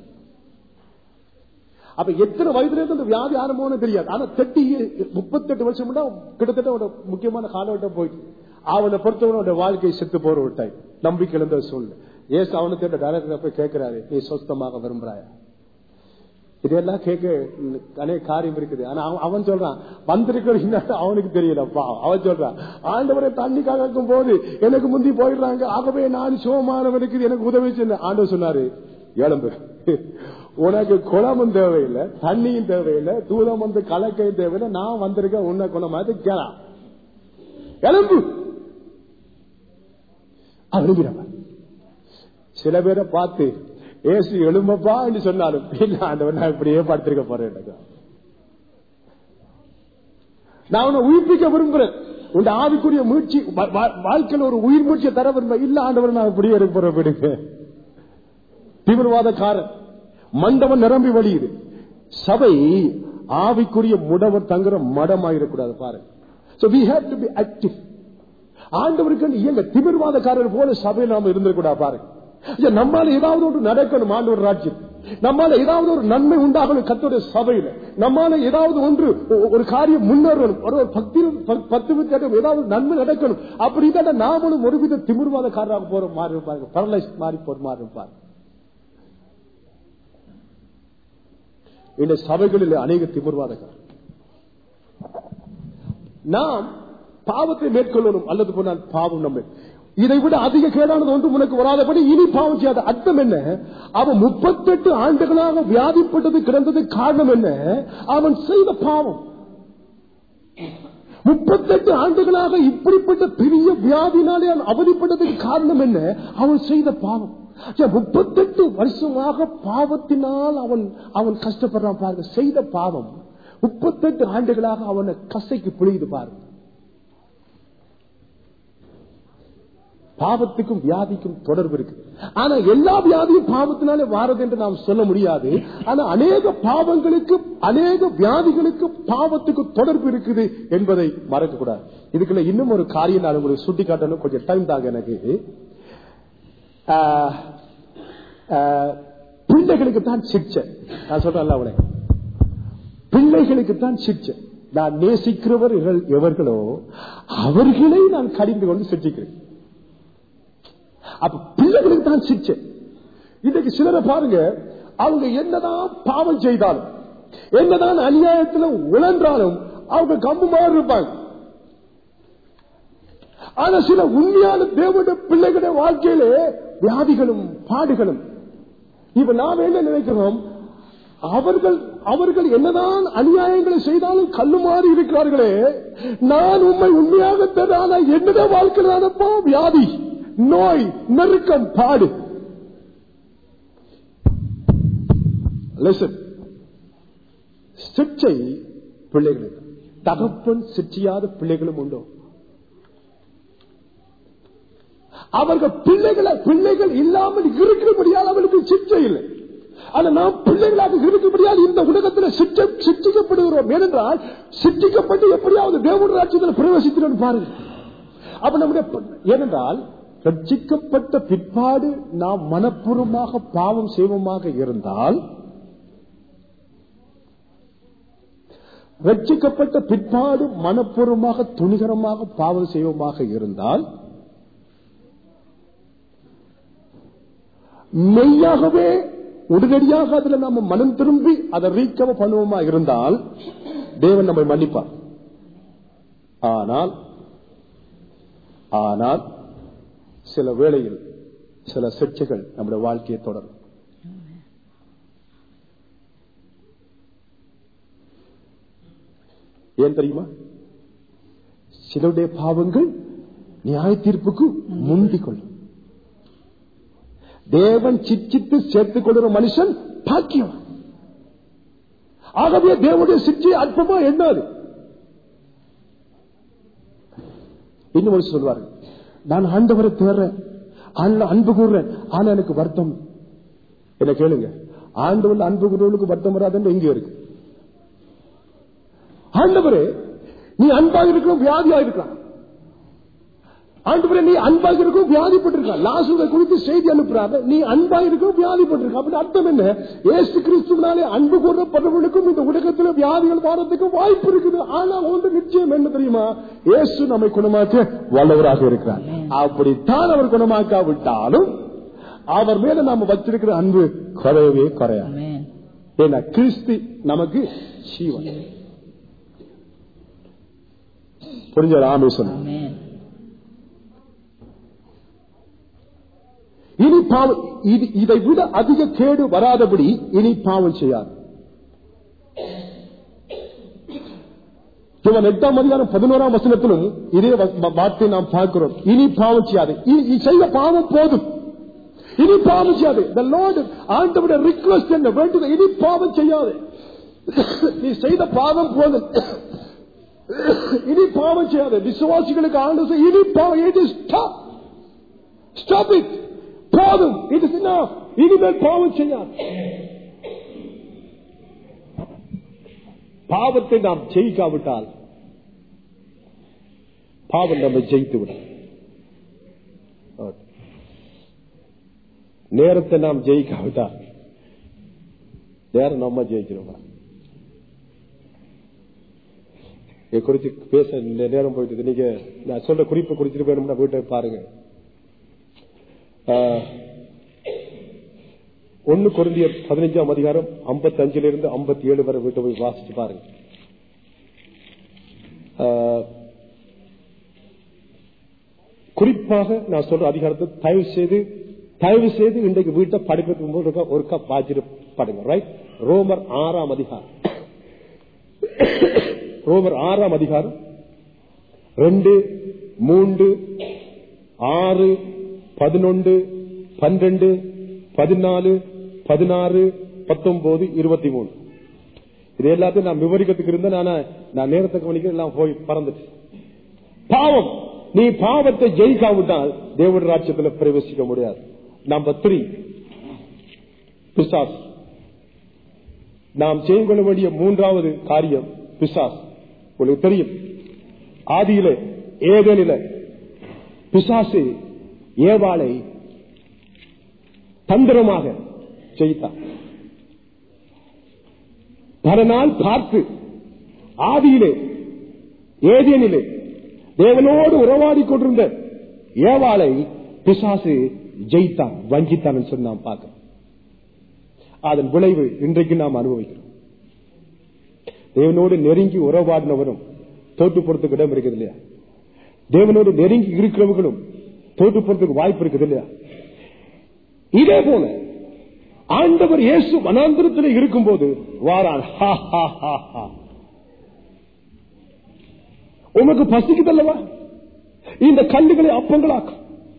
Speaker 1: அப்ப எத்தனை வயதுல இருந்து அந்த வியாதி ஆரம்பம்னு தெரியாது. ஆனா தட்டி முப்பத்தெட்டு வருஷம் கிட்டத்தட்ட ஒரு முக்கியமான காலகட்டம் போயிட்டு அவனை பொறுத்தவனோட வாழ்க்கை செத்து போற ஒரு டைம். நம்பிக்கை இழந்த சொல்லு. ஏசு அவனுக்கு டைரக்டர் போய் கேட்கிறாரு, நீ சொஸ்தமாக விரும்புறாயா? இதெல்லாம் கேட்க அநேக காரியம் இருக்குது. ஆனா அவன் சொல்றான் வந்திருக்கிற அவனுக்கு தெரியலப்பா. அவன் சொல்றான், ஆண்டவரை தண்ணி கலக்கும் போது எனக்கு முந்தி போயிடுறாங்க, ஆகவே நான் சோமானவனுக்கு எனக்கு உதவி செய்ய. ஆண்டவர் சொன்னாரு, எலும்பு, உனக்கு குளமும் தேவையில்லை, தண்ணியும் தேவையில்லை, தூரம் வந்து கலக்கையும் தேவையில்லை, நான் வந்திருக்க உன்னை குணமாது கேளா, எலும்பு. அழுகிறவன் சில பேரை பார்த்து ஏசு எழும்பப்பா என்று சொன்னாலும் இல்ல ஆண்டவர் நான் இப்படியே படுத்திருக்க போறேன், நான் உன்னை உயிர்ப்பிக்க விரும்புறேன், உன் ஆவிக்குரிய மூச்சு வாழ்க்கையில் ஒரு உயிர் மூச்சியை தர விரும்ப இல்ல ஆண்டவர் நான் இப்படியே இருக்க போறேன். விடுங்க. தீவிரவாதக்காரன் மண்டபம் நிரம்பி வழியுது. சபை ஆவிக்குரிய முடவர் தங்குற மடமாயிடக்கூடாது பாருங்க. So we have to be active. ஆண்டவருக்கு இயங்க தீவிரவாதக்காரர் போல சபையில் நாம இருந்திருக்கூடா பாருங்க. நம்மால ஏதாவது ஒரு நடக்கணும் ஆண்டவர் ராஜ்யம், நம்மால ஏதாவது ஒரு நன்மை உண்டாகணும் கர்த்தருடைய சபையில, நம்மால ஏதாவது ஒன்று ஒரு காரியம் முன்னேறணும், ஒரு பக்தி பத்து வித்து ஏதாவது நன்மை நடக்கணும். அப்படிதான் நாமளும் ஒருவித திமிர்வாதக்காரராக போற மாறி இருப்பாங்க, பரலைஸ் மாறி போற மாதிரி இருப்பாங்க. இந்த சபைகளில் அநேக திமிர்வாதக்காரர். நாம் பாவத்தை மேற்கொள்ளணும் அல்லது போனால் பாவம் நம்ம இதை விட அதிக கேடானது ஒன்று உனக்கு வராதபடி இனி பாவம் செய்யாத. அர்த்தம் என்ன? அவன் முப்பத்தெட்டு ஆண்டுகளாக வியாதிப்பட்டது கிடந்தது காரணம் என்ன? அவன் செய்த பாவம். முப்பத்தெட்டு ஆண்டுகளாக இப்படிப்பட்ட பெரிய வியாதினாலே அவன் அவதிப்பட்டதுக்கு காரணம் என்ன? அவன் செய்த பாவம். முப்பத்தெட்டு வருஷமாக பாவத்தினால் அவன் அவன் கஷ்டப்படுறான் பாருங்க. செய்த பாவம் முப்பத்தெட்டு ஆண்டுகளாக அவனை கசைக்கு பிழியுது பாருங்க. பாவத்துக்கும் வியாதிக்கும் தொடர்பு இருக்கு. ஆனா எல்லா வியாதியும் பாவத்தினாலே வாரது என்று நாம் சொல்ல முடியாது. ஆனா அநேக பாவங்களுக்கு அநேக வியாதிகளுக்கு பாவத்துக்கு தொடர்பு இருக்குது என்பதை மறக்க கூடாது. இதுக்குள்ள இன்னும் ஒரு காரியம் நான் உங்களுக்கு சுட்டி காட்டணும், கொஞ்சம் டைம் தாங்க எனக்கு. பிள்ளைகளுக்கு தான் சிக்ஷை. நான் சொல்றேன் அவளை, பிள்ளைகளுக்கு தான் சிக்ஷை. நான் நேசிக்கிறவர்கள் எவர்களோ அவர்களை நான் கடிந்து கொண்டு சிக்ஷிக்கிறேன். அப்ப பிள்ளைகளுக்கு தான் சிக்ஷை. இன்னைக்கு சிலரை பாருங்க, அவங்க என்னதான் பாவம் செய்தாலும் என்னதான் அநியாயத்தில் உழன்றாலும் அவங்க கம்பு மாதிரி இருப்பாங்க. ஆனா சில உண்மையான தேவனுடைய பிள்ளைகளுடைய வாழ்க்கையிலே வியாதிகளும் பாடுகளும். இப்ப நாம் என்ன நினைக்கிறோம், அவர்கள் அவர்கள் என்னதான் அநியாயங்களை செய்தாலும் கல்லு மாறி இருக்கிறார்களே, நான் உண்மை உண்மையாக தெரியாத என்னதான் வாழ்க்கையிலானப்போ வியாதி, நோய், நெருக்கம், பாடு. சிற்றை பிள்ளைகளுக்கு தகப்பன் சிற்றியாத பிள்ளைகளும் உண்டோ? அவர்கள் பிள்ளைகளை பிள்ளைகள் இல்லாமல் இருக்க முடியாது, அவர்களுக்கு சிற்றை இல்லை. ஆனா நாம் பிள்ளைகளாக இருக்க முடியாது. இந்த உலகத்தில் சிற்றிக்கப்படுகிறோம். ஏனென்றால் சிற்றிக்கப்பட்டு எப்படியாவது தேவனுடைய ராஜ்யத்தில் பிரவேசிக்கிறோம் பாருங்க. அப்ப நம்முடைய ஏனென்றால் ரட்சிக்கப்பட்ட பிற்பாடு நாம் மனப்பூர்வமாக பாவம் செய்வோமாக இருந்தால், ரட்சிக்கப்பட்ட பிற்பாடு மனப்பூர்வமாக துணிகரமாக பாவம் செய்வோமாக இருந்தால், மெய்யாகவே உடனடியாக அதுல நாம மனம் திரும்பி அதை ரீக்கவ பண்ணுவோமா இருந்தால் தேவன் நம்மை மன்னிப்பார். ஆனால் ஆனால் சில வேளையில் சில சிக்ஷைகள் நம்முடைய வாழ்க்கையை தொடரும். ஏன் தெரியுமா? சிலருடைய பாவங்கள் நியாய தீர்ப்புக்கு முந்திக் கொள்ளும். தேவன் சிச்சித்து சேர்த்துக் கொள்கிற மனுஷன் பாக்கியம். ஆகவே தேவனுடைய சிச்சை அற்பமா எண்ணாது. இன்னும் சொல்வார்கள், நான் ஆண்டவரை தேர்றேன், அன்பு கூறுறேன், ஆனா எனக்கு வருத்தம். என்ன கேளுங்க, ஆண்டவர் அன்பு கூறுவர்களுக்கு வருத்தம் வராதுன்னு எங்க இருக்கு? ஆண்டவரே நீ அன்பாக இருக்கணும், வியாதியாக இருக்கலாம். ஆண்டவரே நீ அன்பாக இருக்கும், வியாதிப்பட்டிருக்க. லாசரை குறித்து செய்தி அனுப்புறாங்க, நீ அன்பாக இருக்கும், வியாதிப்பட்டிருக்க. அப்படின்னு அர்த்தம் என்ன? இயேசு கிறிஸ்துவினாலே அன்பு கூறப்படுவதற்கும் இந்த உலகத்தில் வியாதிகள் வாரத்துக்கும் வாய்ப்பு இருக்குது. ஆனா ஒன்று நிச்சயம் என்ன தெரியுமா? இயேசு நம்மை குணமாக்க வல்லவராக இருக்கிறார். அப்படித்தான் அவர் குணமாக்காவிட்டாலும் அவர் மேல நாம வச்சிருக்கிற அன்பு குறையவே குறையாது. ஏன்னா கிறிஸ்து நமக்கு ஜீவன். புரிஞ்ச ராமேஸ்வரன். இனி பாவம், இதை விட அதிக கேடு வராதபடி இனி பாவம் செய்யாது. எட்டாம் அதிகாரம் பதினோராம் வசனத்திலும் இதே வார்த்தை நாம் பார்க்கிறோம். இனி பாவம் செய்யாது. செய்த பாவம் போதும், இனி பாவம் செய்யாது. ஆண்டவருடைய ரிக்வெஸ்ட் என்ன? வேண்டுதல், இனி பாவம் செய்யாது. நீ செய்த பாவம் போதும், இனி பாவம் செய்யாது. விசுவாசிகளுக்கு ஆண்டு இனி பாவம் ஸ்டாப் இட், போதும், இது இனிமேல் பாவம் செய்யாது. பாவத்தை நாம் ஜெயிக்காவிட்டால் பாவம் நம்மை ஜெயித்து விடும். நேரத்தை நாம் ஜெயிக்காவிட்டால் நேரம் நம்ம ஜெயிச்சிருவோம். குறித்து பேச நேரம் போயிட்டு நீங்க நான் சொல்ற குறிப்பு குறிச்சிட்டு போயணும்னா வீட்டை பாருங்க. ஒன்னு கொரிந்தியர் பதினைஞ்சாம் அதிகாரம் ஐம்பத்தி அஞ்சுல இருந்து ஐம்பத்தி ஏழு வரை வீட்டை போய் வாசிச்சு பாருங்க. குறிப்பாக நான் சொல்ற அதிகாரத்தை தயவு செய்து தயவு செய்து இன்றைக்கு வீட்டை படிக்கிறதுக்கு போது ஒரு கப் வாசிட்டு பாடுங்க. ரைட்? ரோமர் ஆறாம் அதிகாரம் ரோமர் ஆறாம் அதிகாரம் ரெண்டு மூன்று ஆறு பதினொன்று பன்னிரண்டு பதினாலு பதினாறு பத்தொன்பது இருபத்தி மூணு இது எல்லாத்தையும் நான் விவரிக்கிறதுக்கு இருந்தேன். நான் நேரத்தை கவனிக்க எல்லாம் போய் பறந்துட்டு. பாவம், நீ பாவத்தை ஜெயிக்காவிட்டால் தேவனுடைய ராஜ்யத்தில் பிரவேசிக்க முடியாது. நம்பர் த்ரீ, பிசாசு. நாம் செய்து கொள்ள வேண்டிய மூன்றாவது காரியம் பிசாசு. உங்களுக்கு தெரியும், ஆதியிலே ஏதேனிலே பிசாசு ஏவாளை தந்திரமாக ஜெயித்தார். பல நாள் பார்த்து ஆதியிலே ஏதேனிலே தேவனோடு உறவாடி கொண்டிருந்த ஏவாளை பிசாசு ஜெயித்தான், வஞ்சித்தான் சொல்லி நாம் பார்க்கிறோம். அதன் விளைவு இன்றைக்கு நாம் அனுபவிக்கிறோம். தேவனோடு நெருங்கி உறவாடினவரும் தோற்று போறதுக்கு இடம் இருக்குது இல்லையா? தேவனோடு நெருங்கி இருக்கிறவர்களும் தோற்று போறதுக்கு வாய்ப்பு இருக்குது இல்லையா? இதே போல ஆண்டவர் இயேசு வனாந்திரத்தில் இருக்கும் போது வாரான். உமக்கு பசிக்குதல்லவா, இந்த கல்லுகளை அப்பங்களாக்கும்.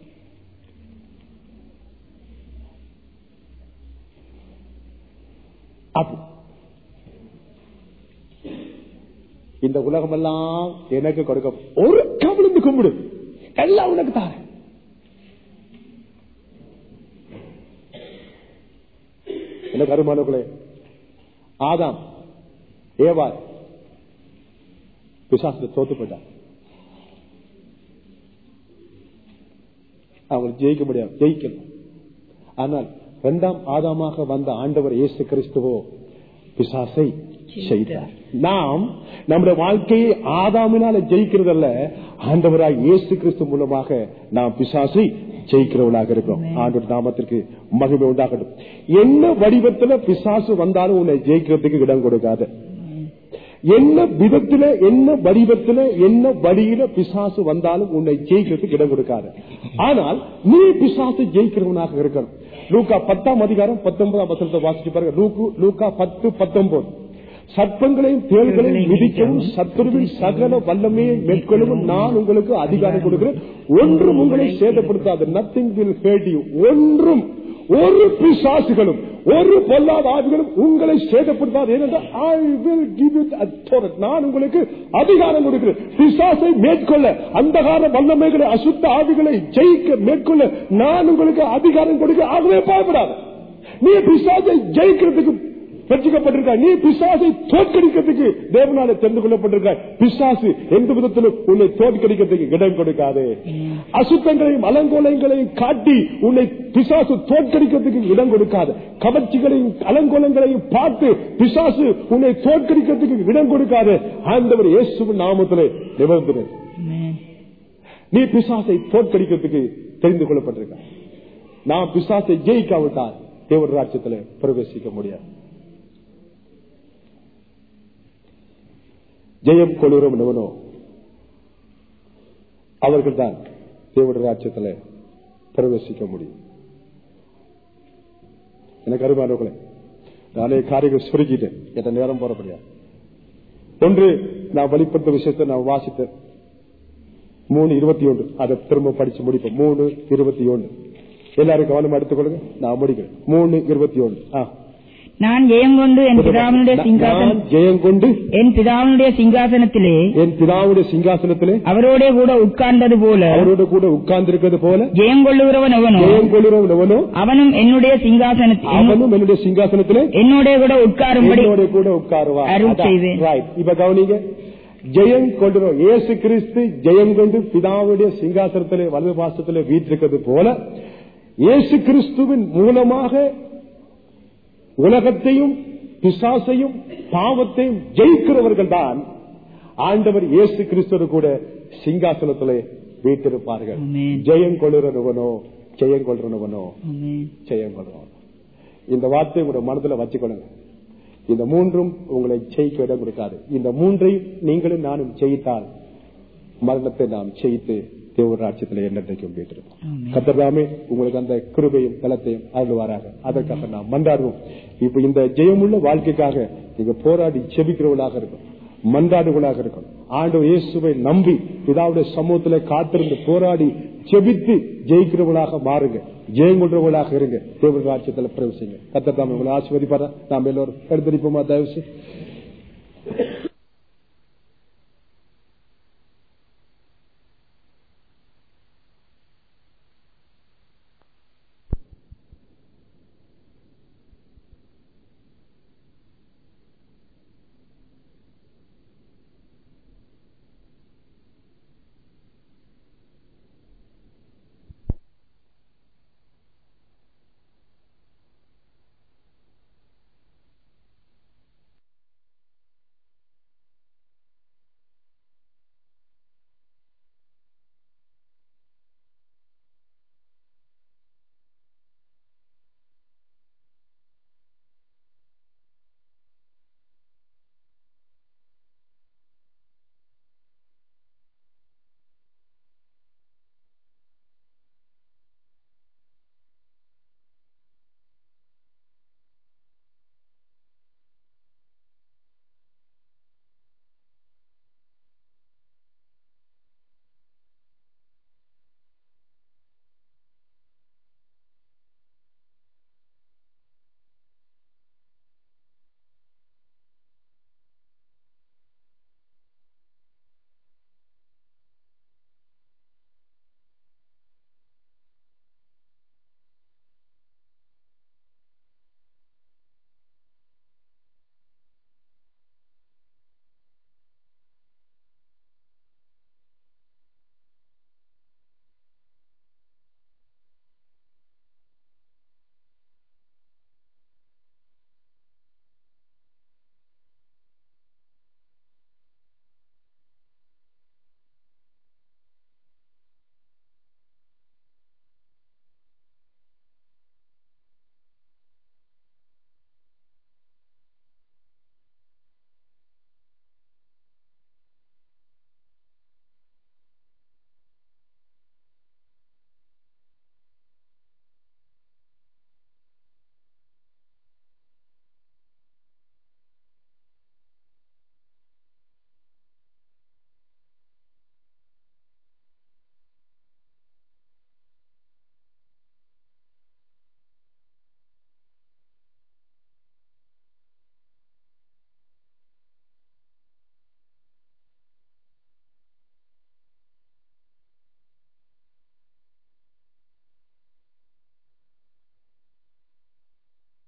Speaker 1: இந்த உலகம் எல்லாம் எனக்கு கொடுக்க, ஒரு கவிழ்ந்து கும்பிடு, எல்லாம் உனக்கு தார. என்ன கருமானங்களே, ஆதாம் ஏவாள் பிசாசுல தோத்து போட்டார். அவங்க ஜெயிக்க முடியாது, ஜெயிக்கணும். ஆனால் இரண்டாம் ஆதாமாக வந்த ஆண்டவர் இயேசு கிறிஸ்துவோ பிசாசை செய்தார். நாம் நம்முடைய வாழ்க்கையை ஆதாமினால ஜெயிக்கிறதல்ல, ஆண்டவராய் இயேசு கிறிஸ்து மூலமாக நாம் பிசாசை ஜெயிக்கிறவர்களாக இருக்கிறோம். ஆண்டவர் நாமத்திற்கு மகிமை உண்டாகட்டும். என்ன வடிவத்துல பிசாசு வந்தாலும் உன்னை ஜெயிக்கிறதுக்கு இடம் கொடுக்காது. என்ன விதத்துல, என்ன வடிவத்துல, என்ன வழியில பிசாசு வந்தாலும் உன்னை ஜெயிக்கிறதுக்கு இடம் கொடுக்காது. ஆனால் நீ பிசாசு ஜெயிக்கிறவனாக இருக்கணும். லூக்கா பத்தாம் அதிகாரம் பத்தொன்பதாம் வசனத்தை வாசிச்சு பாருங்க. லூக்கா பத்து பத்தொன்பது. சர்ப்பங்களையும் தேள்களையும் மிதிக்கவும் சத்துருவின் சகல வல்லமையை மேற்கொள்ளவும் நான் உங்களுக்கு அதிகாரம் கொடுக்கிறேன், ஒன்றும் உங்களை சேதப்படுத்தாது. Nothing will hurt you. ஒன்றும் ஒரு பிசாசுகளும் ஒரு பொல்லாத ஆவிகளும் உங்களை சேதப்படுத்தாது. ஏனென்றால் I will give you authority. நான் உங்களுக்கு அதிகாரம் கொடுக்கிறேன். பிசாசை மேற்கொள்ள, அந்தகார வல்லமைகளை, அசுத்த ஆவிகளை ஜெயிக்க மேற்கொள்ள நான் உங்களுக்கு அதிகாரம் கொடுக்க. ஆகவே பயப்படாது. நீ பிசாசை ஜெயிக்கிறதுக்கு ரட்சிக்கப்பட்டிருக்காய். நீ பிசாசை தோற்கடிக்கிறதுக்கு தேவனால தெரிந்து கொள்ளப்பட்டிருக்காய். பிசாசு எந்த விதத்திலும் உன்னை தோற்கடிக்கிறதுக்கு இடம் கொடுக்காது. அசுத்தங்களையும் அலங்கோலங்களையும் காட்டி உன்னை பிசாசு தோற்கடிக்கிறதுக்கு இடம் கொடுக்காது. கவர்ச்சிகளையும் அலங்கோலங்களையும் பார்த்து பிசாசு உன்னை தோற்கடிக்கிறதுக்கு இடம் கொடுக்காது. ஆண்டவர் இயேசுவின் நாமத்திலே நிபந்தனை. நீ பிசாசை தோற்கடிக்கிறதுக்கு தெரிந்து கொள்ளப்பட்டிருக்காய். நான் பிசாசை ஜெயிக்காவிட்டால் தேவன் ராஜ்யத்திலே பிரவேசிக்க முடியாது. ஜெயம் கொள்ளுறோம் எவனோ அவர்கள் தான் தேவனுடைய ராஜ்யத்தில் பிரவேசிக்க முடியும். எனக்கு அருமையானவர்களே, நானே காரியங்கள் சுருக்கிட்டேன். என்ற நேரம் போறபடியா ஒன்று நான் வெளிப்படுத்த விஷயத்தை நான் வாசித்தேன். மூணு இருபத்தி ஒன்று அதை திரும்ப படிச்சு முடிப்போம். மூணு இருபத்தி ஒன்று எல்லாரும் கவனம் எடுத்துக்கொள்ளுங்க. நான் முடிக்கிறேன். மூணு இருபத்தி ஒன்று
Speaker 2: நான் ஜெயங்கொண்டு என் பிதாவினுடைய சிங்காசனம் ஜெயங்கொண்டு என் பிதாவினுடைய சிங்காசனத்திலே
Speaker 1: என் பிதாவுடைய சிங்காசனத்திலே
Speaker 2: அவரோட கூட உட்கார்ந்தது போல
Speaker 1: அவரோட கூட உட்கார்ந்திருக்கிறது போல
Speaker 2: ஜெயங்கொள்ளுகிறவன் எவனோ
Speaker 1: ஜெயங்கொள்ளுகிறவன் எவனோ
Speaker 2: அவனும் என்னுடைய சிங்காசனத்தில்
Speaker 1: அவனும் என்னுடைய சிங்காசனத்திலே
Speaker 2: என்னோட கூட உட்காரும்படி
Speaker 1: என்னோட கூட உட்காருவான்.
Speaker 2: அருள் செய்வேன்.
Speaker 1: இப்ப கவனிங்க, ஜெயம் கொள்ளுறோம். இயேசு கிறிஸ்து ஜெயம் கொண்டு பிதாவுடைய சிங்காசனத்திலே வலது பாசத்திலே வீற்றிருக்கிறது போல இயேசு கிறிஸ்துவின் மூலமாக உலகத்தையும் பிசாசையும் பாவத்தையும் ஜெயிக்கிறவர்கள் தான் ஆண்டவர் இயேசு கிறிஸ்து கூட சிங்காசனத்திலே வீட்டிருப்பார்கள். ஜெயம் கொள்ளுறவனோ ஜெயம் கொள்றவனோ ஜெயம் கொள்றவன். இந்த வார்த்தை உங்களுடைய மனதில் வச்சுக்கொள்ளுங்க. இந்த மூன்றும் உங்களை ஜெயிக்க இடம் கொடுக்காது. இந்த மூன்றையும் நீங்களும் நானும் ஜெயித்தால் மரணத்தை நாம் ஜெயித்து தேவ ராஜ்யத்தில் என்னைக்கும் வீட்டிருப்போம். கர்த்தர்தாமே உங்களுக்கு அந்த கிருபையும் பலத்தையும் அருள்வாராக. அதற்காக நாம் மன்றாடுவோம். இப்ப இந்த ஜெயமுள்ள வாழ்க்கைக்காக நீங்க போராடி செபிக்கிறவர்களாக இருக்கும், மன்றாடுகளாக இருக்கும். ஆண்டவர் இயேசுவை நம்பி பிதாவுடைய சமூகத்திலே காத்திருந்து போராடி செபித்து ஜெயிக்கிறவர்களாக மாறுங்க. ஜெயம் கொள்றவர்களாக இருங்க. தேவ ராஜ்யத்தில் பிரவேசிங்க. கர்த்தர் தாமே உங்களை ஆசீர்வதிப்பாரா. நாம் எல்லோரும் எடுத்துப்போமா தயவுசெய்து.